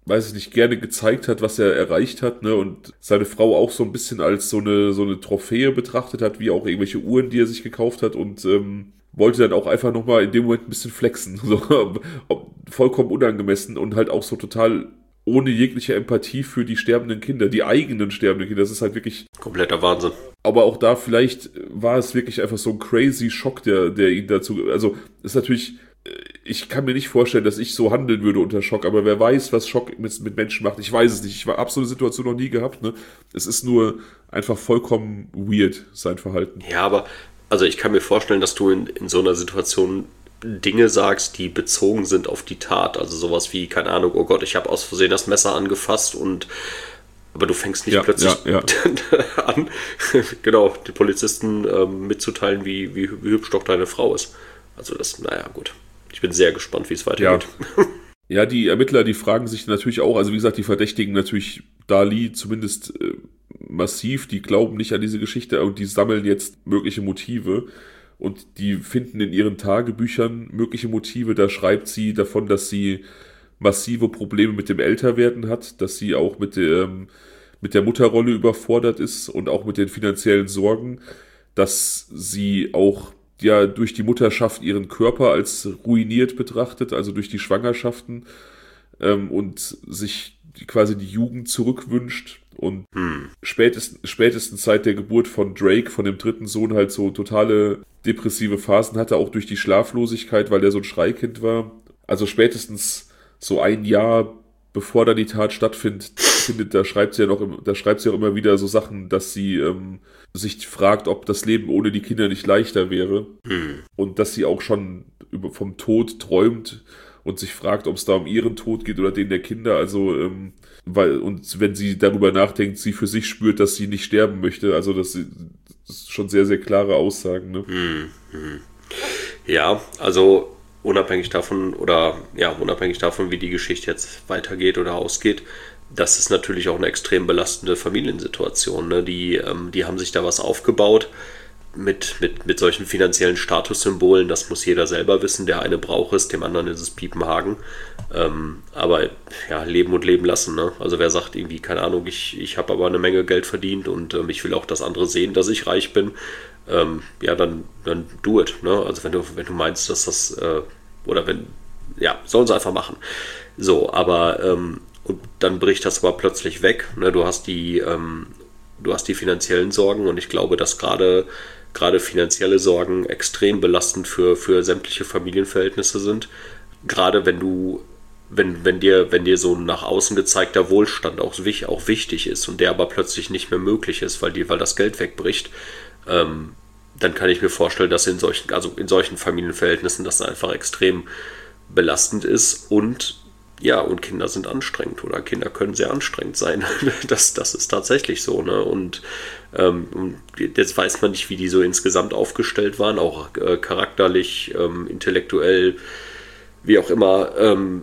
weiß ich nicht, gerne gezeigt hat, was er erreicht hat, ne, und seine Frau auch so ein bisschen als so eine, so eine Trophäe betrachtet hat, wie auch irgendwelche Uhren, die er sich gekauft hat und, ähm, wollte dann auch einfach nochmal in dem Moment ein bisschen flexen, so, vollkommen unangemessen und halt auch so total ohne jegliche Empathie für die sterbenden Kinder, die eigenen sterbenden Kinder, das ist halt wirklich... Kompletter Wahnsinn. Aber auch da vielleicht war es wirklich einfach so ein crazy Schock, der, der ihn dazu... Also, ist natürlich... Ich kann mir nicht vorstellen, dass ich so handeln würde unter Schock, aber wer weiß, was Schock mit, mit Menschen macht. Ich weiß es nicht. Ich habe so eine Situation noch nie gehabt. Ne? Es ist nur einfach vollkommen weird, sein Verhalten. Ja, aber also ich kann mir vorstellen, dass du in, in so einer Situation Dinge sagst, die bezogen sind auf die Tat. Also sowas wie, keine Ahnung, oh Gott, ich habe aus Versehen das Messer angefasst und aber du fängst nicht ja, plötzlich ja, ja. an, genau, den Polizisten ähm, mitzuteilen, wie, wie, wie hübsch doch deine Frau ist. Also das, naja, gut. Ich bin sehr gespannt, wie es weitergeht. Ja. ja, die Ermittler, die fragen sich natürlich auch, also wie gesagt, die verdächtigen natürlich Dali zumindest äh, massiv, die glauben nicht an diese Geschichte und die sammeln jetzt mögliche Motive und die finden in ihren Tagebüchern mögliche Motive, da schreibt sie davon, dass sie massive Probleme mit dem Älterwerden hat, dass sie auch mit, ähm, mit der Mutterrolle überfordert ist und auch mit den finanziellen Sorgen, dass sie auch ja durch die Mutterschaft ihren Körper als ruiniert betrachtet, also durch die Schwangerschaften ähm, und sich quasi die Jugend zurückwünscht und hm. spätestens, spätestens seit der Geburt von Drake, von dem dritten Sohn, halt so totale depressive Phasen hatte, auch durch die Schlaflosigkeit, weil er so ein Schreikind war. Also spätestens so ein Jahr bevor dann die Tat stattfindet, findet, da schreibt sie ja noch, da schreibt sie auch immer wieder so Sachen, dass sie ähm, sich fragt, ob das Leben ohne die Kinder nicht leichter wäre. Mhm. Und dass sie auch schon über, vom Tod träumt und sich fragt, ob es da um ihren Tod geht oder den der Kinder. Also, ähm, weil, und wenn sie darüber nachdenkt, sie für sich spürt, dass sie nicht sterben möchte. Also, das, das ist schon sehr, sehr klare Aussagen, ne? Mhm. Ja, also unabhängig davon oder ja, unabhängig davon, wie die Geschichte jetzt weitergeht oder ausgeht, das ist natürlich auch eine extrem belastende Familiensituation. Ne? Die, ähm, die haben sich da was aufgebaut mit, mit, mit solchen finanziellen Statussymbolen. Das muss jeder selber wissen. Der eine braucht es, dem anderen ist es Piepenhagen. Ähm, aber ja, leben und leben lassen. Ne? Also wer sagt irgendwie, keine Ahnung, ich, ich habe aber eine Menge Geld verdient und ähm, ich will auch, dass andere sehen, dass ich reich bin. Ähm, ja, dann, dann do it. Ne? Also wenn du, wenn du meinst, dass das, äh, oder wenn, ja, sollen sie einfach machen. So, aber ähm, und dann bricht das aber plötzlich weg. Ne? Du hast die, ähm, du hast die finanziellen Sorgen und ich glaube, dass gerade gerade finanzielle Sorgen extrem belastend für, für sämtliche Familienverhältnisse sind. Gerade wenn du, wenn, wenn dir, wenn dir so ein nach außen gezeigter Wohlstand auch, auch wichtig ist und der aber plötzlich nicht mehr möglich ist, weil die, weil das Geld wegbricht, ähm, dann kann ich mir vorstellen, dass in solchen, also in solchen Familienverhältnissen das einfach extrem belastend ist und ja, und Kinder sind anstrengend oder Kinder können sehr anstrengend sein. Das, das ist tatsächlich so, ne? Und ähm, jetzt weiß man nicht, wie die so insgesamt aufgestellt waren, auch äh, charakterlich, ähm, intellektuell, wie auch immer. Ähm,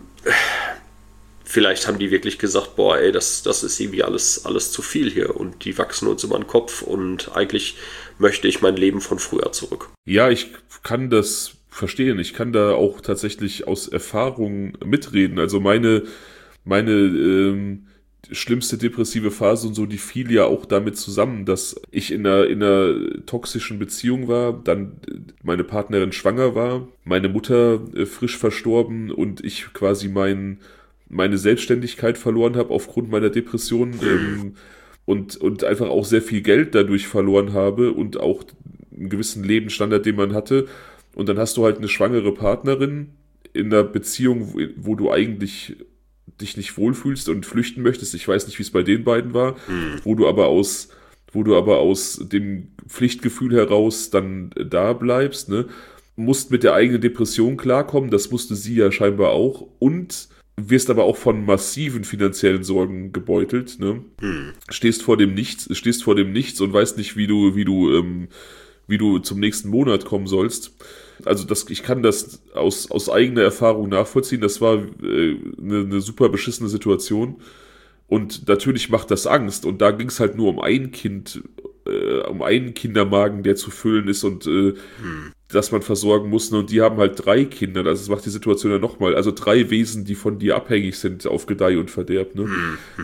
vielleicht haben die wirklich gesagt, boah, ey, das, das ist irgendwie alles, alles zu viel hier und die wachsen uns über den Kopf und eigentlich möchte ich mein Leben von früher zurück. Ja, ich kann das verstehen. Ich kann da auch tatsächlich aus Erfahrung mitreden. Also meine, meine ähm, schlimmste depressive Phase und so, die fiel ja auch damit zusammen, dass ich in einer, in einer toxischen Beziehung war, dann meine Partnerin schwanger war, meine Mutter äh, frisch verstorben und ich quasi mein, meine Selbstständigkeit verloren habe aufgrund meiner Depression ähm, und, und einfach auch sehr viel Geld dadurch verloren habe und auch einen gewissen Lebensstandard, den man hatte. Und dann hast du halt eine schwangere Partnerin in einer Beziehung, wo, wo du eigentlich dich nicht wohlfühlst und flüchten möchtest. Ich weiß nicht, wie es bei den beiden war, mhm. wo du aber aus, wo du aber aus dem Pflichtgefühl heraus dann da bleibst, ne? Musst mit der eigenen Depression klarkommen, das musste sie ja scheinbar auch und wirst aber auch von massiven finanziellen Sorgen gebeutelt, ne? Mhm. Stehst vor dem Nichts, stehst vor dem Nichts und weißt nicht, wie du, wie du, ähm, wie du zum nächsten Monat kommen sollst. Also das, ich kann das aus, aus eigener Erfahrung nachvollziehen. Das war äh, eine, eine super beschissene Situation. Und natürlich macht das Angst. Und da ging es halt nur um ein Kind, äh, um einen Kindermagen, der zu füllen ist. Und äh, hm. das man versorgen muss. Und die haben halt drei Kinder. Also das macht die Situation ja nochmal. Also drei Wesen, die von dir abhängig sind auf Gedeih und Verderb. Ne?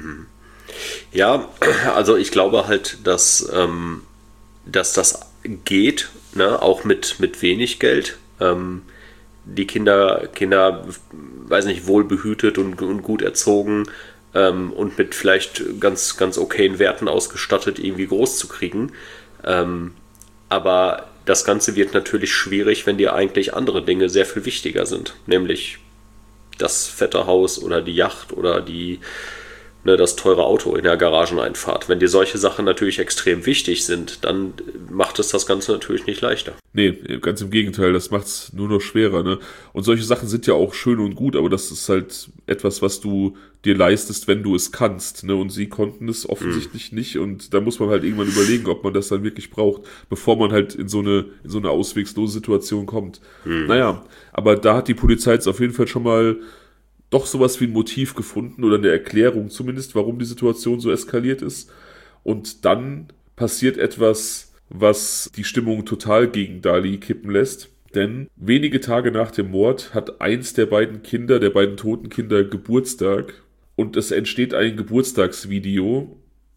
Ja, also ich glaube halt, dass, ähm, dass das geht, ne? Auch mit, mit wenig Geld. Ähm, die Kinder, Kinder, weiß nicht, wohlbehütet und, und gut erzogen ähm, und mit vielleicht ganz, ganz okayen Werten ausgestattet irgendwie groß zu kriegen. Ähm, aber das Ganze wird natürlich schwierig, wenn dir eigentlich andere Dinge sehr viel wichtiger sind, nämlich das fette Haus oder die Yacht oder die, ne, das teure Auto in der Garageneinfahrt. Wenn dir solche Sachen natürlich extrem wichtig sind, dann macht es das Ganze natürlich nicht leichter. Nee, ganz im Gegenteil, das macht es nur noch schwerer. Ne? Und solche Sachen sind ja auch schön und gut, aber das ist halt etwas, was du dir leistest, wenn du es kannst. Ne? Und sie konnten es offensichtlich mhm. nicht. Und da muss man halt irgendwann überlegen, ob man das dann wirklich braucht, bevor man halt in so eine, in so eine auswegslose Situation kommt. Mhm. Naja, aber da hat die Polizei jetzt auf jeden Fall schon mal doch sowas wie ein Motiv gefunden oder eine Erklärung zumindest, warum die Situation so eskaliert ist. Und dann passiert etwas, was die Stimmung total gegen Dali kippen lässt. Denn wenige Tage nach dem Mord hat eins der beiden Kinder, der beiden toten Kinder, Geburtstag. Und es entsteht ein Geburtstagsvideo,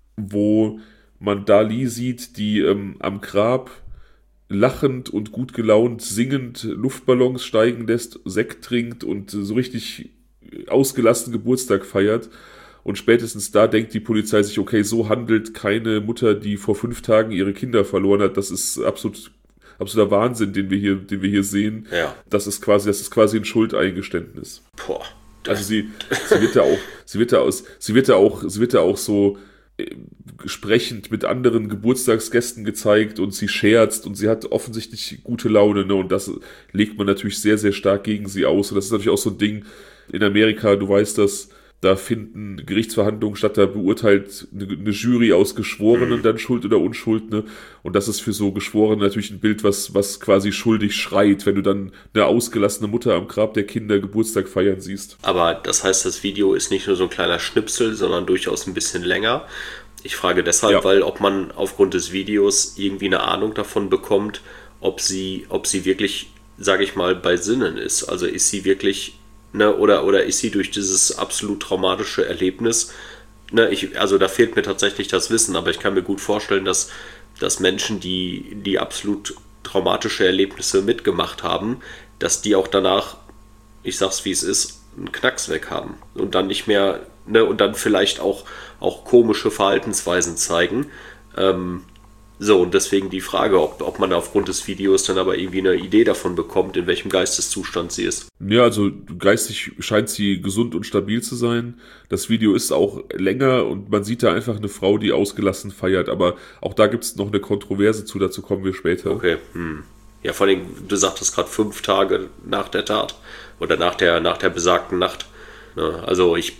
wo man Dali sieht, die ähm, am Grab lachend und gut gelaunt, singend Luftballons steigen lässt, Sekt trinkt und so richtig ausgelassen Geburtstag feiert. Und spätestens da denkt die Polizei sich, okay, so handelt keine Mutter, die vor fünf Tagen ihre Kinder verloren hat. Das ist absolut, absoluter Wahnsinn, den wir hier, den wir hier sehen. Ja. Das ist quasi, das ist quasi ein Schuldeingeständnis. Boah. Also sie, sie wird da auch, sie wird da aus, sie wird da auch, sie wird da auch so äh, sprechend mit anderen Geburtstagsgästen gezeigt und sie scherzt und sie hat offensichtlich gute Laune, ne? Und das legt man natürlich sehr, sehr stark gegen sie aus. Und das ist natürlich auch so ein Ding in Amerika, du weißt das, da finden Gerichtsverhandlungen statt, da beurteilt eine, eine Jury aus Geschworenen dann Schuld oder Unschuld, ne? Und das ist für so Geschworene natürlich ein Bild, was, was quasi schuldig schreit, wenn du dann eine ausgelassene Mutter am Grab der Kinder Geburtstag feiern siehst. Aber das heißt, das Video ist nicht nur so ein kleiner Schnipsel, sondern durchaus ein bisschen länger. Ich frage deshalb, ja. weil ob man aufgrund des Videos irgendwie eine Ahnung davon bekommt, ob sie, ob sie wirklich, sage ich mal, bei Sinnen ist. Also ist sie wirklich... Ne, oder, oder ist sie durch dieses absolut traumatische Erlebnis, ne, ich, also da fehlt mir tatsächlich das Wissen, aber ich kann mir gut vorstellen, dass, dass Menschen, die, die absolut traumatische Erlebnisse mitgemacht haben, dass die auch danach, ich sag's wie es ist, einen Knacks weg haben und dann nicht mehr, ne, und dann vielleicht auch, auch komische Verhaltensweisen zeigen. Ähm, So, und deswegen die Frage, ob, ob man aufgrund des Videos dann aber irgendwie eine Idee davon bekommt, in welchem Geisteszustand sie ist. Ja, also geistig scheint sie gesund und stabil zu sein. Das Video ist auch länger und man sieht da einfach eine Frau, die ausgelassen feiert. Aber auch da gibt es noch eine Kontroverse zu, dazu kommen wir später. Okay, hm. Ja, vor allem, du sagtest gerade fünf Tage nach der Tat oder nach der, nach der besagten Nacht. Ja, also ich...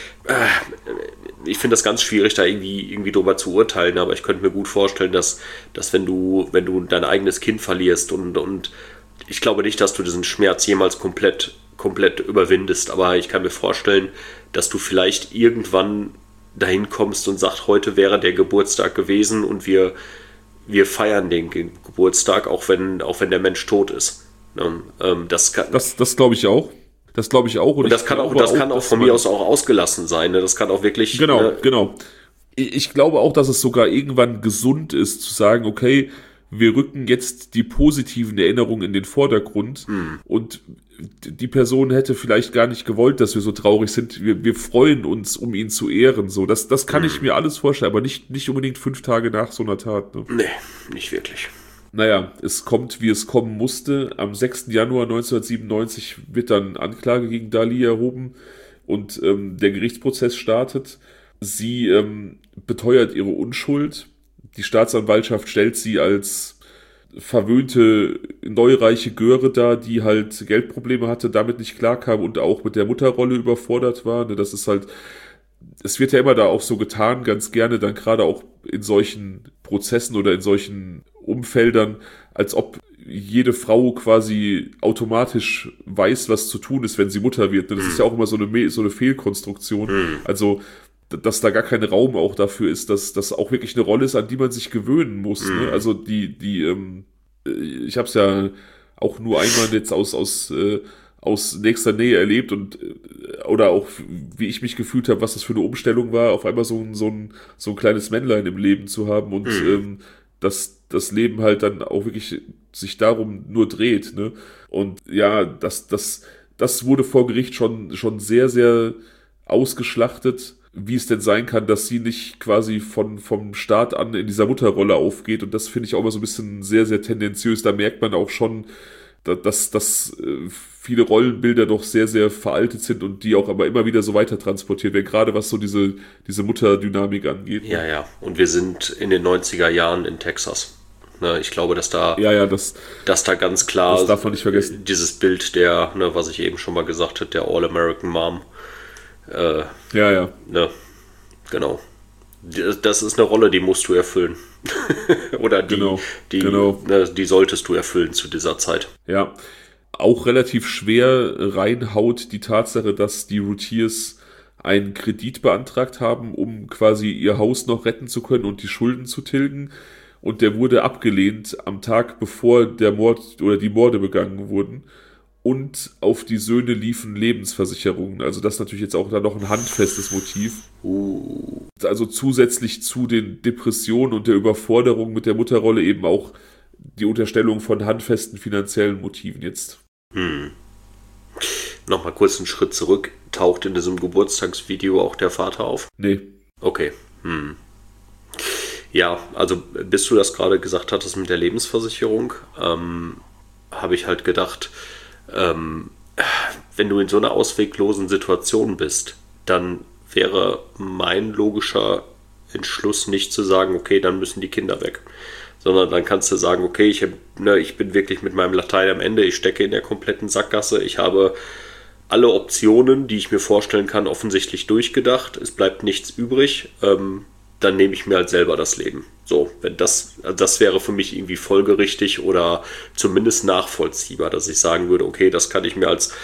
Ich finde das ganz schwierig, da irgendwie, irgendwie drüber zu urteilen, aber ich könnte mir gut vorstellen, dass, dass wenn du, wenn du dein eigenes Kind verlierst und, und ich glaube nicht, dass du diesen Schmerz jemals komplett, komplett überwindest, aber ich kann mir vorstellen, dass du vielleicht irgendwann dahin kommst und sagst, heute wäre der Geburtstag gewesen und wir, wir feiern den Geburtstag, auch wenn, auch wenn der Mensch tot ist. Das, kann, das, das glaube ich auch. Das glaube ich auch. Und, und das kann auch, das auch, kann auch von mir aus auch ausgelassen sein. Ne? Das kann auch wirklich... Genau, ne? genau. Ich glaube auch, dass es sogar irgendwann gesund ist, zu sagen, okay, wir rücken jetzt die positiven Erinnerungen in den Vordergrund hm. und die Person hätte vielleicht gar nicht gewollt, dass wir so traurig sind. Wir, wir freuen uns, um ihn zu ehren. So, das, das kann hm. ich mir alles vorstellen, aber nicht, nicht unbedingt fünf Tage nach so einer Tat. Ne? Nee, nicht wirklich. Naja, es kommt, wie es kommen musste. Am sechsten Januar neunzehnhundertsiebenundneunzig wird dann Anklage gegen Dali erhoben und ähm, der Gerichtsprozess startet. Sie ähm, beteuert ihre Unschuld. Die Staatsanwaltschaft stellt sie als verwöhnte, neureiche Göre dar, die halt Geldprobleme hatte, damit nicht klarkam und auch mit der Mutterrolle überfordert war. Das ist halt, es wird ja immer da auch so getan, ganz gerne dann gerade auch in solchen Prozessen oder in solchen Umfeldern, als ob jede Frau quasi automatisch weiß, was zu tun ist, wenn sie Mutter wird. Das ist ja auch immer so eine, so eine Fehlkonstruktion. Mhm. Also, dass da gar kein Raum auch dafür ist, dass das auch wirklich eine Rolle ist, an die man sich gewöhnen muss. Mhm. Ne? Also die, die, ähm, ich habe es ja auch nur einmal jetzt aus, aus, äh, aus nächster Nähe erlebt und oder auch wie ich mich gefühlt habe, was das für eine Umstellung war, auf einmal so ein, so ein, so ein kleines Männlein im Leben zu haben und mhm. ähm, dass das Leben halt dann auch wirklich sich darum nur dreht, ne? Und ja, das, das, das wurde vor Gericht schon, schon sehr, sehr ausgeschlachtet, wie es denn sein kann, dass sie nicht quasi von, vom Start an in dieser Mutterrolle aufgeht. Und das finde ich auch immer so ein bisschen sehr, sehr tendenziös. Da merkt man auch schon, dass, dass viele Rollenbilder doch sehr, sehr veraltet sind und die auch aber immer wieder so weiter transportiert werden, gerade was so diese, diese Mutterdynamik angeht. Ja, ja. Und wir sind in den neunziger Jahren in Texas. Ne, ich glaube, dass da, ja, ja, das, dass da ganz klar das darf man nicht vergessen. Dieses Bild der, ne, was ich eben schon mal gesagt habe, der All-American Mom. Äh, ja, ja. Ne, genau. Das ist eine Rolle, die musst du erfüllen. Oder die, genau, die, genau. Ne, die solltest du erfüllen zu dieser Zeit. Ja, auch relativ schwer reinhaut die Tatsache, dass die Routiers einen Kredit beantragt haben, um quasi ihr Haus noch retten zu können und die Schulden zu tilgen. Und der wurde abgelehnt am Tag, bevor der Mord oder die Morde begangen wurden. Und auf die Söhne liefen Lebensversicherungen. Also das ist natürlich jetzt auch da noch ein handfestes Motiv. Uh. Also zusätzlich zu den Depressionen und der Überforderung mit der Mutterrolle eben auch die Unterstellung von handfesten finanziellen Motiven jetzt. Hm. Nochmal kurz einen Schritt zurück. Taucht in diesem Geburtstagsvideo auch der Vater auf? Nee. Okay. Hm. Ja, also bis du das gerade gesagt hattest mit der Lebensversicherung, ähm, habe ich halt gedacht, ähm, wenn du in so einer ausweglosen Situation bist, dann wäre mein logischer Entschluss nicht zu sagen, okay, dann müssen die Kinder weg. Sondern dann kannst du sagen, okay, ich, hab, ne, ich bin wirklich mit meinem Latein am Ende, ich stecke in der kompletten Sackgasse, ich habe alle Optionen, die ich mir vorstellen kann, offensichtlich durchgedacht, es bleibt nichts übrig, ähm, dann nehme ich mir halt selber das Leben. So, wenn das, das wäre für mich irgendwie folgerichtig oder zumindest nachvollziehbar, dass ich sagen würde, okay, das kann ich mir als,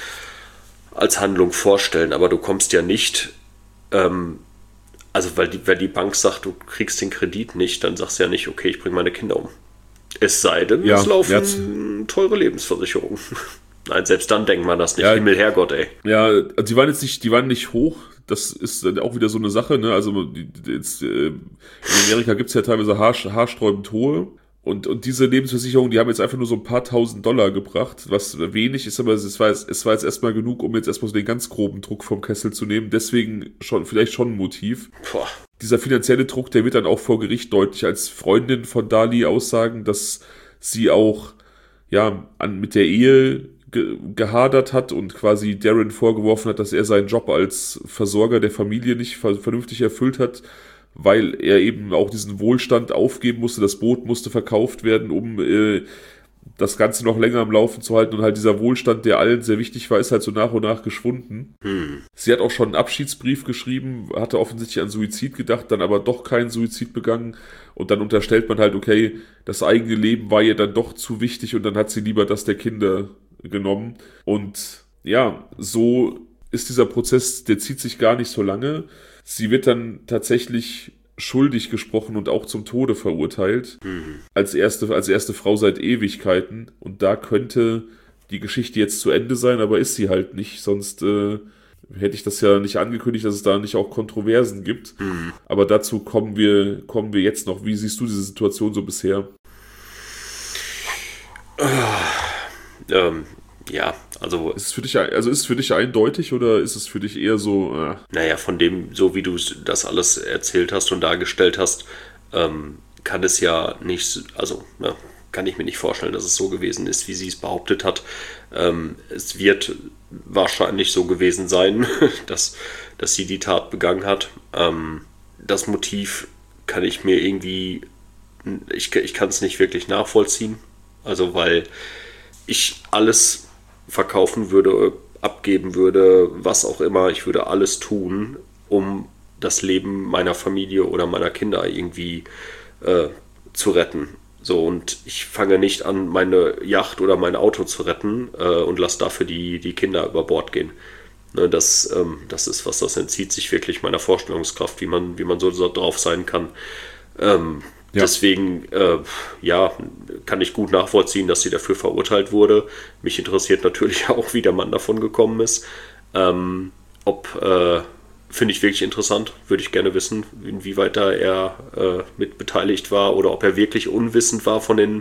als Handlung vorstellen, aber du kommst ja nicht, ähm, also weil die, weil die Bank sagt, du kriegst den Kredit nicht, dann sagst du ja nicht, okay, ich bringe meine Kinder um. Es sei denn, ja, es laufen jetzt. teure Lebensversicherungen. Nein, selbst dann denkt man das nicht. Ja, Himmel, Herrgott, ey. Ja, also die waren jetzt nicht, die waren nicht hoch. Das ist dann auch wieder so eine Sache, ne? Also die, jetzt, äh, in Amerika gibt es ja teilweise haar, haarsträubend hohe. Und, und diese Lebensversicherungen, die haben jetzt einfach nur so ein paar tausend Dollar gebracht, was wenig ist, aber es war jetzt, es war jetzt erstmal genug, um jetzt erstmal so den ganz groben Druck vom Kessel zu nehmen. Deswegen schon, vielleicht schon ein Motiv. Boah. Dieser finanzielle Druck, der wird dann auch vor Gericht deutlich, als Freundin von Dali aussagen, dass sie auch, ja, an, mit der Ehe ge- gehadert hat und quasi Darren vorgeworfen hat, dass er seinen Job als Versorger der Familie nicht ver- vernünftig erfüllt hat, weil er eben auch diesen Wohlstand aufgeben musste, das Boot musste verkauft werden, um äh, das Ganze noch länger am Laufen zu halten, und halt dieser Wohlstand, der allen sehr wichtig war, ist halt so nach und nach geschwunden. Hm. Sie hat auch schon einen Abschiedsbrief geschrieben, hatte offensichtlich an Suizid gedacht, dann aber doch keinen Suizid begangen, und dann unterstellt man halt, okay, das eigene Leben war ihr dann doch zu wichtig und dann hat sie lieber das der Kinder genommen. Und ja, so ist dieser Prozess, der zieht sich gar nicht so lange. Sie wird dann tatsächlich schuldig gesprochen und auch zum Tode verurteilt. Mhm. Als erste, als erste Frau seit Ewigkeiten. Und da könnte die Geschichte jetzt zu Ende sein, aber ist sie halt nicht. Sonst äh, hätte ich das ja nicht angekündigt, dass es da nicht auch Kontroversen gibt. Mhm. Aber dazu kommen wir, kommen wir jetzt noch. Wie siehst du diese Situation so bisher? Ähm, ja, also... Ist es für dich, also ist es für dich eindeutig oder ist es für dich eher so... Äh Naja, von dem, so wie du das alles erzählt hast und dargestellt hast, ähm, kann es ja nicht, also ne, kann ich mir nicht vorstellen, dass es so gewesen ist, wie sie es behauptet hat. Ähm, es wird wahrscheinlich so gewesen sein, dass, dass sie die Tat begangen hat. Ähm, das Motiv kann ich mir irgendwie, ich, ich kann es nicht wirklich nachvollziehen. Also weil ich alles verkaufen würde, abgeben würde, was auch immer. Ich würde alles tun, um das Leben meiner Familie oder meiner Kinder irgendwie äh, zu retten. So, und ich fange nicht an, meine Yacht oder mein Auto zu retten äh, und lasse dafür die, die Kinder über Bord gehen. Ne, das, ähm, das ist was, das entzieht sich wirklich meiner Vorstellungskraft, wie man, wie man so drauf sein kann. Ähm, Ja. Deswegen, äh, ja, kann ich gut nachvollziehen, dass sie dafür verurteilt wurde. Mich interessiert natürlich auch, wie der Mann davon gekommen ist. Ähm, ob, äh, finde ich wirklich interessant, würde ich gerne wissen, inwieweit da er äh, mit beteiligt war oder ob er wirklich unwissend war von den,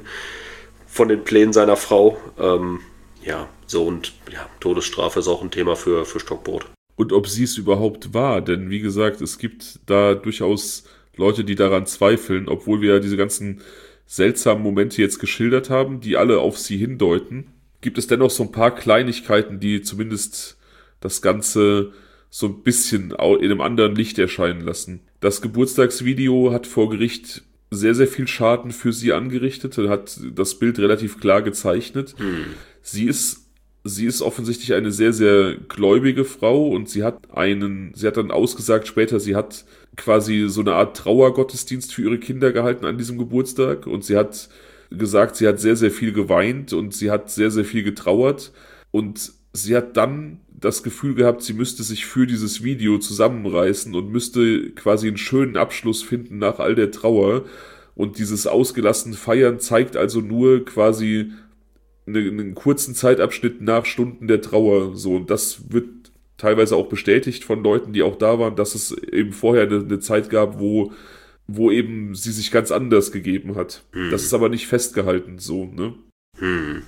von den Plänen seiner Frau. Ähm, ja, so und ja, Todesstrafe ist auch ein Thema für, für Stockbrot. Und ob sie es überhaupt war, denn wie gesagt, es gibt da durchaus Leute, die daran zweifeln, obwohl wir ja diese ganzen seltsamen Momente jetzt geschildert haben, die alle auf sie hindeuten, gibt es dennoch so ein paar Kleinigkeiten, die zumindest das Ganze so ein bisschen in einem anderen Licht erscheinen lassen. Das Geburtstagsvideo hat vor Gericht sehr, sehr viel Schaden für sie angerichtet, hat das Bild relativ klar gezeichnet. Hm. Sie ist Sie ist offensichtlich eine sehr, sehr gläubige Frau und sie hat einen, sie hat dann ausgesagt später, sie hat quasi so eine Art Trauergottesdienst für ihre Kinder gehalten an diesem Geburtstag und sie hat gesagt, sie hat sehr, sehr viel geweint und sie hat sehr, sehr viel getrauert und sie hat dann das Gefühl gehabt, sie müsste sich für dieses Video zusammenreißen und müsste quasi einen schönen Abschluss finden nach all der Trauer und dieses ausgelassene Feiern zeigt also nur quasi einen kurzen Zeitabschnitt nach Stunden der Trauer. So, und das wird teilweise auch bestätigt von Leuten, die auch da waren, dass es eben vorher eine, eine Zeit gab, wo, wo eben sie sich ganz anders gegeben hat. Hm. Das ist aber nicht festgehalten, so, ne? Hm.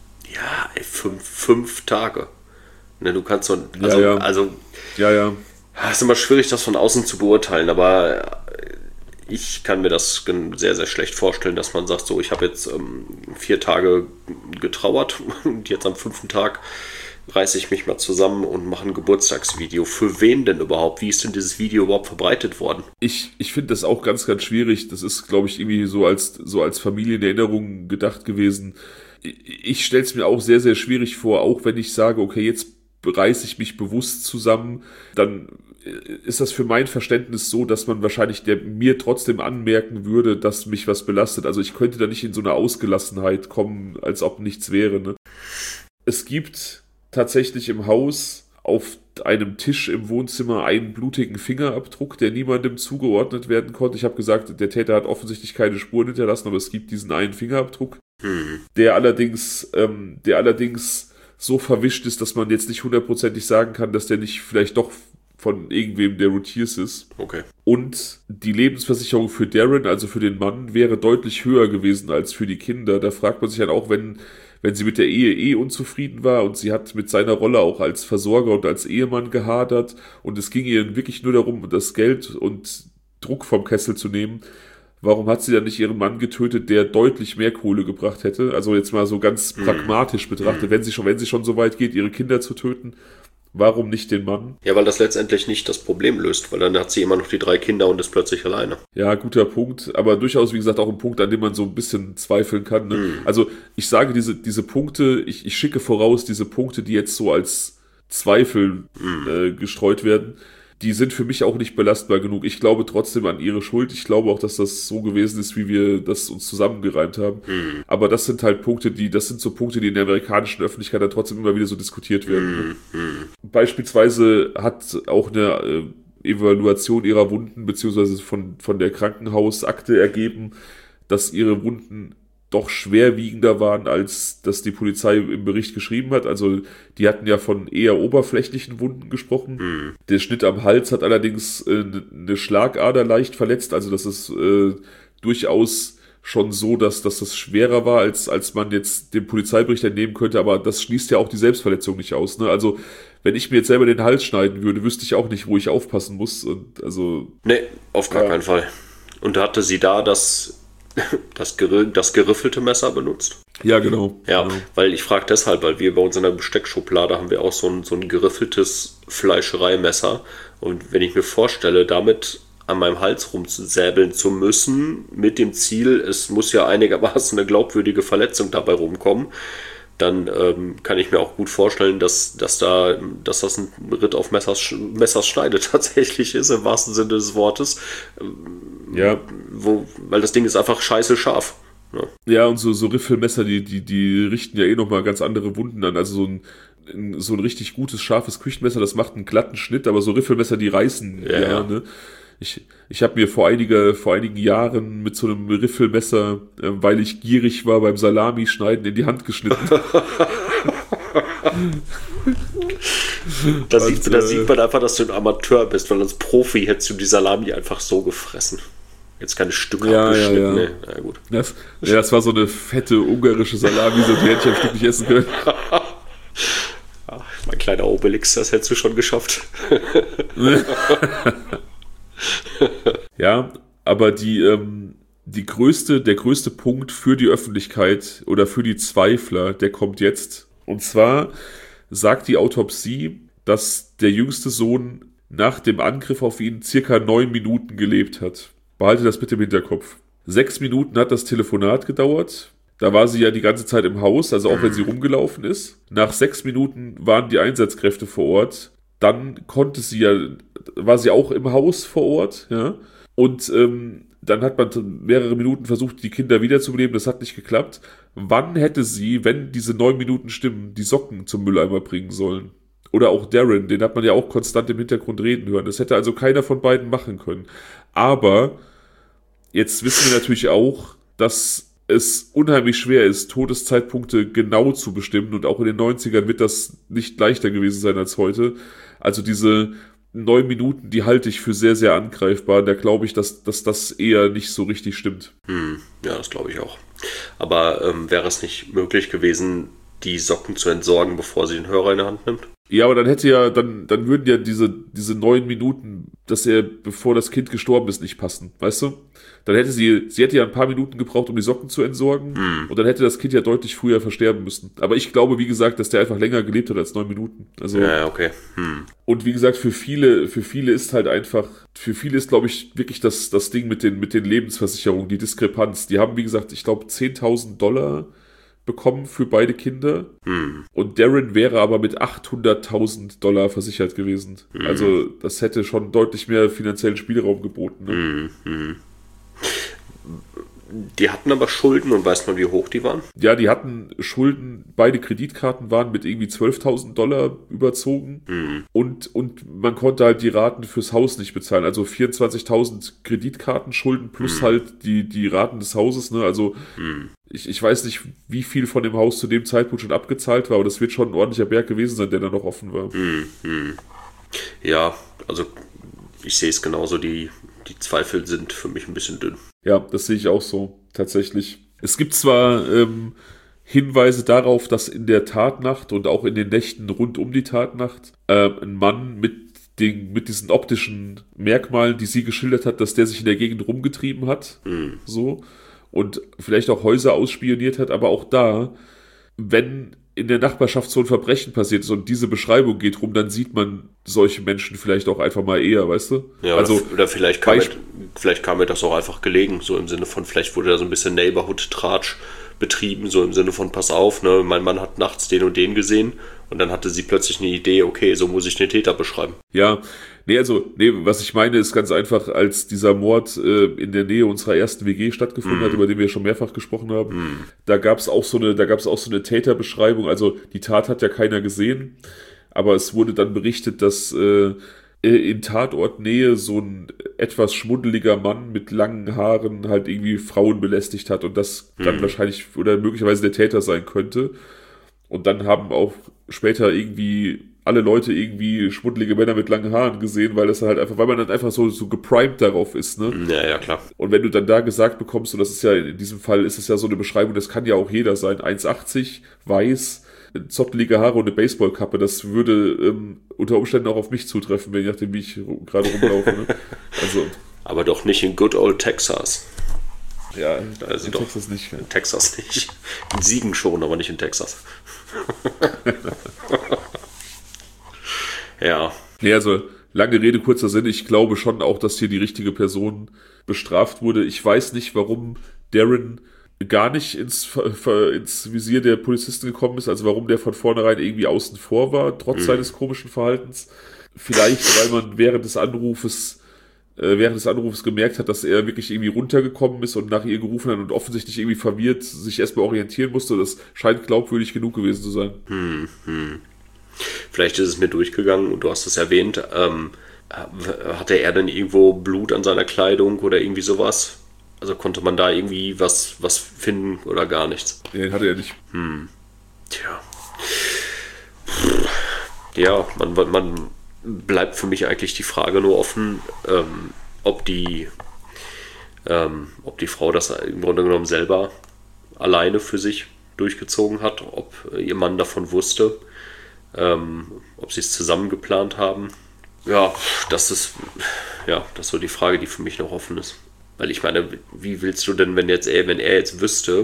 Ja, ey, fünf, fünf Tage. Ne, du kannst so, also, ja, ja. also, ja, ja. Es ist immer schwierig, das von außen zu beurteilen, aber ich kann mir das sehr, sehr schlecht vorstellen, dass man sagt, so, ich habe jetzt ähm, vier Tage getrauert und jetzt am fünften Tag reiße ich mich mal zusammen und mache ein Geburtstagsvideo. Für wen denn überhaupt? Wie ist denn dieses Video überhaupt verbreitet worden? Ich, ich finde das auch ganz, ganz schwierig. Das ist, glaube ich, irgendwie so als, so als Familienerinnerung gedacht gewesen. Ich, ich stelle es mir auch sehr, sehr schwierig vor, auch wenn ich sage, okay, jetzt reiße ich mich bewusst zusammen, dann ist das für mein Verständnis so, dass man wahrscheinlich der, mir trotzdem anmerken würde, dass mich was belastet. Also ich könnte da nicht in so eine Ausgelassenheit kommen, als ob nichts wäre. Ne? Es gibt tatsächlich im Haus auf einem Tisch im Wohnzimmer einen blutigen Fingerabdruck, der niemandem zugeordnet werden konnte. Ich habe gesagt, der Täter hat offensichtlich keine Spuren hinterlassen, aber es gibt diesen einen Fingerabdruck, hm. der allerdings, ähm, der allerdings so verwischt ist, dass man jetzt nicht hundertprozentig sagen kann, dass der nicht vielleicht doch von irgendwem, der Routiers ist. Okay. Und die Lebensversicherung für Darren, also für den Mann, wäre deutlich höher gewesen als für die Kinder. Da fragt man sich halt auch, wenn, wenn sie mit der Ehe eh unzufrieden war und sie hat mit seiner Rolle auch als Versorger und als Ehemann gehadert und es ging ihr wirklich nur darum, das Geld und Druck vom Kessel zu nehmen. Warum hat sie dann nicht ihren Mann getötet, der deutlich mehr Kohle gebracht hätte? Also jetzt mal so ganz mm. pragmatisch betrachtet, mm. wenn sie schon, wenn sie schon so weit geht, ihre Kinder zu töten, warum nicht den Mann? Ja, weil das letztendlich nicht das Problem löst, weil dann hat sie immer noch die drei Kinder und ist plötzlich alleine. Ja, guter Punkt, aber durchaus, wie gesagt, auch ein Punkt, an dem man so ein bisschen zweifeln kann. Ne? Mm. Also ich sage, diese, diese Punkte, ich, ich schicke voraus, diese Punkte, die jetzt so als Zweifel mm. äh, gestreut werden, die sind für mich auch nicht belastbar genug. Ich glaube trotzdem an ihre Schuld. Ich glaube auch, dass das so gewesen ist, wie wir das uns zusammengereimt haben. Mhm. Aber das sind halt Punkte, die, das sind so Punkte, die in der amerikanischen Öffentlichkeit dann trotzdem immer wieder so diskutiert werden. Mhm. Beispielsweise hat auch eine äh, Evaluation ihrer Wunden, beziehungsweise von, von der Krankenhausakte ergeben, dass ihre Wunden doch schwerwiegender waren, als das die Polizei im Bericht geschrieben hat. Also die hatten ja von eher oberflächlichen Wunden gesprochen. Mhm. Der Schnitt am Hals hat allerdings äh, eine Schlagader leicht verletzt. Also das ist äh, durchaus schon so, dass, dass das schwerer war, als, als man jetzt dem Polizeibericht entnehmen könnte. Aber das schließt ja auch die Selbstverletzung nicht aus. Ne? Also wenn ich mir jetzt selber den Hals schneiden würde, wüsste ich auch nicht, wo ich aufpassen muss. Und also nee, auf gar ja. keinen Fall. Und hatte sie da das Das, ger- das geriffelte Messer benutzt? Ja, genau. Ja, genau. Weil ich frage deshalb, weil wir bei uns in der Besteckschublade haben wir auch so ein, so ein geriffeltes Fleischereimesser. Und wenn ich mir vorstelle, damit an meinem Hals rumsäbeln zu müssen, mit dem Ziel, es muss ja einigermaßen eine glaubwürdige Verletzung dabei rumkommen, dann ähm, kann ich mir auch gut vorstellen, dass, dass, da, dass das ein Ritt auf Messers, Messers Schneide tatsächlich ist, im wahrsten Sinne des Wortes. Ja. Wo, weil das Ding ist einfach scheiße scharf. Ja, ja und so, so Riffelmesser, die, die, die richten ja eh nochmal ganz andere Wunden an. Also so ein, so ein richtig gutes, scharfes Küchenmesser, das macht einen glatten Schnitt, aber so Riffelmesser, die reißen. Ja, ja, ja. Ne? Ich, ich habe mir vor, einige, vor einigen Jahren mit so einem Riffelmesser, äh, weil ich gierig war beim Salami-Schneiden, in die Hand geschnitten. Da, sieht, Und, da äh, sieht man einfach, dass du ein Amateur bist, weil als Profi hättest du die Salami einfach so gefressen. Jetzt keine Stücke ja, abgeschnitten. Ja, ja. Nee, na gut. Das, ja, das war so eine fette ungarische Salami, so die hätte ich am Stück nicht essen können. Ach, mein kleiner Obelix, das hättest du schon geschafft. Ja, aber die, ähm, die größte, der größte Punkt für die Öffentlichkeit oder für die Zweifler, der kommt jetzt. Und zwar sagt die Autopsie, dass der jüngste Sohn nach dem Angriff auf ihn circa neun Minuten gelebt hat. Behalte das bitte im Hinterkopf. Sechs Minuten hat das Telefonat gedauert. Da war sie ja die ganze Zeit im Haus, also auch wenn sie rumgelaufen ist. Nach sechs Minuten waren die Einsatzkräfte vor Ort. Dann konnte sie ja, war sie auch im Haus vor Ort, ja. Und ähm, dann hat man mehrere Minuten versucht, die Kinder wiederzubeleben. Das hat nicht geklappt. Wann hätte sie, wenn diese neun Minuten stimmen, die Socken zum Mülleimer bringen sollen? Oder auch Darren, den hat man ja auch konstant im Hintergrund reden hören. Das hätte also keiner von beiden machen können. Aber jetzt wissen wir natürlich auch, dass es unheimlich schwer ist, Todeszeitpunkte genau zu bestimmen. Und auch in den neunzigern wird das nicht leichter gewesen sein als heute. Also diese neun Minuten, die halte ich für sehr, sehr angreifbar. Da glaube ich, dass, dass das eher nicht so richtig stimmt. Hm, ja, das glaube ich auch. Aber ähm, wäre es nicht möglich gewesen, die Socken zu entsorgen, bevor sie den Hörer in der Hand nimmt? Ja, aber dann hätte ja, dann, dann würden ja diese, diese neun Minuten, dass er, bevor das Kind gestorben ist, nicht passen, weißt du? Dann hätte sie, sie hätte ja ein paar Minuten gebraucht, um die Socken zu entsorgen, mm. und dann hätte das Kind ja deutlich früher versterben müssen. Aber ich glaube, wie gesagt, dass der einfach länger gelebt hat als neun Minuten. Also, ja, okay. Hm. Und wie gesagt, für viele, für viele ist halt einfach, für viele ist, glaube ich, wirklich das, das Ding mit den, mit den Lebensversicherungen, die Diskrepanz. Die haben, wie gesagt, ich glaube, zehntausend Dollar bekommen für beide Kinder. Hm. Und Darren wäre aber mit achthunderttausend Dollar versichert gewesen. Hm. Also das hätte schon deutlich mehr finanziellen Spielraum geboten. Ne? Hm. Hm. Die hatten aber Schulden, und weiß man, wie hoch die waren? Ja, die hatten Schulden, beide Kreditkarten waren mit irgendwie zwölftausend Dollar überzogen, mhm. und, und man konnte halt die Raten fürs Haus nicht bezahlen, also vierundzwanzigtausend Kreditkartenschulden plus mhm. halt die, die Raten des Hauses, ne, also mhm. ich, ich weiß nicht, wie viel von dem Haus zu dem Zeitpunkt schon abgezahlt war, aber das wird schon ein ordentlicher Berg gewesen sein, der da noch offen war. Mhm. Ja, also ich sehe es genauso, die Die Zweifel sind für mich ein bisschen dünn. Ja, das sehe ich auch so, tatsächlich. Es gibt zwar ähm, Hinweise darauf, dass in der Tatnacht und auch in den Nächten rund um die Tatnacht äh, ein Mann mit, den, mit diesen optischen Merkmalen, die sie geschildert hat, dass der sich in der Gegend rumgetrieben hat, mhm. so, und vielleicht auch Häuser ausspioniert hat, aber auch da, wenn in der Nachbarschaft so ein Verbrechen passiert ist und diese Beschreibung geht rum, dann sieht man solche Menschen vielleicht auch einfach mal eher, weißt du? Ja, also, oder, oder vielleicht, kam mir, vielleicht kam mir das auch einfach gelegen, so im Sinne von, vielleicht wurde da so ein bisschen Neighborhood-Tratsch betrieben, so im Sinne von, pass auf, ne, mein Mann hat nachts den und den gesehen, und dann hatte sie plötzlich eine Idee, okay, so muss ich den Täter beschreiben. Ja, nee, also, nee, was ich meine, ist ganz einfach, als dieser Mord äh, in der Nähe unserer ersten W G stattgefunden mm. hat, über den wir schon mehrfach gesprochen haben, mm. da gab es auch so eine, da gab es auch so eine Täterbeschreibung, also die Tat hat ja keiner gesehen, aber es wurde dann berichtet, dass äh, in Tatortnähe so ein etwas schmuddeliger Mann mit langen Haaren halt irgendwie Frauen belästigt hat und das mm. dann wahrscheinlich oder möglicherweise der Täter sein könnte. Und dann haben auch später irgendwie alle Leute irgendwie schmuddelige Männer mit langen Haaren gesehen, weil das halt einfach, weil man dann einfach so, so geprimed darauf ist, ne? Ja, ja, klar. Und wenn du dann da gesagt bekommst, und das ist ja, in diesem Fall ist es ja so eine Beschreibung, das kann ja auch jeder sein, eins achtzig, weiß, zottelige Haare und eine Baseballkappe, das würde ähm, unter Umständen auch auf mich zutreffen, je nachdem, wie ich gerade rumlaufe, ne? Also. Aber doch nicht in good old Texas. Ja, also in doch, Texas nicht. Ja. In Texas nicht. In Siegen schon, aber nicht in Texas. Ja. Nee, also lange Rede, kurzer Sinn. Ich glaube schon auch, dass hier die richtige Person bestraft wurde. Ich weiß nicht, warum Darren gar nicht ins, ins Visier der Polizisten gekommen ist, also warum der von vornherein irgendwie außen vor war, trotz mhm. seines komischen Verhaltens. Vielleicht, weil man während des Anrufes während des Anrufs gemerkt hat, dass er wirklich irgendwie runtergekommen ist und nach ihr gerufen hat und offensichtlich irgendwie verwirrt sich erstmal orientieren musste. Das scheint glaubwürdig genug gewesen zu sein. Hm, hm. Vielleicht ist es mir durchgegangen und du hast es erwähnt. Ähm, Hatte er denn irgendwo Blut an seiner Kleidung oder irgendwie sowas? Also konnte man da irgendwie was, was finden oder gar nichts? Nee, hatte er nicht. Hm. Tja. Ja, man, man bleibt für mich eigentlich die Frage nur offen, ähm, ob die ähm, ob die Frau das im Grunde genommen selber alleine für sich durchgezogen hat, ob ihr Mann davon wusste, ähm, ob sie es zusammen geplant haben. Ja, das ist ja das ist so die Frage, die für mich noch offen ist. Weil ich meine, wie willst du denn, wenn jetzt er, wenn er jetzt wüsste,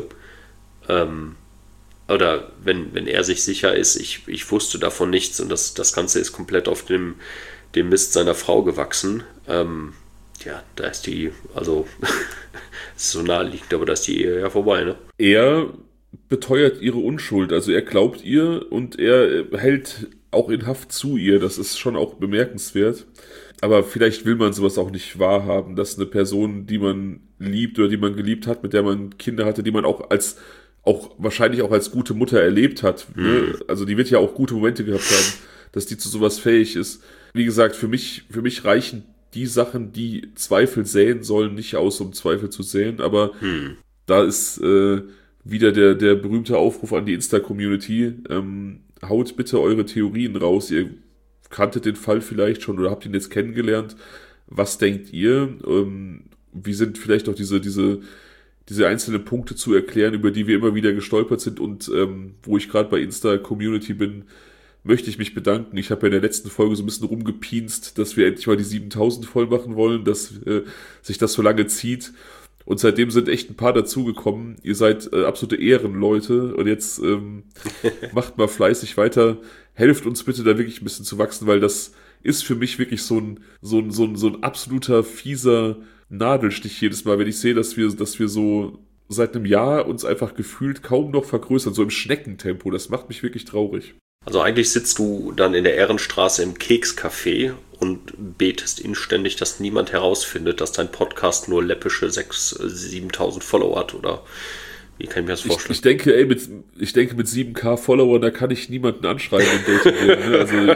ähm, oder wenn, wenn er sich sicher ist, ich, ich wusste davon nichts und das, das Ganze ist komplett auf dem, dem Mist seiner Frau gewachsen, ähm, ja, da ist die, also ist so naheliegend, aber da ist die Ehe ja vorbei, ne? Er beteuert ihre Unschuld, also er glaubt ihr und er hält auch in Haft zu ihr, das ist schon auch bemerkenswert. Aber vielleicht will man sowas auch nicht wahrhaben, dass eine Person, die man liebt oder die man geliebt hat, mit der man Kinder hatte, die man auch als, auch wahrscheinlich auch als gute Mutter erlebt hat, mhm. ne? Also die wird ja auch gute Momente gehabt haben, dass die zu sowas fähig ist. Wie gesagt, für mich, für mich reichen die Sachen, die Zweifel säen sollen, nicht aus, um Zweifel zu säen, aber mhm. da ist äh, wieder der, der berühmte Aufruf an die Insta-Community, ähm, haut bitte eure Theorien raus, ihr kanntet den Fall vielleicht schon oder habt ihn jetzt kennengelernt. Was denkt ihr? Ähm, wie sind vielleicht auch diese, diese, diese einzelnen Punkte zu erklären, über die wir immer wieder gestolpert sind und ähm, wo ich gerade bei Insta-Community bin, möchte ich mich bedanken. Ich habe ja in der letzten Folge so ein bisschen rumgepienst, dass wir endlich mal die siebentausend voll machen wollen, dass äh, sich das so lange zieht. Und seitdem sind echt ein paar dazugekommen. Ihr seid äh, absolute Ehrenleute und jetzt ähm, macht mal fleißig weiter. Helft uns bitte da wirklich ein bisschen zu wachsen, weil das ist für mich wirklich so ein, so ein, so ein, so ein absoluter fieser Nadelstich jedes Mal, wenn ich sehe, dass wir, dass wir so seit einem Jahr uns einfach gefühlt kaum noch vergrößern, so im Schneckentempo. Das macht mich wirklich traurig. Also eigentlich sitzt du dann in der Ehrenstraße im Kekscafé und betest inständig, dass niemand herausfindet, dass dein Podcast nur läppische sechstausend, siebentausend Follower hat, oder wie kann ich mir das vorstellen? Ich, ich denke, ey, mit, ich denke, mit sieben K Follower, da kann ich niemanden anschreiben und daten gehen, ne? Also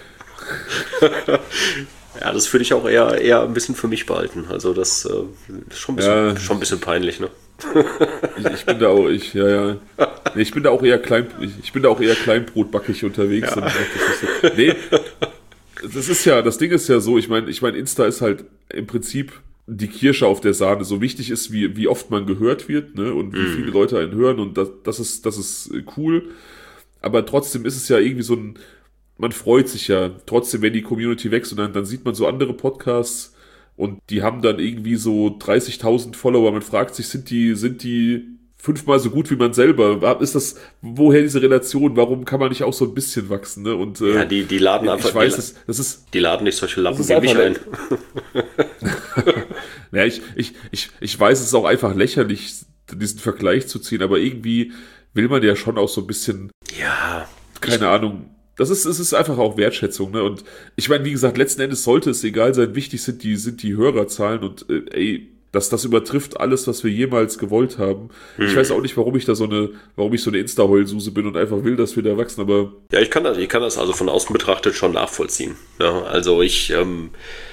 ich ja, das würde ich auch eher, eher ein bisschen für mich behalten. Also das äh, ist schon ein bisschen, ja, schon ein bisschen peinlich, ne? Ich, ich bin da auch, ich, ja, ja. Nee, ich bin da auch eher klein, ich, ich bin da auch eher kleinbrotbackig unterwegs. Ja. Und das ist so, nee, das ist ja, das Ding ist ja so, ich meine, ich meine, Insta ist halt im Prinzip die Kirsche auf der Sahne. So wichtig ist, wie, wie oft man gehört wird, ne, und wie mm. viele Leute einen hören, und das, das ist, das ist cool. Aber trotzdem ist es ja irgendwie so ein, man freut sich ja trotzdem, wenn die Community wächst, und dann, dann sieht man so andere Podcasts, und die haben dann irgendwie so dreißigtausend Follower. Man fragt sich, sind die, sind die fünfmal so gut wie man selber? Ist das, woher diese Relation? Warum kann man nicht auch so ein bisschen wachsen? Ne? Und, äh, ja, die, die laden einfach, ich weiß, das, das ist, die laden nicht solche Lappen wie mich ein. Ja, ich, ich, ich, ich weiß, es ist auch einfach lächerlich, diesen Vergleich zu ziehen, aber irgendwie will man ja schon auch so ein bisschen, ja, keine Ahnung. Das ist, es ist einfach auch Wertschätzung, ne? Und ich meine, wie gesagt, letzten Endes sollte es egal sein. Wichtig sind die, sind die Hörerzahlen, und äh, ey, das, das übertrifft alles, was wir jemals gewollt haben. Hm. Ich weiß auch nicht, warum ich da so eine, warum ich so eine Insta-Heulsuse bin und einfach will, dass wir da wachsen, aber. Ja, ich kann das, ich kann das also von außen betrachtet schon nachvollziehen. Ja, also ich, ähm,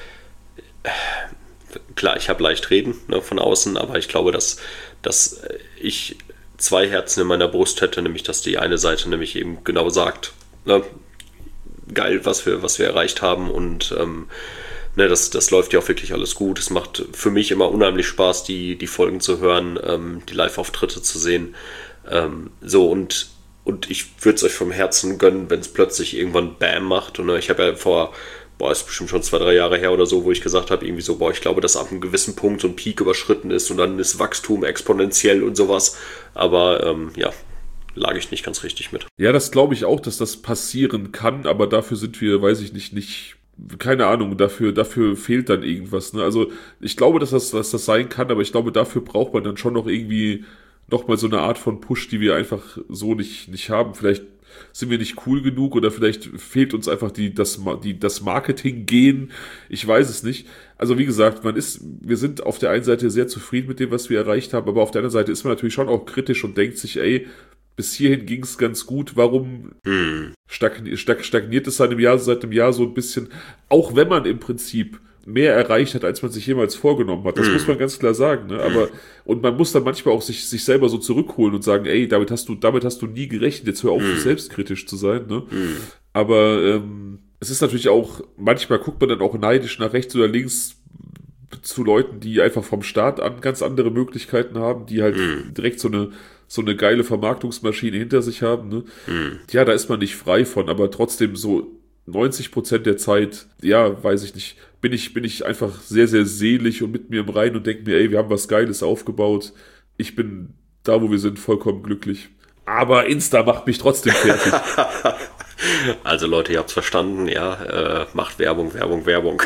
klar, ich habe leicht reden, ne, von außen, aber ich glaube, dass, dass ich zwei Herzen in meiner Brust hätte, nämlich, dass die eine Seite nämlich eben genau sagt, ne, geil, was wir, was wir erreicht haben, und ähm, ne, das, das läuft ja auch wirklich alles gut. Es macht für mich immer unheimlich Spaß, die, die Folgen zu hören, ähm, die Live-Auftritte zu sehen. Ähm, so, und, und ich würde es euch vom Herzen gönnen, wenn es plötzlich irgendwann Bam macht. Und ne, ich habe ja vor, boah, ist bestimmt schon zwei, drei Jahre her oder so, wo ich gesagt habe, irgendwie so, boah, ich glaube, dass ab einem gewissen Punkt so ein Peak überschritten ist und dann ist Wachstum exponentiell und sowas. Aber ähm, ja, lag ich nicht ganz richtig mit. Ja, das glaube ich auch, dass das passieren kann, aber dafür sind wir, weiß ich nicht, nicht, keine Ahnung, dafür, dafür fehlt dann irgendwas, ne? Also ich glaube, dass das, dass das sein kann, aber ich glaube, dafür braucht man dann schon noch irgendwie nochmal so eine Art von Push, die wir einfach so nicht, nicht haben. Vielleicht sind wir nicht cool genug, oder vielleicht fehlt uns einfach die, das, die, das Marketing-Gen. Ich weiß es nicht. Also wie gesagt, man ist, wir sind auf der einen Seite sehr zufrieden mit dem, was wir erreicht haben, aber auf der anderen Seite ist man natürlich schon auch kritisch und denkt sich, ey, bis hierhin ging es ganz gut, warum Hm. stagn- stag- stagniert es seit einem Jahr, seit einem Jahr so ein bisschen, auch wenn man im Prinzip mehr erreicht hat, als man sich jemals vorgenommen hat. Das Mhm. muss man ganz klar sagen. Ne? Aber, und man muss dann manchmal auch sich, sich selber so zurückholen und sagen, ey, damit hast du, damit hast du nie gerechnet, jetzt hör auf, Mhm. selbstkritisch zu sein. Ne? Mhm. Aber ähm, es ist natürlich auch, manchmal guckt man dann auch neidisch nach rechts oder links zu Leuten, die einfach vom Start an ganz andere Möglichkeiten haben, die halt Mhm. direkt so eine so eine geile Vermarktungsmaschine hinter sich haben. Ne? Mhm. Ja, da ist man nicht frei von, aber trotzdem so neunzig Prozent der Zeit, ja, weiß ich nicht, bin ich, bin ich einfach sehr, sehr selig und mit mir im Reinen und denke mir, ey, wir haben was Geiles aufgebaut. Ich bin da, wo wir sind, vollkommen glücklich. Aber Insta macht mich trotzdem fertig. Also Leute, ihr habt's verstanden, ja, äh, macht Werbung, Werbung, Werbung.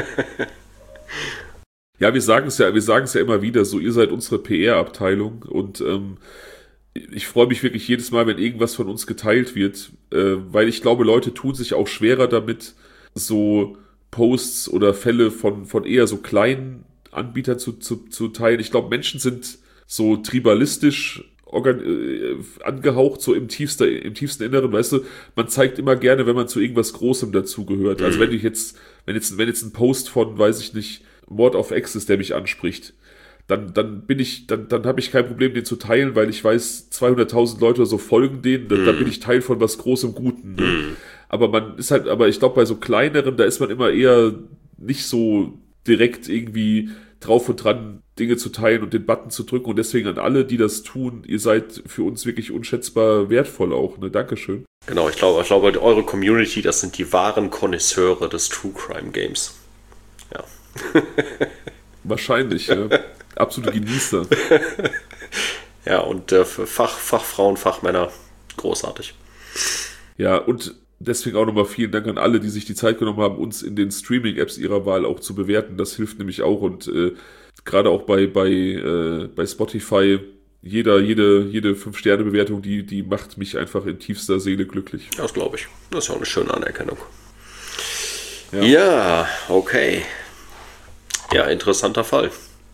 Ja, wir sagen es ja, wir sagen es ja immer wieder, so, ihr seid unsere P R-Abteilung und ähm, ich freue mich wirklich jedes Mal, wenn irgendwas von uns geteilt wird, äh, weil ich glaube, Leute tun sich auch schwerer damit, so Posts oder Fälle von, von eher so kleinen Anbietern zu, zu, zu teilen. Ich glaube, Menschen sind so tribalistisch organ äh, angehaucht, so im tiefsten, im tiefsten Inneren, weißt du, man zeigt immer gerne, wenn man zu irgendwas Großem dazugehört. Also Mhm. wenn ich jetzt, wenn jetzt, wenn jetzt ein Post von, weiß ich nicht, Mord auf Ex ist, der mich anspricht, dann, dann bin ich, dann, dann habe ich kein Problem, den zu teilen, weil ich weiß, zweihunderttausend Leute oder so folgen denen, da, da bin ich Teil von was Großem Guten. Ne? Mhm. Aber man ist halt, aber ich glaube, bei so kleineren, da ist man immer eher nicht so direkt irgendwie drauf und dran, Dinge zu teilen und den Button zu drücken. Und deswegen an alle, die das tun, ihr seid für uns wirklich unschätzbar wertvoll auch. Ne? Dankeschön. Genau, ich glaube, ich glaube, eure Community, das sind die wahren Connoisseure des True Crime Games. Ja. Wahrscheinlich, ja. Absolute Genießer. Ja, und äh, für Fach, Fachfrauen, Fachmänner, großartig. Ja, und deswegen auch nochmal vielen Dank an alle, die sich die Zeit genommen haben, uns in den Streaming-Apps ihrer Wahl auch zu bewerten. Das hilft nämlich auch und äh, gerade auch bei, bei, äh, bei Spotify, jeder, jede, jede fünf Sterne Bewertung, die, die macht mich einfach in tiefster Seele glücklich. Das glaube ich. Das ist ja auch eine schöne Anerkennung. Ja. Ja, okay. Ja, interessanter Fall,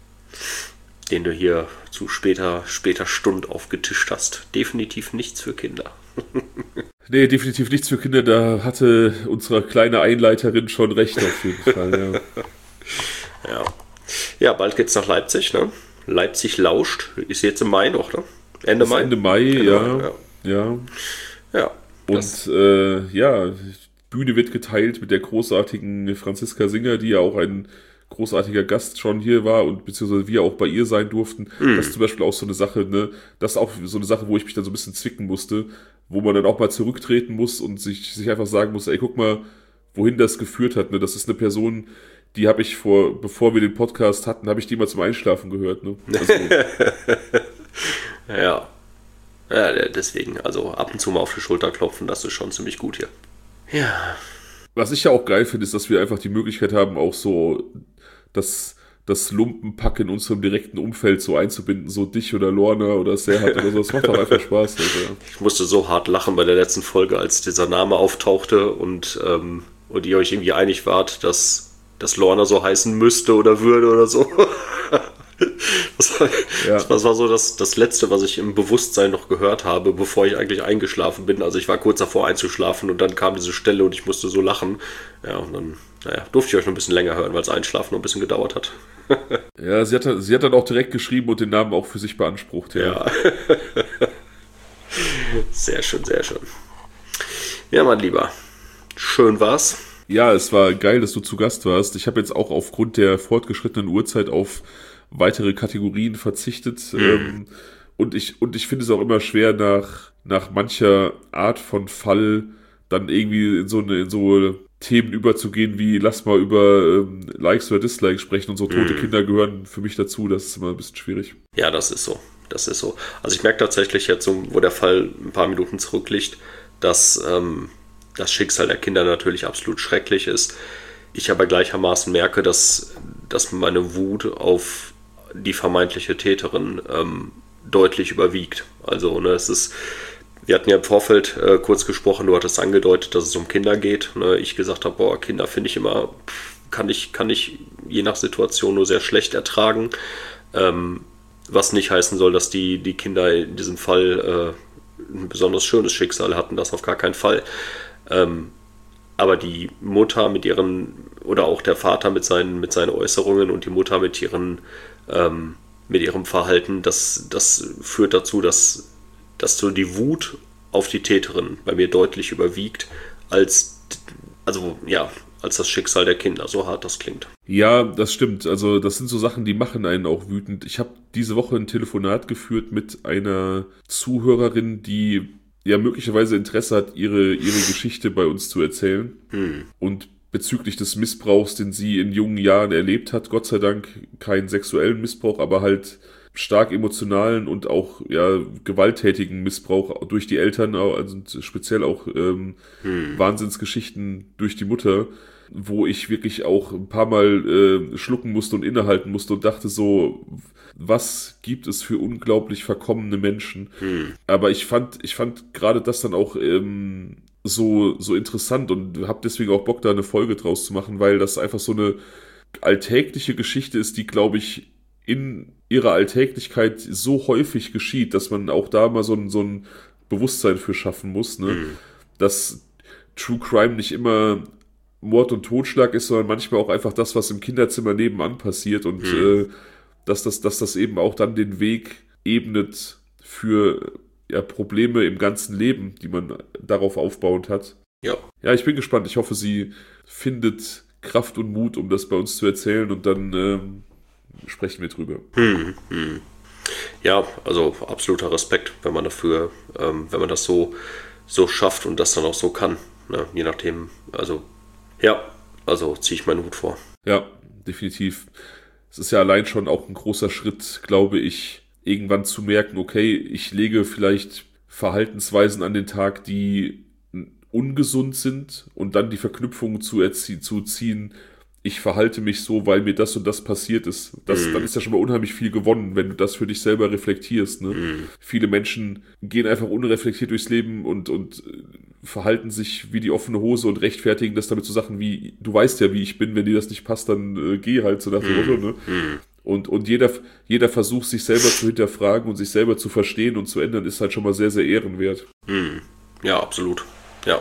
den du hier zu später, später Stund aufgetischt hast. Definitiv nichts für Kinder. Nee, definitiv nichts für Kinder. Da hatte unsere kleine Einleiterin schon recht auf jeden Fall. Ja. Ja. Ja, bald geht's nach Leipzig, ne? Leipzig lauscht. Ist jetzt im Mai noch, ne? Ende Das Mai? Ende Mai, Ende ja. Mai, ja. Ja. Und äh, ja, Bühne wird geteilt mit der großartigen Franziska Singer, die ja auch ein großartiger Gast schon hier war und beziehungsweise wir auch bei ihr sein durften. Mhm. Das ist zum Beispiel auch so eine Sache, ne, das ist auch so eine Sache, wo ich mich dann so ein bisschen zwicken musste, wo man dann auch mal zurücktreten muss und sich, sich einfach sagen muss, ey, guck mal, wohin das geführt hat, ne, das ist eine Person, die habe ich vor, bevor wir den Podcast hatten, habe ich die mal zum Einschlafen gehört, ne. Also, Ja. Ja, deswegen, also ab und zu mal auf die Schulter klopfen, das ist schon ziemlich gut hier. Ja. was ich ja auch geil finde, ist, dass wir einfach die Möglichkeit haben, auch so das, das Lumpenpack in unserem direkten Umfeld so einzubinden, so dich oder Lorna oder Serhat oder so. Das macht doch einfach Spaß. Also. Ich musste so hart lachen bei der letzten Folge, als dieser Name auftauchte und, ähm, und ihr euch irgendwie einig wart, dass, dass Lorna so heißen müsste oder würde oder so. Das war, Ja. das war so das, das Letzte, was ich im Bewusstsein noch gehört habe, bevor ich eigentlich eingeschlafen bin. Also ich war kurz davor einzuschlafen und dann kam diese Stelle und ich musste so lachen. Ja, und dann naja, durfte ich euch noch ein bisschen länger hören, weil das Einschlafen noch ein bisschen gedauert hat. Ja, sie hat, sie hat dann auch direkt geschrieben und den Namen auch für sich beansprucht. Ja. Ja. Sehr schön, sehr schön. Ja, mein Lieber. Schön war's. Ja, es war geil, dass du zu Gast warst. Ich habe jetzt auch aufgrund der fortgeschrittenen Uhrzeit auf weitere Kategorien verzichtet. Mhm. Ähm, und ich, und ich finde es auch immer schwer, nach, nach mancher Art von Fall dann irgendwie in so, eine, in so Themen überzugehen, wie lass mal über ähm, Likes oder Dislikes sprechen und so. Tote mhm. Kinder gehören für mich dazu. Das ist immer ein bisschen schwierig. Ja, das ist so. Das ist so. Also ich merke tatsächlich jetzt, wo der Fall ein paar Minuten zurückliegt, dass ähm, das Schicksal der Kinder natürlich absolut schrecklich ist. Ich aber gleichermaßen merke, dass, dass meine Wut auf die vermeintliche Täterin ähm, deutlich überwiegt. Also ne, es ist, wir hatten ja im Vorfeld äh, kurz gesprochen, du hattest angedeutet, dass es um Kinder geht. Ne? Ich gesagt habe, boah, Kinder finde ich immer, kann ich, kann ich je nach Situation nur sehr schlecht ertragen. Ähm, was nicht heißen soll, dass die, die Kinder in diesem Fall ein besonders schönes Schicksal hatten, das auf gar keinen Fall. Ähm, aber die Mutter mit ihren, oder auch der Vater mit seinen, mit seinen Äußerungen und die Mutter mit ihren, ähm, mit ihrem Verhalten, das, das führt dazu, dass, dass so die Wut auf die Täterin bei mir deutlich überwiegt, als, also, ja, als das Schicksal der Kinder, so hart das klingt. Ja, das stimmt. Also das sind so Sachen, die machen einen auch wütend. Ich habe diese Woche ein Telefonat geführt mit einer Zuhörerin, die ja möglicherweise Interesse hat, ihre, ihre Geschichte bei uns zu erzählen. Hm. Und bezüglich des Missbrauchs, den sie in jungen Jahren erlebt hat, Gott sei Dank keinen sexuellen Missbrauch, aber halt stark emotionalen und auch ja gewalttätigen Missbrauch durch die Eltern, also speziell auch ähm, hm. Wahnsinnsgeschichten durch die Mutter, wo ich wirklich auch ein paar Mal äh, schlucken musste und innehalten musste und dachte so, was gibt es für unglaublich verkommene Menschen? Hm. Aber ich fand, ich fand gerade das dann auch ähm, so, so interessant und habe deswegen auch Bock, da eine Folge draus zu machen, weil das einfach so eine alltägliche Geschichte ist, die, glaube ich, in ihrer Alltäglichkeit so häufig geschieht, dass man auch da mal so ein, so ein Bewusstsein für schaffen muss, ne? Mhm. Dass True Crime nicht immer Mord und Totschlag ist, sondern manchmal auch einfach das, was im Kinderzimmer nebenan passiert und mhm. äh, dass, das, dass das eben auch dann den Weg ebnet für ja, Probleme im ganzen Leben, die man darauf aufbauend hat. Ja. Ja, ich bin gespannt. Ich hoffe, sie findet Kraft und Mut, um das bei uns zu erzählen und dann ähm, sprechen wir drüber. Hm, hm. Ja, also absoluter Respekt, wenn man dafür, ähm, wenn man das so, so schafft und das dann auch so kann. Ne? Je nachdem, also ja, also ziehe ich meinen Hut vor. Ja, definitiv. Es ist ja allein schon auch ein großer Schritt, glaube ich, irgendwann zu merken, okay, ich lege vielleicht Verhaltensweisen an den Tag, die ungesund sind und dann die Verknüpfung zu, erzie- zu ziehen, ich verhalte mich so, weil mir das und das passiert ist. Das, mm. Dann ist ja schon mal unheimlich viel gewonnen, wenn du das für dich selber reflektierst. Ne? Mm. Viele Menschen gehen einfach unreflektiert durchs Leben und, und verhalten sich wie die offene Hose und rechtfertigen das damit so Sachen wie, du weißt ja, wie ich bin, wenn dir das nicht passt, dann äh, geh halt so nach dem Motto. Ne? Mm. Und, und jeder, jeder Versuch, sich selber zu hinterfragen und sich selber zu verstehen und zu ändern, ist halt schon mal sehr, sehr ehrenwert. Mm. Ja, absolut. Ja.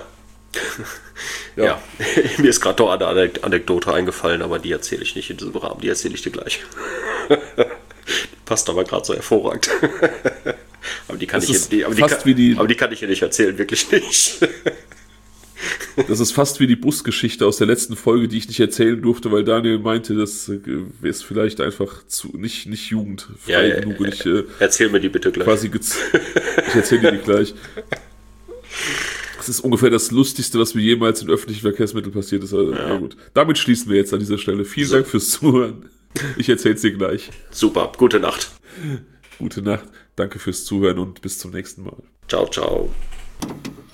Ja. ja, mir ist gerade doch eine Anekdote eingefallen, aber die erzähle ich nicht in diesem Rahmen, die erzähle ich dir gleich. Passt aber gerade so hervorragend. aber die kann das ich hier, aber die kann, die, aber die kann ich hier nicht erzählen, wirklich nicht. Das ist fast wie die Busgeschichte aus der letzten Folge, die ich nicht erzählen durfte, weil Daniel meinte, das ist vielleicht einfach zu, nicht, nicht jugendfrei ja, ja, genug. Ja, und ich, äh, erzähl mir die bitte gleich. Quasi gez- ich erzähle dir die gleich. Das ist ungefähr das Lustigste, was mir jemals in öffentlichen Verkehrsmitteln passiert ist. Also, ja. Ja, gut. Damit schließen wir jetzt an dieser Stelle. Vielen so. Dank fürs Zuhören. Ich erzähl's dir gleich. Super, gute Nacht. Gute Nacht. Danke fürs Zuhören und bis zum nächsten Mal. Ciao, ciao.